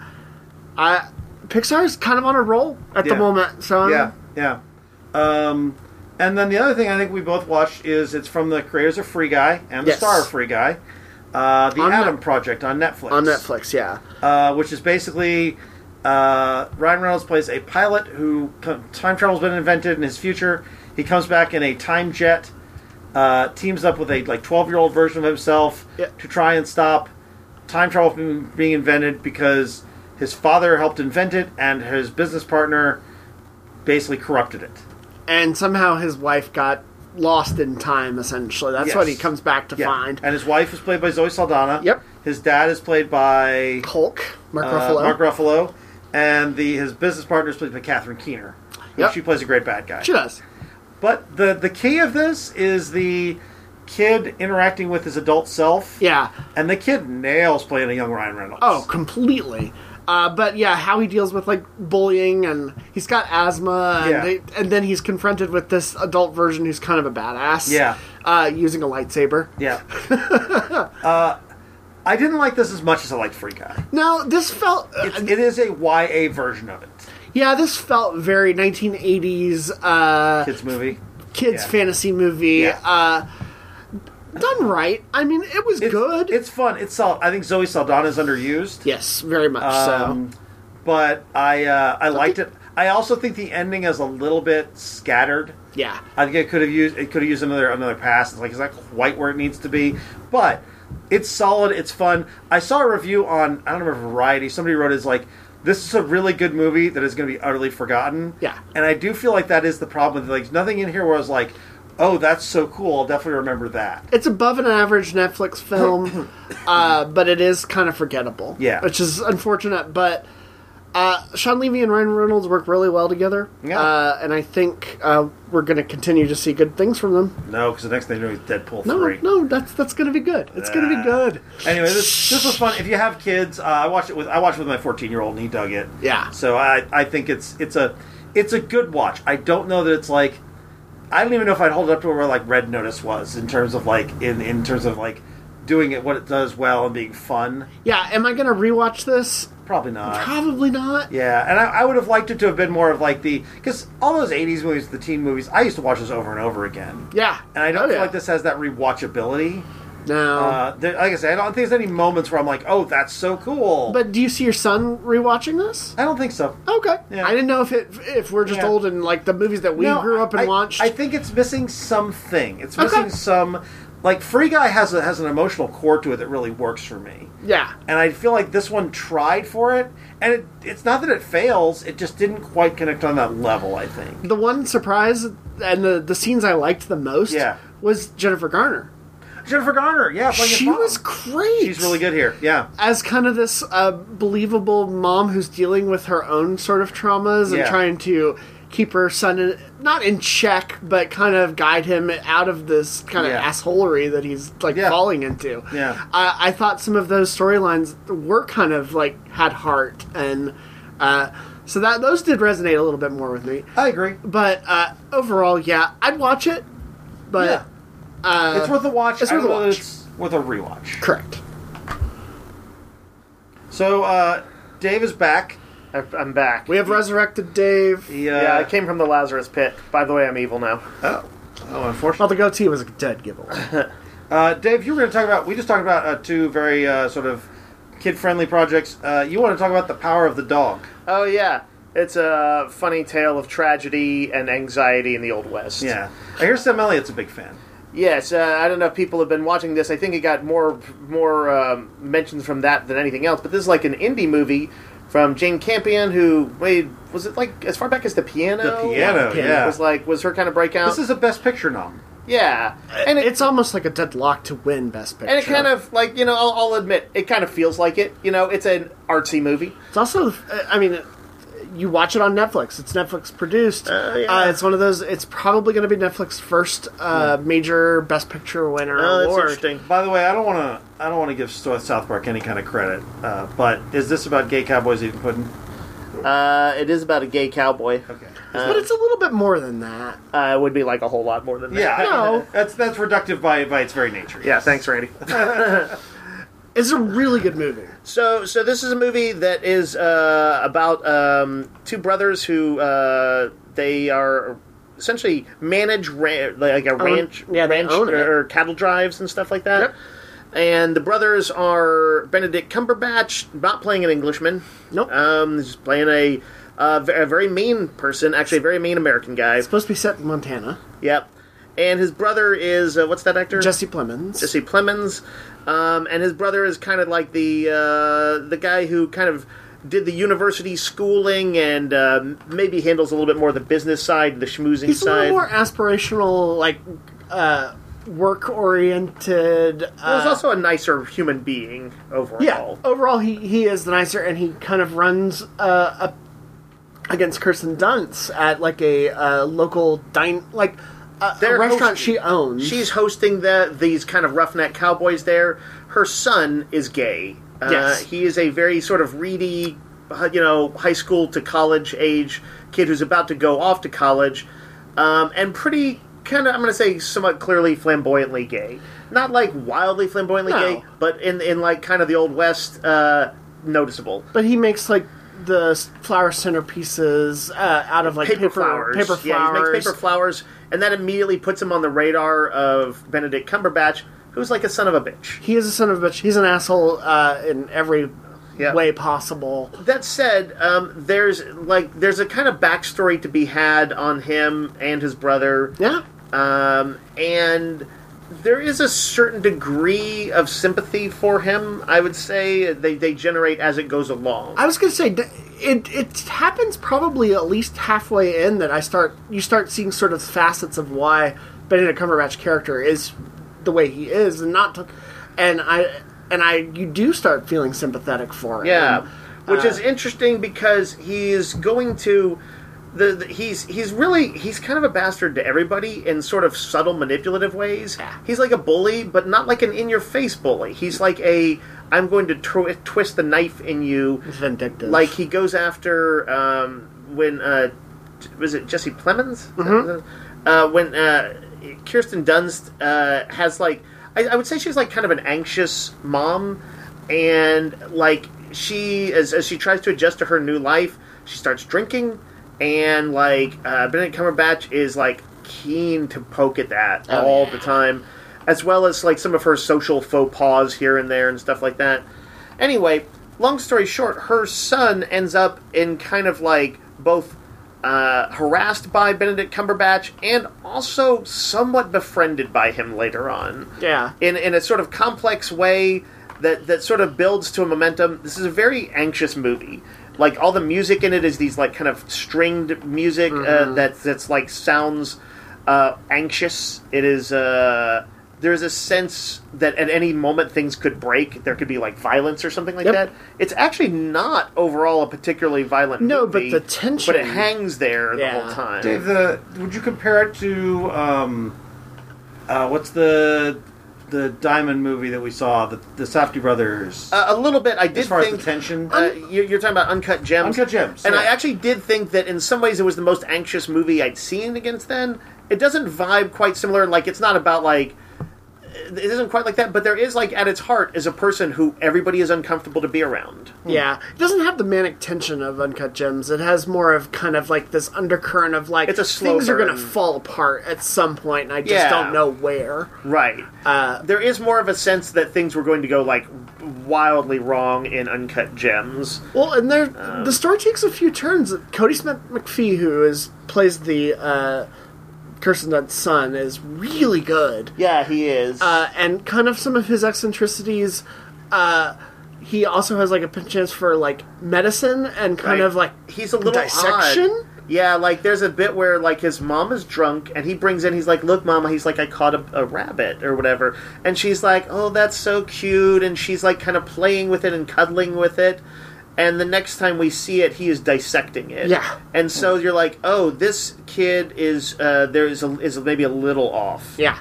I Pixar's kind of on a roll at Yeah. the moment, so I'm- Yeah, yeah. Um, and then the other thing I think we both watched is it's from the creators of Free Guy and the Yes. star of Free Guy, uh, the On Adam Net- Project on Netflix. on Netflix. Yeah, uh, which is basically uh, Ryan Reynolds plays a pilot who time travel's been invented in his future. He comes back in a time jet, uh, teams up with a like twelve year old version of himself Yeah. to try and stop time travel from being invented because his father helped invent it and his business partner basically corrupted it. and somehow his wife got lost in time. Essentially, that's Yes. what he comes back to Yeah. find. And his wife is played by Zoe Saldana. Yep. His dad is played by Hulk, Mark uh, Ruffalo. Mark Ruffalo. And the his business partner is played by Catherine Keener. who Yep. She plays a great bad guy. She does. But the the key of this is the kid interacting with his adult self. Yeah. And the kid nails playing a young Ryan Reynolds. Oh, completely. Uh, but yeah, how he deals with like bullying, and he's got asthma, and, Yeah. they, and then he's confronted with this adult version who's kind of a badass. Yeah. uh, using a lightsaber. Yeah. uh, I didn't like this as much as I liked Free Guy. No, this felt. It's, it is a Y A version of it. Yeah, this felt very nineteen eighties uh, Kids movie. kids Yeah. fantasy movie. Yeah. Uh, done right. I mean, it was It's, good. It's fun. It's solid. I think Zoe Saldana is underused. yes, very much Um, but I uh, I liked it. I also think the ending is a little bit scattered. so. Yeah. I think it could have used it could have used another another pass. It's like it's not quite where it needs to be, but it's solid. It's fun. I saw a review on I don't remember Variety. Somebody wrote is like this is a really good movie that is going to be utterly forgotten. Yeah. and I do feel like that is the problem. Like nothing in here where I was like, oh, that's so cool. I'll definitely remember that. It's above an average Netflix film, uh, but it is kind of forgettable. Yeah. Which is unfortunate, but uh, Sean Levy and Ryan Reynolds work really well together. Yeah. Uh, and I think uh, we're going to continue to see good things from them. No, because the next thing you know is Deadpool No, three. no, that's that's going to be good. It's going to be Ah. good. Anyway, this this was fun. If you have kids, uh, I watched it with I watched it with my fourteen year old and he dug it. Yeah. So I I think it's it's a it's a good watch. I don't know that it's like I don't even know if I'd hold it up to where like Red Notice was in terms of like in in terms of like doing it what it does well and being fun. Yeah, am I going to rewatch this? Probably not. Probably not. Yeah, and I, I would have liked it to have been more of like the because all those eighties movies, the teen movies, I used to watch those over and over again. Yeah, and I don't oh, feel yeah. like this has that rewatchability. No, uh, there, like I said, I don't think there's any moments where I'm like, "Oh, that's so cool." But do you see your son rewatching this? I don't think so. Okay, Yeah. I didn't know if it if we're just Yeah. old and like the movies that we No, grew up and I, watched. I think it's missing something. It's Okay. missing some. Like Free Guy has a, has an emotional core to it that really works for me. yeah, And I feel like this one tried for it, and it, it's not that it fails, it just didn't quite connect on that level, I think. the one surprise and the the scenes I liked the most Yeah. was Jennifer Garner. Jennifer Garner, yeah, playing his She mom. was great. She's really good here, yeah. As kind of this uh, believable mom who's dealing with her own sort of traumas and Yeah. trying to keep her son in, not in check, but kind of guide him out of this kind of Yeah. assholery that he's like Yeah. falling into. Yeah. I, I thought some of those storylines were kind of like had heart, and uh, so that those did resonate a little bit more with me. I agree. But uh, overall, yeah, I'd watch it. But Yeah. uh, It's worth a watch. it's I worth a don't know that watch. It's worth a rewatch. correct. So, uh, Dave is back. I- I'm back. We have resurrected Dave. He, uh, yeah, I came from the Lazarus pit. By the way, I'm evil now. Oh, oh, Well, unfortunately. the goatee was a dead giveaway. Uh, Dave, you were going to talk about. We just talked about uh, two very uh, sort of kid-friendly projects. Uh, you want to talk about The Power of the Dog? Oh yeah, it's a funny tale of tragedy and anxiety in the Old West. Yeah, I hear Sam Elliott's a big fan. Yes, uh, I don't know if people have been watching this. I think it got more more um, mentions from that than anything else. But this is like an indie movie from Jane Campion, who made was it like as far back as The Piano? The Piano, yeah. was like was her kind of breakout. This is a Best Picture nom. yeah, and it, It's almost like a deadlock to win Best Picture. and it kind of like you know I'll, I'll admit it kind of feels like it. You know, it's an artsy movie. It's also, I mean, you watch it on Netflix. It's Netflix produced. Uh, yeah. Uh, it's one of those. It's probably going to be Netflix's first uh, major Best Picture winner Oh, that's award. interesting. By the way, I don't want to. I don't want to give South Park any kind of credit. Uh, but is this about gay cowboys eating pudding? Uh, it is about a gay cowboy. Okay. But it's a little bit more than that. Uh, it would be like a whole lot more than that. Yeah. I- No. that's that's reductive by by its very nature. Yeah. Thanks, Randy. It's a really good movie. So, so this is a movie that is uh, about um, two brothers who uh, they are essentially manage ra- like a ranch, yeah, they ranch own it. or, or cattle drives and stuff like that. Yep. And the brothers are Benedict Cumberbatch, not playing an Englishman. Nope. Um, he's playing a, uh, a very mean person, actually a very mean American guy. It's supposed to be set in Montana. Yep. And his brother is uh, what's that actor? Jesse Plemons. Jesse Plemons, um, and his brother is kind of like the uh, the guy who kind of did the university schooling and uh, maybe handles a little bit more of the business side, the schmoozing He's a side. little more aspirational, like uh, work-oriented. Well, he's Uh, also a nicer human being overall. yeah, overall he he is the nicer, and he kind of runs uh, up against Kirsten Dunst at like a uh, local dine like. A, a They're restaurant host- she owns. She's hosting the these kind of roughneck cowboys there. Her son is gay. Uh, Yes. He is a very sort of reedy, uh, you know, high school to college age kid who's about to go off to college, um, and pretty kind of, I'm going to say, somewhat clearly flamboyantly gay. Not like wildly flamboyantly No. gay, but in in like kind of the Old West, uh, noticeable. But he makes like the flower centerpieces uh, out of like Paper, paper, flowers. Paper Yeah, flowers. he makes paper flowers, and that immediately puts him on the radar of Benedict Cumberbatch, who's like a son of a bitch. He is a son of a bitch. He's an asshole uh, in every Yeah. way possible. That said, um, there's like there's a kind of backstory to be had on him and his brother, Yeah. um, and there is a certain degree of sympathy for him. I would say they they generate as it goes along. I was gonna say d- it. It happens probably at least halfway in that I start. You start seeing sort of facets of why Benedict Cumberbatch's character is the way he is, and not. To, and I and I you do start feeling sympathetic for him. Yeah, which Uh, is interesting because he's going to the, the he's he's really he's kind of a bastard to everybody in sort of subtle manipulative ways. Yeah. He's like a bully, but not like an in your face bully. He's like a I'm going to tw- twist the knife in you. It's vindictive. Like he goes after um, when uh, was it Jesse Plemons? Mm-hmm. Uh, when uh, Kirsten Dunst uh, has like, I, I would say she's like kind of an anxious mom, and like she as as she tries to adjust to her new life, she starts drinking, and like uh, Benedict Cumberbatch is like keen to poke at that Oh, all yeah. the time, as well as like some of her social faux pas here and there and stuff like that. Anyway, long story short, her son ends up in kind of like both uh, harassed by Benedict Cumberbatch and also somewhat befriended by him later on. Yeah. In in a sort of complex way that, that sort of builds to a momentum. This is a very anxious movie. Like, all the music in it is these, like, kind of stringed music uh, that, that's, like, sounds uh, anxious. It is, uh... There's a sense that at any moment things could break. There could be, like, violence or something like Yep. that. It's actually not overall a particularly violent No, movie. but the tension- But it hangs there the Yeah. whole time. Dave, the would you compare it to um, uh, what's the the Diamond movie that we saw, the the Safdie brothers? Uh, a little bit. I did as far think... as the tension, Uh, you- you're talking about Uncut Gems. Uncut Gems, And yeah. I actually did think that in some ways it was the most anxious movie I'd seen against then. It doesn't vibe quite similar. Like, it's not about, like... It isn't quite like that, but there is, like, at its heart, is a person who everybody is uncomfortable to be around. Yeah, it doesn't have the manic tension of Uncut Gems. It has more of kind of like this undercurrent of like It's a slow things are going to burn. fall apart at some point, and I just Yeah. don't know where. Right. Uh, There is more of a sense that things were going to go, like, wildly wrong in Uncut Gems. Well, and there the story takes a few turns. Cody Smith McPhee, who is plays the uh, Kirsten Dunst's son, is really good. Yeah, he is. Uh, and kind of some of his eccentricities. Uh, he also has like a chance for like medicine and kind Right. of like He's a little dissection. odd. Yeah, like there's a bit where like his mom is drunk and he brings in, he's like, "Look, Mama," he's like, "I caught a, a rabbit or whatever," and she's like, "Oh, that's so cute," and she's like kind of playing with it and cuddling with it. And the next time we see it, he is dissecting it. Yeah. And so you're like, "Oh, this kid is uh, there is a, is maybe a little off." Yeah.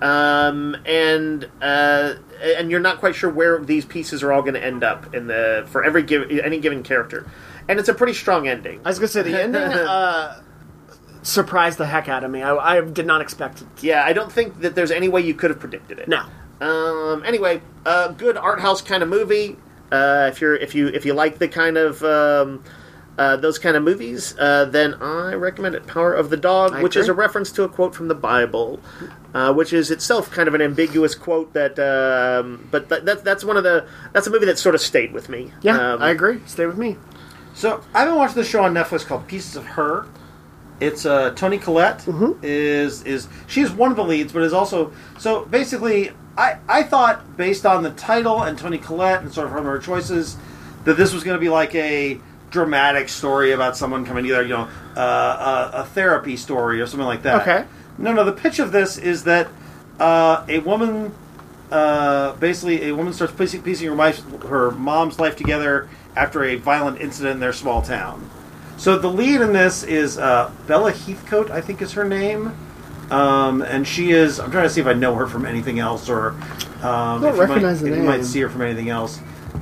Um, and uh, and you're not quite sure where these pieces are all going to end up in the for every give, any given character, and it's a pretty strong ending. I was gonna say the ending uh, surprised the heck out of me. I, I did not expect it. Yeah, I don't think that there's any way you could have predicted it. No. Um. Anyway, uh, good art house kind of movie. Uh, if you're if you if you like the kind of um, uh, those kind of movies, uh, then I recommend it. Power of the Dog, I which is a agree. reference to a quote from the Bible, uh, which is itself kind of an ambiguous quote. That, um, but that, that that's one of the that's a movie that sort of stayed with me. Yeah, Um, I agree. Stay with me. So I've been watching this show on Netflix called Pieces of Her. It's uh, Toni Collette Mm-hmm. is is she's one of the leads, but is also so basically. I, I thought based on the title and Toni Collette and sort of her choices that this was going to be like a dramatic story about someone coming together, you know, uh, a, a therapy story or something like that. Okay. No, no. The pitch of this is that uh, a woman, uh, basically, a woman starts piecing, piecing her, wife, her mom's life together after a violent incident in their small town. So the lead in this is uh, Bella Heathcote, I think is her name, um, and she is. I'm trying to see if I know her from anything else, or um, don't if, you might, recognize the if you might name. see her from anything else.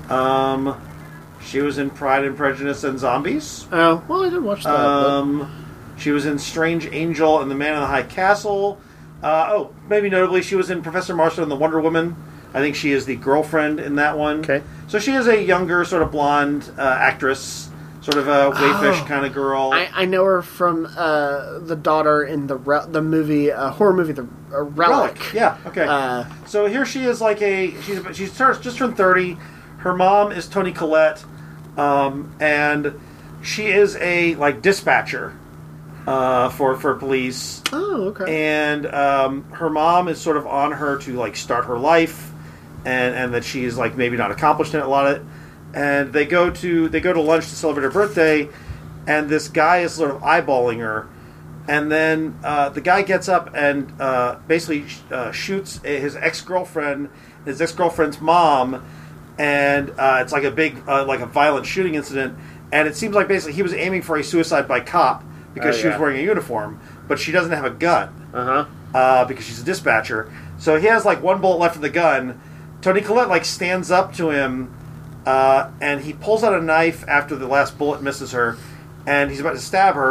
Um, she was in Pride and Prejudice and Zombies. Oh, well, I did watch that. but- Um, she was in Strange Angel and The Man in the High Castle. Uh, oh, maybe notably, she was in Professor Marston and the Wonder Woman. I think she is the girlfriend in that one. Okay. So she is a younger, sort of blonde uh, actress, sort of a wayfish Oh. kind of girl. I, I know her from uh, the daughter in the Re- the movie uh, horror movie the uh, Relic. Yeah. Okay. Uh, so here she is, like a she's she's turns- just turned thirty. Her mom is Toni Collette, um, and she is a like dispatcher uh, for for police. Oh, okay. And um, her mom is sort of on her to like start her life, and and that she's like maybe not accomplished in it a lot of it. And they go to they go to lunch to celebrate her birthday, and this guy is sort of eyeballing her, and then uh, the guy gets up and uh, basically uh, shoots his ex girlfriend, his ex girlfriend's mom, and uh, it's like a big uh, like a violent shooting incident. And it seems like basically he was aiming for a suicide by cop because Oh, she was yeah. wearing a uniform, but she doesn't have a gun Uh huh. uh, because she's a dispatcher. So he has like one bullet left in the gun. Toni Collette like stands up to him, uh, and he pulls out a knife after the last bullet misses her, and he's about to stab her.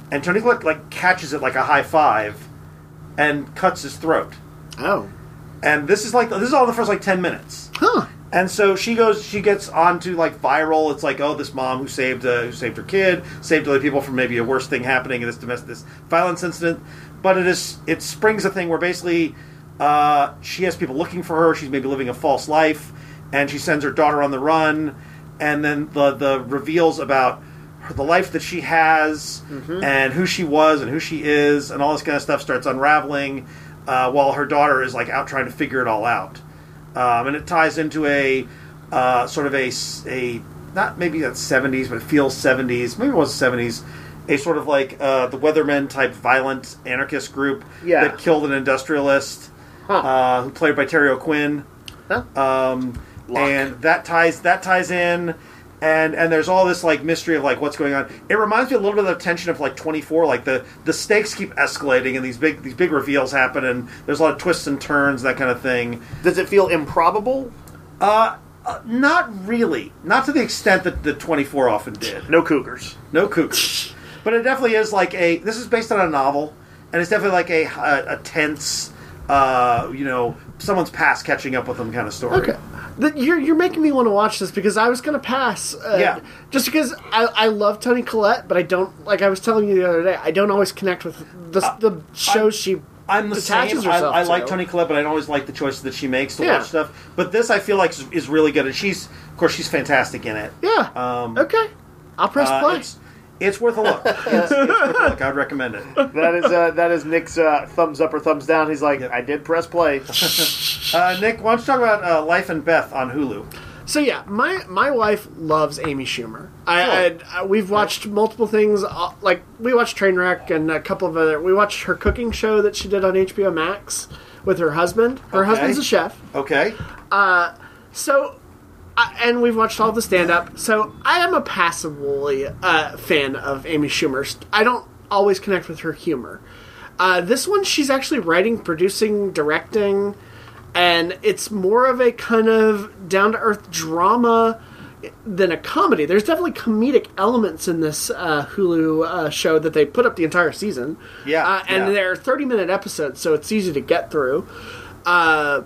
and Tony Collette like catches it like a high five, and cuts his throat. Oh. And this is like this is all in the first like ten minutes. Huh. And so she goes, she gets onto like viral. It's like, oh, this mom who saved uh, who saved her kid, saved other people from maybe a worse thing happening in this domestic this violence incident. But it is it springs a thing where basically uh, she has people looking for her. She's maybe living a false life, and she sends her daughter on the run. And then the the reveals about her, the life that she has, mm-hmm. and who she was, and who she is, and all this kind of stuff starts unraveling. Uh, while her daughter is like out trying to figure it all out, um, and it ties into a uh, sort of a, a not maybe that's seventies, but it feels seventies. Maybe it was seventies. A sort of like uh, the Weathermen type violent anarchist group Yeah. that killed an industrialist, Huh. uh, who played by Terry O'Quinn, Huh? um, Locke. and that ties that ties in. And and there's all this like mystery of like what's going on. It reminds me a little bit of the tension of like twenty-four. Like the, the stakes keep escalating and these big these big reveals happen and there's a lot of twists and turns, that kind of thing. Does it feel improbable? Uh, uh not really. Not to the extent that the twenty-four often did. No cougars. No cougars. But it definitely is like a. This is based on a novel, and it's definitely like a a, a tense, uh, you know, someone's past catching up with them kind of story. Okay. The, you're you're making me want to watch this because I was going to pass. Uh, Yeah. Just because I, I love Toni Collette, but I don't, like I was telling you the other day, I don't always connect with the, Uh, the shows she I'm the attaches same. I, herself I like to. Toni Collette, but I don't always like the choices that she makes to Yeah. watch stuff. But this, I feel like, is, is really good, and she's, of course, she's fantastic in it. Yeah. Um, okay. I'll press Uh, play. it's, it's worth a look. It's, it's worth a look. I'd recommend it. That is uh, that is Nick's uh, thumbs up or thumbs down. He's like, Yep. I did press play. Uh, Nick, why don't you talk about uh, Life and Beth on Hulu? So yeah, my my wife loves Amy Schumer. I, I, I we've watched multiple things. Uh, like we watched Trainwreck and a couple of other. We watched her cooking show that she did on H B O Max with her husband. Her Okay. husband's a chef. Okay. So, uh, and we've watched all the stand-up. So I am a passively uh, fan of Amy Schumer. I don't always connect with her humor. Uh, this one, she's actually writing, producing, directing, and it's more of a kind of down-to-earth drama than a comedy. There's definitely comedic elements in this uh, Hulu uh, show that they put up the entire season. Yeah, uh, and yeah. they're thirty-minute episodes, so it's easy to get through. Uh,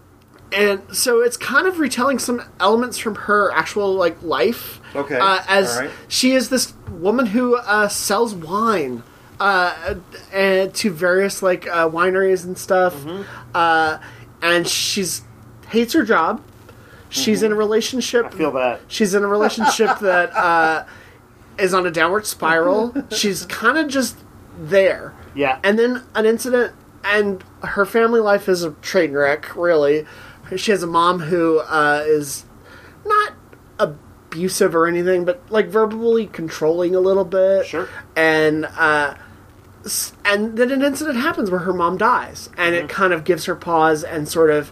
and so it's kind of retelling some elements from her actual like life. Okay, uh, as all right. she is this woman who uh, sells wine uh, and to various like uh, wineries and stuff, Mm-hmm. uh, and she's hates her job. She's in a relationship. I feel that. She's in a relationship that uh, is on a downward spiral. She's kind of just there. Yeah. And then an incident, and her family life is a train wreck, really. She has a mom who uh, is not abusive or anything, but like verbally controlling a little bit. Sure. And uh, s- and then an incident happens where her mom dies, and it kind of gives her pause and sort of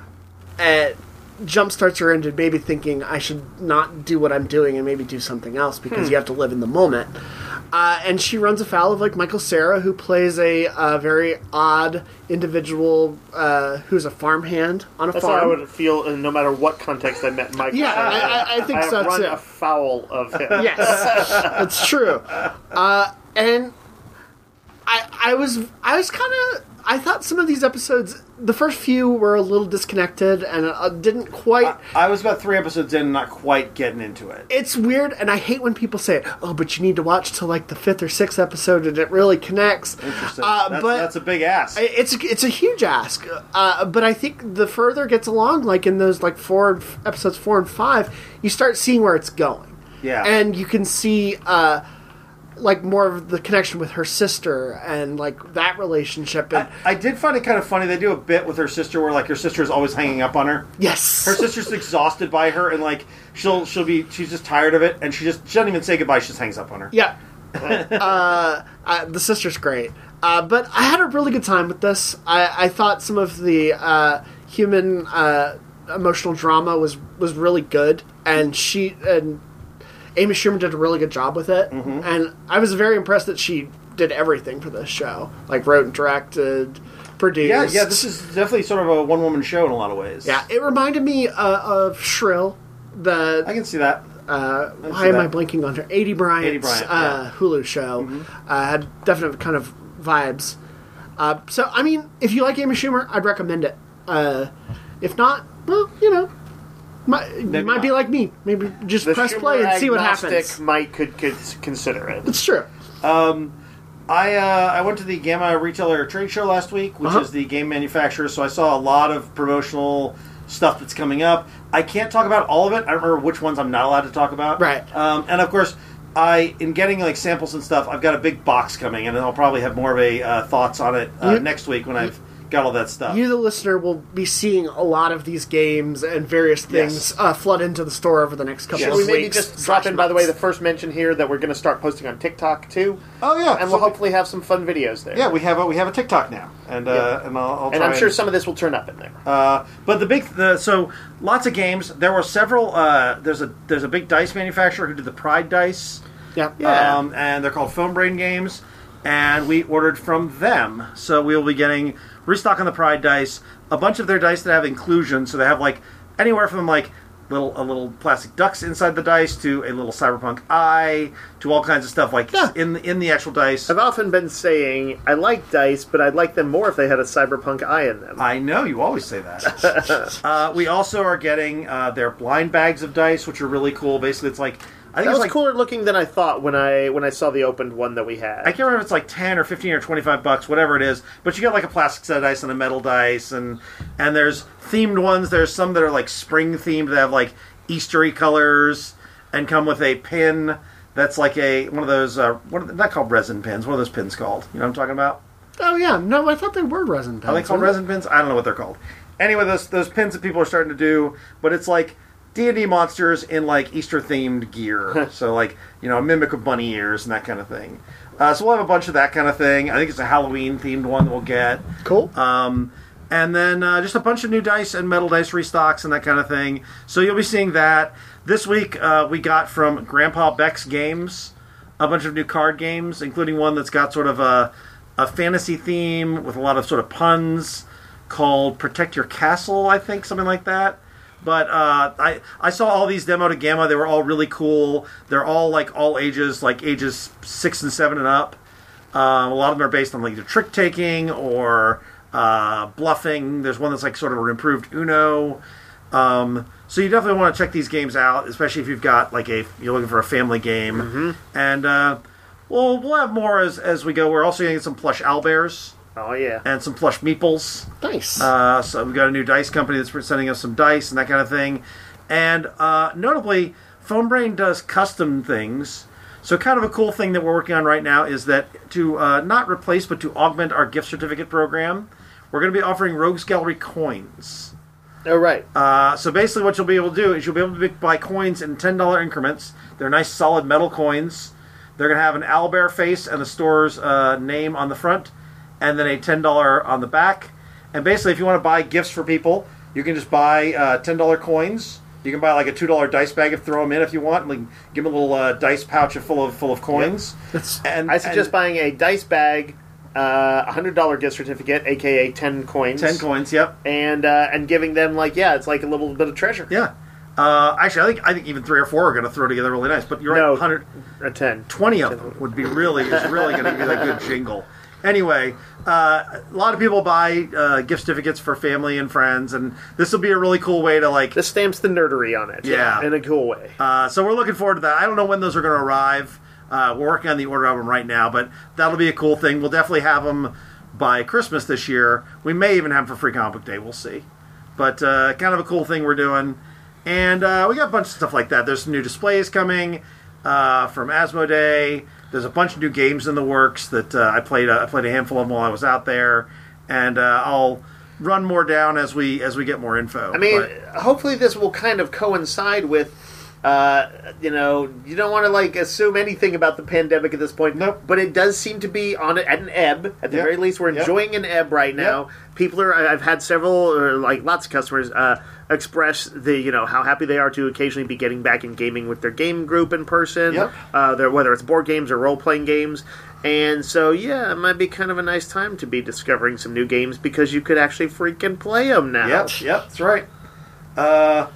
uh, jumpstarts her into maybe thinking I should not do what I'm doing and maybe do something else because you have to live in the moment. Uh, and she runs afoul of like Michael Cera, who plays a uh, very odd individual uh, who's a farmhand on a That's farm. how I would feel, uh, no matter what context I met Mike. Yeah, I- I- I think I so, run too. afoul of him. Yes, that's true. Uh, and I, I was, I was kind of, I thought some of these episodes, the first few were a little disconnected and uh, didn't quite. I was about three episodes in, not quite getting into it. It's weird, and I hate when people say it. Oh, but you need to watch till like the fifth or sixth episode, and it really connects. Interesting. Uh, that's, but that's a big ask. It's it's a huge ask, uh, but I think the further it gets along, like in those like four episodes four and five, you start seeing where it's going. Yeah. and you can see uh, like more of the connection with her sister and like that relationship. And I, I did find it kind of funny. They do a bit with her sister where like her sister is always hanging up on her. yes, Her sister's exhausted by her, and like she'll she'll be she's just tired of it, and she just she doesn't even say goodbye. She just hangs up on her. yeah. uh, uh, the sister's great, uh, but I had a really good time with this. I, I thought some of the uh, human uh, emotional drama was was really good, and she and Amy Schumer did a really good job with it. Mm-hmm. And I was very impressed that she did everything for this show, like wrote and directed, produced. Yeah, yeah. This is definitely sort of a one woman show in a lot of ways. yeah. It reminded me uh, of Shrill. The I can see that. Uh, see why am that. I blanking on her? eighty Bryant's eighty Bryant, uh, yeah. Hulu show Mm-hmm. uh, had definite kind of vibes. Uh, so, I mean, if you like Amy Schumer, I'd recommend it. Uh, if not, well, you know, might, you might not. be like me. Maybe just The press Schumer play and see what agnostic happens. might could, could consider it. It's true. I uh, I went to the Gamma Retailer Trade Show last week, which Uh-huh. is the game manufacturer. So I saw a lot of promotional stuff that's coming up. I can't talk about all of it. I don't remember which ones I'm not allowed to talk about. Right. Um, and of course, I in getting like samples and stuff, I've got a big box coming, and I'll probably have more of a uh, thoughts on it uh, You- next week when I've got all that stuff. You, the listener, will be seeing a lot of these games and various things Yes. uh, flood into the store over the next couple Should of we weeks. maybe just drop slash in, by the way, the months. first mention here that we're going to start posting on TikTok too, oh yeah, and so we'll we- hopefully have some fun videos there. yeah, we have a we have a TikTok now, and uh, and I'll, I'll and try I'm sure some of this will turn up in there. Uh, but the big, the, so lots of games. There were several. Uh, there's a there's a big dice manufacturer who did the Pride dice, Yeah. Yeah. um, and they're called Foam Brain Games, and we ordered from them. So we will be getting restock on the Pride dice. A bunch of their dice that have inclusion, so they have like anywhere from like little a little plastic ducks inside the dice to a little cyberpunk eye to all kinds of stuff like Yeah. in the, in the actual dice. I've often been saying I like dice, but I'd like them more if they had a cyberpunk eye in them. I know, you always say that. uh, we also are getting uh, their blind bags of dice, which are really cool. Basically, it's like I think That it's was like cooler looking than I thought when I when I saw the opened one that we had. I can't remember if it's like ten or fifteen or twenty-five bucks, whatever it is. But you get like a plastic set of dice and a metal dice, and and there's themed ones. There's some that are like spring themed that have like Eastery colors and come with a pin that's like a one of those uh, what are they, not called resin pins. What are those pins called? You know what I'm talking about? Oh, yeah. No, I thought they were resin pens. Are they called weren't resin pins? I don't know what they're called. Anyway, those those pins that people are starting to do, but it's like D and D monsters in like Easter themed gear. So like, you know, a mimic of bunny ears and that kind of thing. Uh, so we'll have a bunch of that kind of thing. I think it's a Halloween themed one that we'll get. Cool. Um, and then uh, just a bunch of new dice and metal dice restocks and that kind of thing. So you'll be seeing that. This week uh, we got from Grandpa Beck's Games a bunch of new card games, including one that's got sort of a, a fantasy theme with a lot of sort of puns called Protect Your Castle, I think, something like that. But uh, I I saw all these demoed at Gamma. They were all really cool. They're all like all ages, like ages six and seven and up. Um, a lot of them are based on like either trick taking or uh, bluffing. There's one that's like sort of an improved Uno. Um, so you definitely want to check these games out, especially if you've got like a you're looking for a family game. Mm-hmm. And uh, we'll we'll have more as as we go. We're also getting some plush owlbears Oh yeah. and some plush meeples. Nice. Uh, so we've got a new dice company that's sending us some dice and that kind of thing. And uh, notably, Foam Brain does custom things. So kind of a cool thing that we're working on right now is that to uh, not replace but to augment our gift certificate program, we're going to be offering Rogues Gallery coins. Oh right. Uh, so basically what you'll be able to do is you'll be able to buy coins in ten dollars increments. They're nice solid metal coins. They're going to have an owlbear face and the store's uh, name on the front, and then a ten dollars on the back. And basically, if you want to buy gifts for people, you can just buy uh, ten dollars coins. You can buy like a two dollars dice bag and throw them in if you want. Like, give them a little uh, dice pouch full of full of coins. That's, And I suggest and buying a dice bag, uh, a hundred dollar gift certificate, aka ten coins. ten coins. Yep. And uh, and giving them like yeah, it's like a little bit of treasure. Yeah. Uh, actually, I think I think even three or four are going to throw together really nice. But you're No. right. one hundred, A ten. twenty of them would be really is really going to give you a good jingle. Anyway, uh, a lot of people buy uh, gift certificates for family and friends, and this will be a really cool way to like. This stamps the nerdery on it. Yeah. In a cool way. Uh, so we're looking forward to that. I don't know when those are going to arrive. Uh, we're working on the order of them right now, but that'll be a cool thing. We'll definitely have them by Christmas this year. We may even have them for Free Comic Book Day. We'll see. But uh, kind of a cool thing we're doing. And uh, we got a bunch of stuff like that. There's some new displays coming uh, from Asmodee. There's a bunch of new games in the works that uh, I played. Uh, I played a handful of them while I was out there, and uh, I'll run more down as we as we get more info. I mean, But- hopefully this will kind of coincide with, uh, you know, you don't want to like assume anything about the pandemic at this point. Nope. But it does seem to be on at an ebb. At the Yep. very least, we're Yep. enjoying an ebb right now. Yep. People are. I've had several, or like lots of customers, uh, express the you know how happy they are to occasionally be getting back in gaming with their game group in person. Yep. Uh, their- whether it's board games or role playing games. And so, yeah, it might be kind of a nice time to be discovering some new games because you could actually freaking play them now. Yep, yep, that's right. Uh,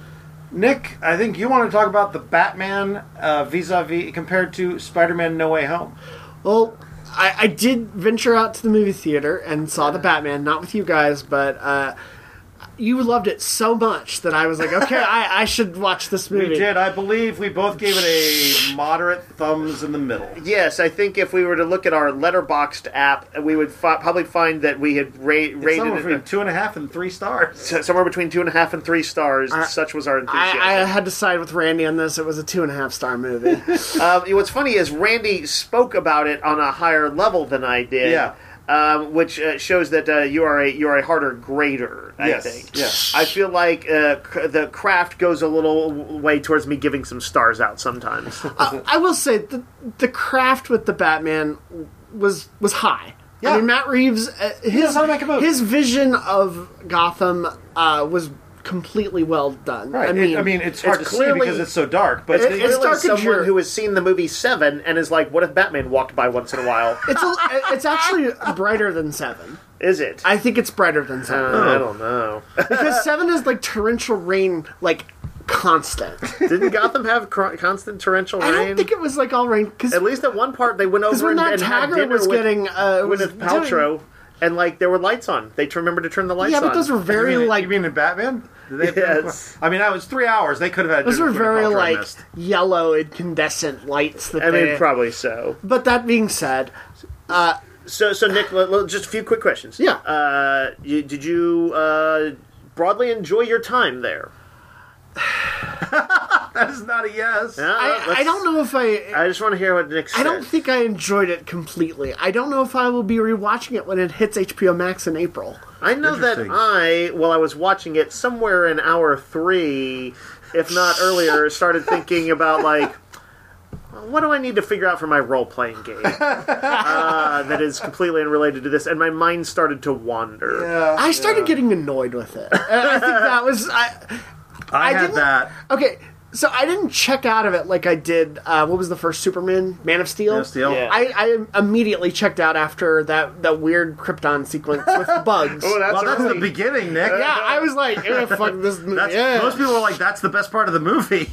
Nick, I think you want to talk about the Batman uh, vis-a-vis compared to Spider-Man No Way Home. Well, I, I did venture out to the movie theater and saw the Batman, not with you guys, but uh, you loved it so much that I was like, okay, I, I should watch this movie. We did. I believe we both gave it a moderate thumbs in the middle. Yes, I think if we were to look at our Letterboxd app, we would fi- probably find that we had ra- It's rated somewhere it between two and a half and three stars. s- somewhere between two and a half and three stars. I- Such was our enthusiasm. I, I had to side with Randy on this. It was a two and a half star movie. Um, what's funny is Randy spoke about it on a higher level than I did. Yeah. Um, which uh, shows that uh, you are a you are a harder grader. I Yes, think. yes. I feel like uh, c- the craft goes a little way towards me giving some stars out sometimes. uh, I will say the the craft with the Batman was was high. Yeah. I mean, Matt Reeves, uh, his knows how to make a movie. his vision of Gotham uh, was completely well done. Right. I mean, It- I mean, it's hard it's to clearly- see because it's so dark. But It's, It- it's clearly dark and someone dreary. who has seen the movie Seven and is like, "What if Batman walked by once in a while?" it's a, it's actually brighter than Seven. Is it? I think it's brighter than Seven. Uh, I don't know. Because Seven is like torrential rain, like constant. Didn't Gotham have cr- constant torrential I rain? don't think it was like all rain. Because At least at one part they went over when and, that and had Taggart dinner was with getting uh, was Gwyneth Paltrow, and like there were lights on. They t- remembered to turn the lights yeah, on. but those were very you mean, like you mean in Batman? Did they have Yes. I mean, that was three hours. They could have had. those dinner were with Gwyneth very Paltrow and like missed. yellow incandescent lights. That I they, mean, probably so. But that being said, uh, So, so Nick, l- l- just a few quick questions. Yeah. Uh, you, did you uh, broadly enjoy your time there? That is not a yes. Yeah, I, let's- I don't know if I. I just want to hear what Nick said. I don't think I enjoyed it completely. I don't know if I will be rewatching it when it hits H B O Max in April. I know that Interesting. I, while I was watching it, somewhere in hour three, if not earlier, started thinking about like, what do I need to figure out for my role-playing game uh, that is completely unrelated to this? And my mind started to wander. Yeah, I started getting annoyed with it. And I think that was I. I, I had didn't- that. Okay, so I didn't check out of it like I did. Uh, what was the first Superman? Man of Steel. Man of Steel. Yeah. I, I immediately checked out after that, that weird Krypton sequence with bugs. Oh, that's Well, that's early. the beginning, Nick. yeah, I was like, eh, fuck this movie. That's, yeah. Most people are like, that's the best part of the movie.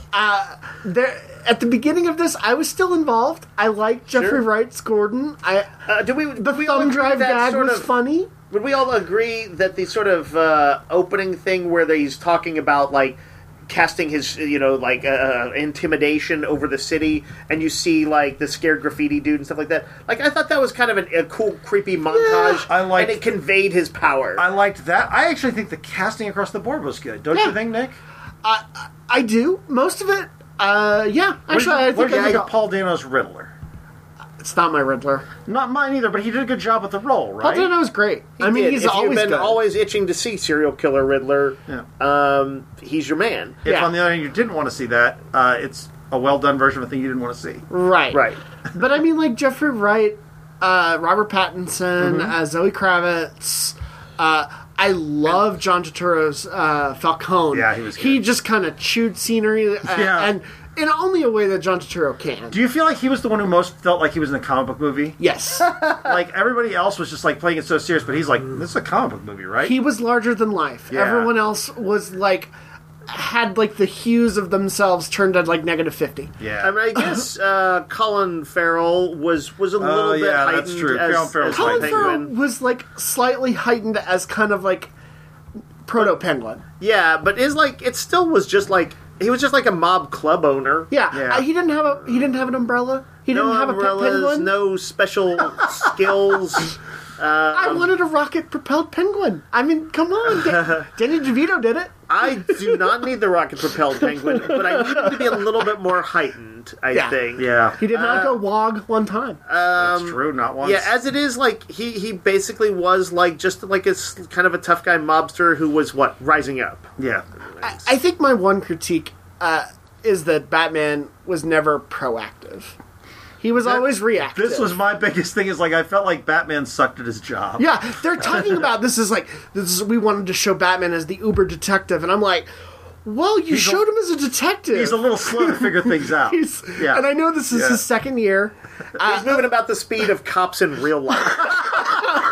There, at the beginning of this, I was still involved. I liked Jeffrey Sure. Wright's Gordon. I Uh, did we? the did we all thumb agree drive that gag sort was of, funny. Would we all agree that the sort of uh, opening thing where he's talking about like casting his, you know, like uh, intimidation over the city, and you see like the scared graffiti dude and stuff like that? Like, I thought that was kind of an, a cool, creepy montage, I liked- and it conveyed his power. I liked that. I actually think the casting across the board was good. Don't Yeah. you think, Nick? I, I do most of it. Uh, yeah, actually, I what think did I you think think of Paul Dano's Riddler? it's not my Riddler. Not mine either, but he did a good job with the role, Paul right? Dano was great. He I mean, did. he's if always you've been good. always itching to see serial killer Riddler, Yeah. um, he's your man. If Yeah. on the other hand you didn't want to see that, uh, it's a well done version of a thing you didn't want to see. right, Right. But I mean, like Jeffrey Wright, uh, Robert Pattinson, Mm-hmm. uh, Zoe Kravitz. Uh, I love John Turturro's uh, Falcone. Yeah, he was He good. just kind of chewed scenery, uh, Yeah. and in only a way that John Turturro can. Do you feel like he was the one who most felt like he was in a comic book movie? Yes, Like everybody else was just like playing it so serious, but he's like, this is a comic book movie, right? he was larger than life. Yeah. Everyone else was like had like the hues of themselves turned at like negative fifty. yeah. I mean, I guess uh, Colin Farrell was was a little bit Oh, yeah, heightened that's true. as, Colin Farrell's as Colin Penguin. Farrell was like slightly heightened as kind of like proto penguin. Yeah, but is like it still was just like he was just like a mob club owner. Yeah, Yeah. Uh, he didn't have a he didn't have an umbrella. He No didn't have a pet umbrellas, penguin. no special skills. I wanted a rocket propelled penguin. I mean, come on, Dan- Danny DeVito did it. I do not need the rocket propelled penguin, but I need him to be a little bit more heightened. I Yeah. think. yeah. He did not Uh, go wog one time. That's true, not once. Yeah, as it is, like he he basically was like just like a s- kind of a tough guy mobster who was what rising up. yeah. I, I think my one critique uh, is that Batman was never proactive. He was always reactive. This was my biggest thing is like I felt like Batman sucked at his job. Yeah, they're talking about this is like this is we wanted to show Batman as the uber detective, and I'm like, well, you He's a- showed him as a detective. He's a little slow to figure things out. He's- yeah. and I know this is Yeah. his second year. He's moving about the speed of cops in real life.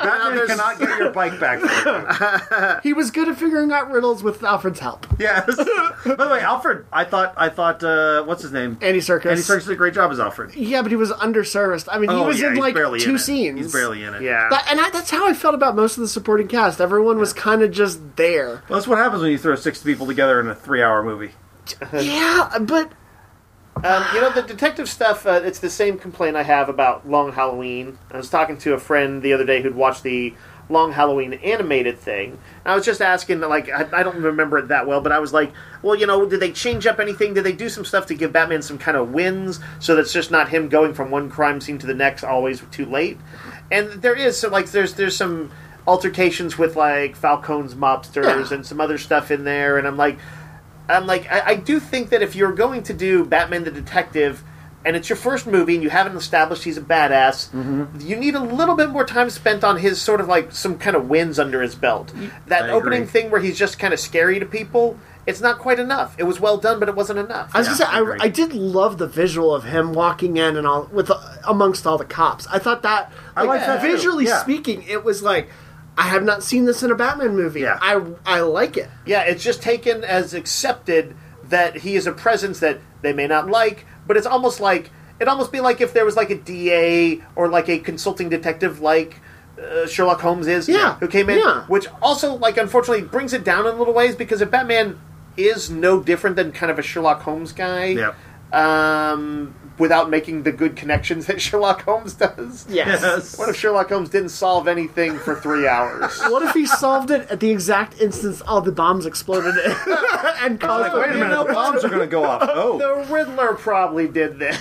Batman there's- cannot get your bike back for you. He was good at figuring out riddles with Alfred's help. Yes. By the way, Alfred, I thought, I thought, uh, what's his name? Andy Serkis. Andy Serkis did a great job as Alfred. Yeah, but he was underserviced. I mean, he Oh, was yeah, in he's like barely two in it. scenes. He's barely in it. Yeah. But, and I, that's how I felt about most of the supporting cast. Everyone was kind of just there. Well, that's what happens when you throw six people together in a three-hour movie. Yeah, but Um, you know, the detective stuff, uh, it's the same complaint I have about Long Halloween. I was talking to a friend the other day who'd watched the Long Halloween animated thing. And I was just asking, like, I, I don't remember it that well, but I was like, well, you know, did they change up anything? Did they do some stuff to give Batman some kind of wins so that's just not him going from one crime scene to the next always too late? And there is, so, like, there's there's some altercations with, like, Falcone's mobsters Yeah. and some other stuff in there, and I'm like... I'm like, I, I do think that if you're going to do Batman the Detective, and it's your first movie, and you haven't established he's a badass, Mm-hmm. you need a little bit more time spent on his sort of like some kind of wins under his belt. That I opening agree. thing where he's just kind of scary to people, it's not quite enough. It was well done, but it wasn't enough. I was Yeah, gonna say I I, agree. I did love the visual of him walking in and all with amongst all the cops. I thought that, I like that too, visually yeah. speaking, it was like I have not seen this in a Batman movie. Yeah. I I like it. Yeah, it's just taken as accepted that he is a presence that they may not like, but it's almost like it'd almost be like if there was like a D A or like a consulting detective like uh, Sherlock Holmes is, Yeah, who came in, yeah. which also like unfortunately brings it down in little ways because if Batman is no different than kind of a Sherlock Holmes guy, Yep. um, without making the good connections that Sherlock Holmes does. Yes. What if Sherlock Holmes didn't solve anything for three hours? What if he solved it at the exact instance all the bombs exploded and caused Like, wait a the- minute, the bombs are going to go off. Oh. The Riddler probably did this.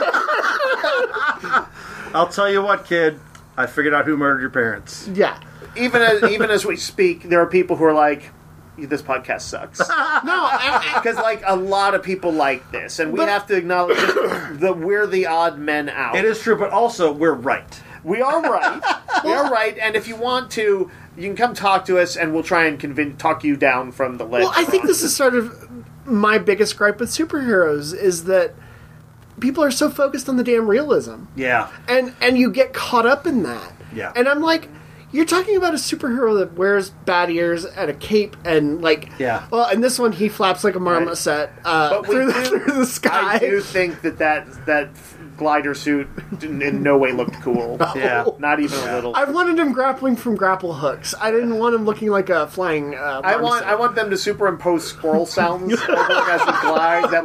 I'll tell you what, kid. I figured out who murdered your parents. Yeah. even as even as we speak, there are people who are like, "This podcast sucks," No, I, because like a lot of people like this, and we But- have to acknowledge that we're the odd men out. It is true, but also, we're right. We are right. We are right, and if you want to, you can come talk to us, and we'll try and convince talk you down from the ledge. well, I think this is sort of my biggest gripe with superheroes is that people are so focused on the damn realism. Yeah. and and you get caught up in that. Yeah. And I'm like, you're talking about a superhero that wears bat ears and a cape and like, Yeah. Well, in this one he flaps like a marmoset uh, But we through, the, do- through the sky. I do think that that that glider suit in in no way looked cool. Yeah. Not even a little. I wanted him grappling from grapple hooks. I didn't want him looking like a flying. Uh, I want marmoset. I want them to superimpose squirrel sounds over as he glides, that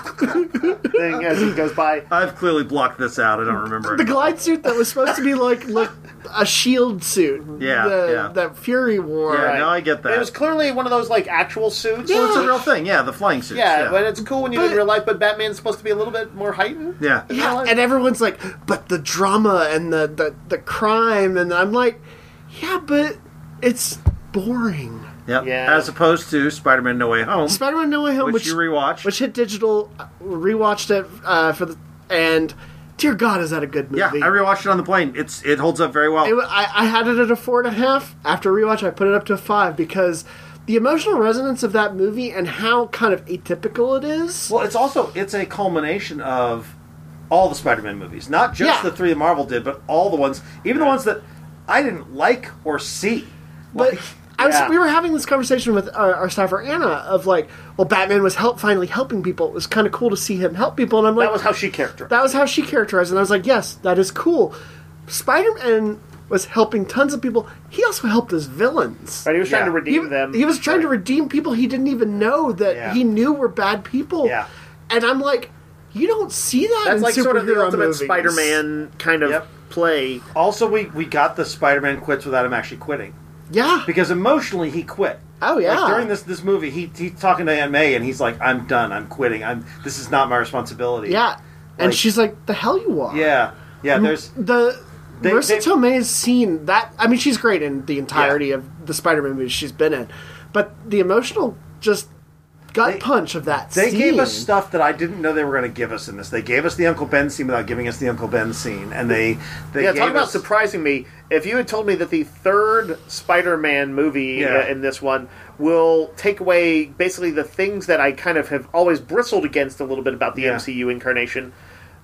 little thing as he goes by. I've clearly blocked this out. I don't remember the it. glide suit that was supposed to be like like a shield suit. Yeah, the, yeah. that Fury wore. Yeah, Right. no, I get that. It was clearly one of those like actual suits. Well, it's a real thing. Yeah, the flying suits. Yeah, Yeah. but it's cool when you do it in But- real life. But Batman's supposed to be a little bit more heightened. Yeah. Yeah, and everyone's like, but the drama and the, the, the crime, and I'm like, yeah, but it's boring. Yep. Yeah. As opposed to Spider-Man No Way Home, Spider-Man No Way Home, which, which, you rewatched. which hit digital, uh, rewatched it uh, for the, and dear God, is that a good movie? yeah, I rewatched it on the plane. It's It holds up very well. It wa- I, I had it at a four and a half. After rewatch, I put it up to a five because the emotional resonance of that movie and how kind of atypical it is. Well, it's also it's a culmination of all the Spider-Man movies, not just Yeah. the three that Marvel did, but all the ones, even the ones that I didn't like or see. But Like, I was, Yeah. we were having this conversation with our, our staffer Anna of like, well, Batman was help finally helping people. It was kind of cool to see him help people, and I'm like, That was how she characterized. that was how she characterized it. And I was like, yes, that is cool. Spider-Man was helping tons of people. He also helped his villains. Right, he was trying Yeah. to redeem He, them. he was trying to Right. redeem people he didn't even know that Yeah. he knew were bad people. Yeah. And I'm like, you don't see that That's in like superhero sort of the ultimate movies. Spider-Man kind of Yep. play. also, we, we got the Spider-Man quits without him actually quitting. Yeah. Because emotionally, he quit. Oh, yeah. Like during this this movie, he he's talking to Aunt May, and he's like, "I'm done. I'm quitting. I'm. This is not my responsibility." Yeah. And Like- she's like, the hell you are. Yeah. Yeah. There's. The They- Marissa they- Tomei's scene that I mean she's great in the entirety of the Spider-Man movies she's been in, but the emotional just gut They- punch of that They scene. gave us stuff that I didn't know they were going to give us in this. They gave us the Uncle Ben scene without giving us the Uncle Ben scene, and they they Yeah, gave talk about us, surprising me. If you had told me that the third Spider-Man movie Yeah. uh, in this one will take away basically the things that I kind of have always bristled against a little bit about the Yeah. M C U incarnation,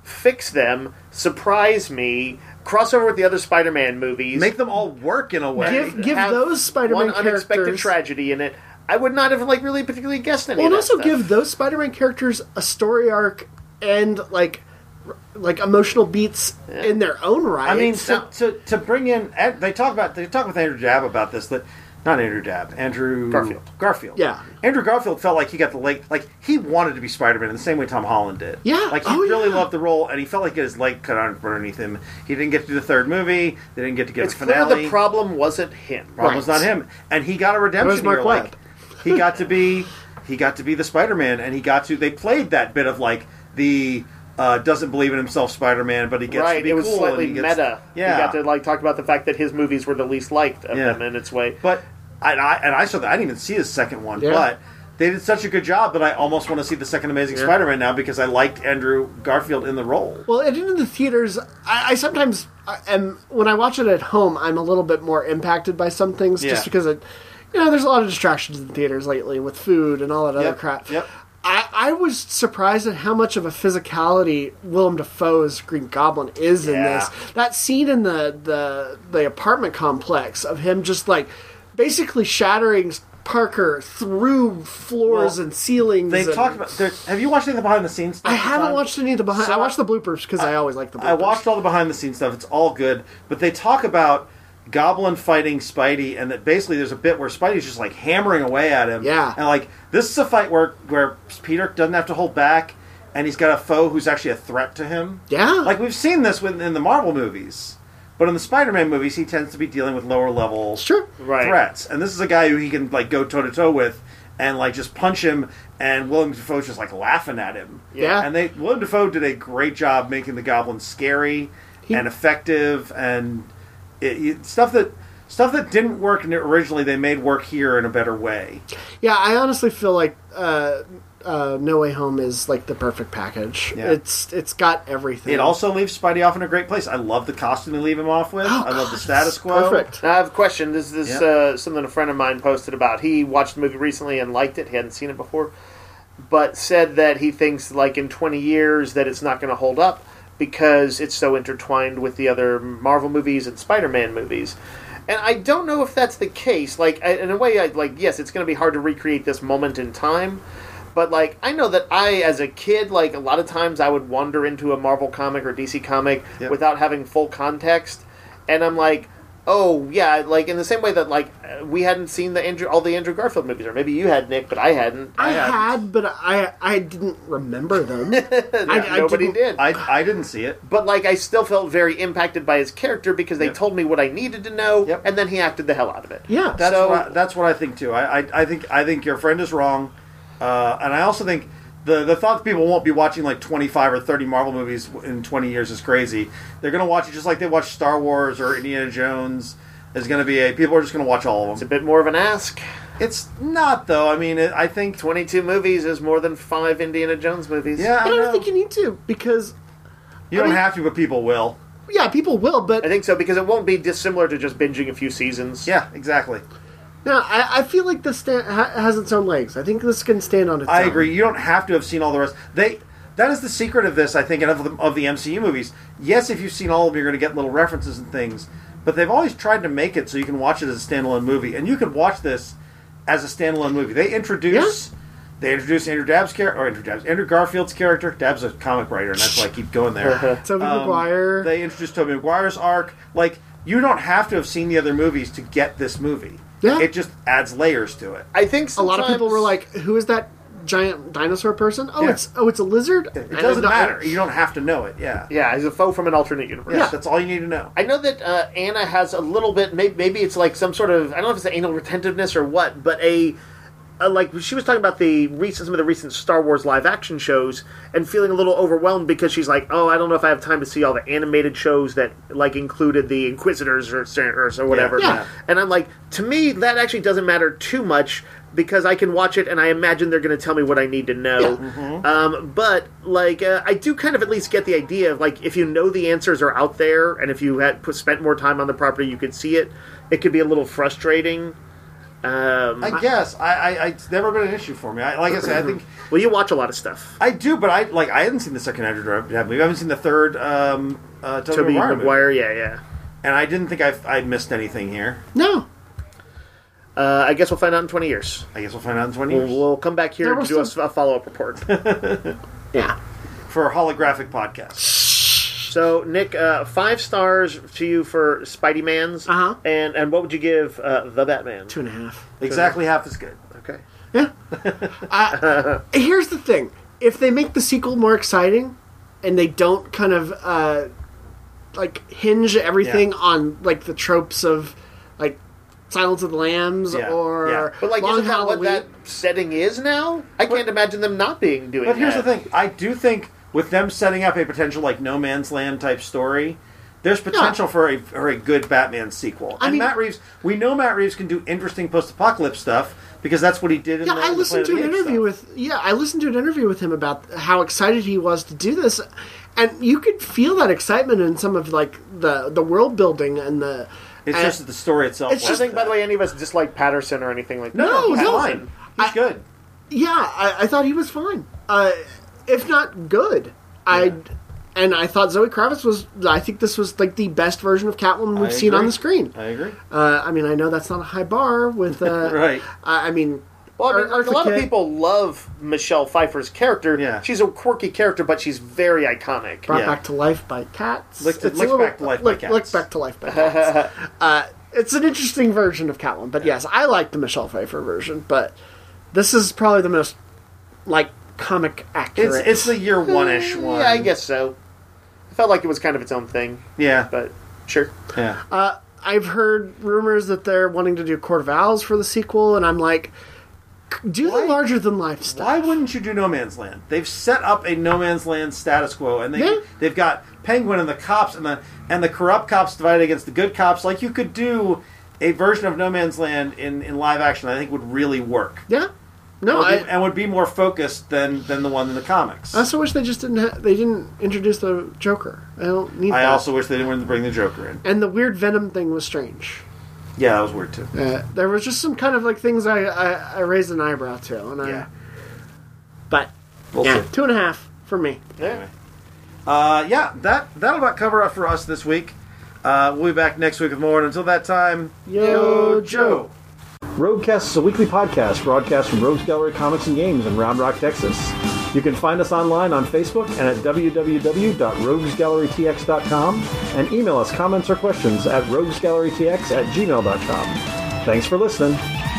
fix them, surprise me, crossover with the other Spider-Man movies, Make them all work in a way. Give give have those Spider-Man one unexpected characters tragedy in it. I would not have like really particularly guessed any well, and of that also stuff. give those Spider-Man characters a story arc and like r- like emotional beats in their own right. I mean, So- to, to to bring in, Ed- they talk about they talk with Andrew Dabb about this. That not Andrew Dabb, Andrew Garfield. Garfield. Yeah. Andrew Garfield felt like he got the leg, like he wanted to be Spider-Man in the same way Tom Holland did. Yeah. like he Oh, really yeah. loved the role, and he felt like he got his leg cut out from underneath him. He didn't get to do the third movie. They didn't get to get it's a clear finale. the problem wasn't him. problem was not him, and he got a redemption Mark here. Webb. Like he got to be, he got to be the Spider-Man, and he got to. They played that bit of like the uh, doesn't believe in himself Spider-Man, but he gets Right, to be it was cool. slightly and he gets, meta. Yeah, He got to like talk about the fact that his movies were the least liked of Yeah. them in its way. But and I and I saw that I didn't even see his second one, Yeah. but they did such a good job that I almost want to see the second Amazing Spider-Man now because I liked Andrew Garfield in the role. Well, and in the theaters, I, I sometimes am when I watch it at home, I'm a little bit more impacted by some things Yeah. just because it, you know, there's a lot of distractions in theaters lately with food and all that other Yep, crap. yep. I, I was surprised at how much of a physicality Willem Dafoe's Green Goblin is in Yeah. this. That scene in the, the the apartment complex of him just like basically shattering Parker through floors Well, and ceilings. They and- talked about. there's- Have you watched any of the behind the scenes stuff? I haven't Tom? watched any of the behind. So I watched the bloopers because I, always like the bloopers. I watched all the behind the scenes stuff. It's all good, but they talk about Goblin fighting Spidey, and that basically there's a bit where Spidey's just like hammering away at him. Yeah. and like this is a fight where where Peter doesn't have to hold back, and he's got a foe who's actually a threat to him. Yeah. like we've seen this with, in the Marvel movies, but in the Spider-Man movies, he tends to be dealing with lower level Sure. Right. threats, and this is a guy who he can like go toe to toe with. And like just punch him, and Willem Dafoe's just like laughing at him. Yeah. and they Willem Dafoe did a great job making the Goblin scary He- and effective, and it, it, stuff that stuff that didn't work originally they made work here in a better way. Yeah, I honestly feel like uh, uh, No Way Home is like the perfect package. Yeah. It's it's got everything. It also leaves Spidey off in a great place. I love the costume they leave him off with. Oh, I love the God, status it's quo. Perfect. Now, I have a question. This is Yeah. uh, something a friend of mine posted about. He watched the movie recently and liked it. He hadn't seen it before, but said that he thinks, like in twenty years, that it's not going to hold up because it's so intertwined with the other Marvel movies and Spider-Man movies. And I don't know if that's the case. Like, I, in a way, I, like yes, it's going to be hard to recreate this moment in time. But, like, I know that I, as a kid, like, a lot of times I would wander into a Marvel comic or D C comic Yep. without having full context. And I'm like, oh, yeah, like, in the same way that, like, uh, we hadn't seen the Andrew, all the Andrew Garfield movies. Or maybe you had, Nick, but I hadn't. I hadn't. had, but I I didn't remember them. I, I Nobody didn't- did. I, I didn't see it. But, like, I still felt very impacted by his character because they Yep. told me what I needed to know, Yep. and then he acted the hell out of it. Yeah. That's So- what I, that's what I think too. I, I I think I think your friend is wrong, uh, and I also think the the thought that people won't be watching like twenty-five or thirty Marvel movies in twenty years is crazy. They're going to watch it just like they watch Star Wars or Indiana Jones. Is going to be a people are just going to watch all of It's a them. bit more of an ask. It's not though. I mean, it, I think twenty-two movies is more than five Indiana Jones movies. yeah. I I don't know. think you need to because you don't I mean- have to, but people will. yeah, people will. But I think so, because it won't be dissimilar to just binging a few seasons. Yeah, exactly. no, I, I feel like this sta- ha- has its own legs. I think this can stand on its I own. agree. You don't have to have seen all the rest. They that is the secret of this, I think, and of the, of the M C U movies. Yes, if you've seen all of them, you're going to get little references and things. But they've always tried to make it so you can watch it as a standalone movie, and you can watch this as a standalone movie. They introduce they introduce Andrew Dabb's character, or Andrew Dabb's Andrew Garfield's character. Dabb's a comic writer, and that's why I keep going there. Tobey Um, Maguire. They introduced Tobey Maguire's arc. Like you don't have to have seen the other movies to get this movie. Yeah. It just adds layers to it. I think a lot of people sometimes- were like, "Who is that giant dinosaur person?" Oh, Yeah. it's oh, it's a lizard. It I doesn't don't know- matter. You don't have to know it. Yeah. Yeah, he's a foe from an alternate universe. Yeah, that's all you need to know. I know that uh, Anna has a little bit, maybe, maybe it's like some sort of, I don't know if it's an anal retentiveness or what, but a, a like, she was talking about the recent, some of the recent Star Wars live action shows and feeling a little overwhelmed because she's like, oh, I don't know if I have time to see all the animated shows that, like, included the Inquisitors or, or, or whatever. Yeah. And I'm like, to me, that actually doesn't matter too much because I can watch it and I imagine they're going to tell me what I need to know. Um, but, like, uh, I do kind of at least get the idea of, like, if you know the answers are out there and if you had put, spent more time on the property, you could see it, it could be a little frustrating. Um, I guess I, I, it's never been an issue for me. I, like I said, I think well, you watch a lot of stuff. I do, but I like I hadn't seen the second Andrew Garfield movie. I haven't seen the third um, uh, Tobey Tobey Maguire movie. Maguire, yeah, yeah. And I didn't think I I missed anything here. No. Uh, I guess we'll find out in twenty years. I guess we'll find out in twenty We'll, years we'll come back here There and was do some- a, a follow-up report. Yeah. for a holographic podcast. So, Nick, uh, five stars to you for Spidey Man's. Uh-huh. And and what would you give uh, The Batman? Two and a half. Exactly half as good. Okay. Yeah. uh, here's the thing: if they make the sequel more exciting, and they don't kind of uh, like hinge everything Yeah. on like the tropes of like Silence of the Lambs Yeah. or Yeah. But, like, Long isn't that what Halloween. that setting is now? I can't imagine them not being doing But here's that. the thing: I do think with them setting up a potential like No Man's Land type story, there's potential for a for a good Batman sequel. I and mean- Matt Reeves, we know Matt Reeves can do interesting post-apocalypse stuff because that's what he did in Yeah, the, I the listened to Planet an of the Apes interview stuff. with yeah, I listened to an interview with him about how excited he was to do this, and you could feel that excitement in some of like the the world building and the. It's and- just that the story itself. It's I don't was think, by that. the way, any of us dislike Patterson or anything like that. no, No, he's no. fine. He's I- good. Yeah, I, I thought he was fine, uh, if not good. I and I thought Zoe Kravitz was. I think this was like the best version of Catwoman we've I seen on agree. the screen. I agree. Uh, I mean, I know that's not a high bar with. Uh, Right. I I mean, Well, I mean, Eartha a lot of Kitt- people love Michelle Pfeiffer's character. Yeah. She's a quirky character, but she's very iconic. brought Yeah. back to life by cats. Licked- It's a licked little- back to life by lick- cats. Licked back to life by cats. uh, it's an interesting version of Catwoman, but yes, I like the Michelle Pfeiffer version. But this is probably the most like comic It's accurate. it's the year one ish one. Yeah, I guess so. I felt like it was kind of its own thing, Yeah. but sure. Yeah. Uh, I've heard rumors that they're wanting to do Court of Owls for the sequel, and I'm like, do Why? the larger than life stuff. Why wouldn't you do No Man's Land? They've set up a No Man's Land status quo, and they Yeah. they've got Penguin and the cops and the and the corrupt cops divided against the good cops. Like you could do a version of No Man's Land in, in live action. I think would really work. Yeah, no, and, I, would be, and would be more focused than than the one in the comics. I also wish they just didn't. Ha- they didn't introduce the Joker. I don't need I that. also wish they didn't want to bring the Joker in. And the weird Venom thing was strange. Yeah, that was weird too. Uh, there was just some kind of like things I, I, I raised an eyebrow to, and I. Yeah. But We'll yeah, see. two and a half for me. Yeah. Uh, yeah, that that'll about cover it for us this week. Uh, we'll be back next week with more. And until that time, Yo, Joe. Roguecast is a weekly podcast broadcast from Rogues Gallery Comics and Games in Round Rock, Texas. You can find us online on Facebook and at w w w dot rogues gallery t x dot com and email us comments or questions at rogues gallery t x at gmail dot com. Thanks for listening.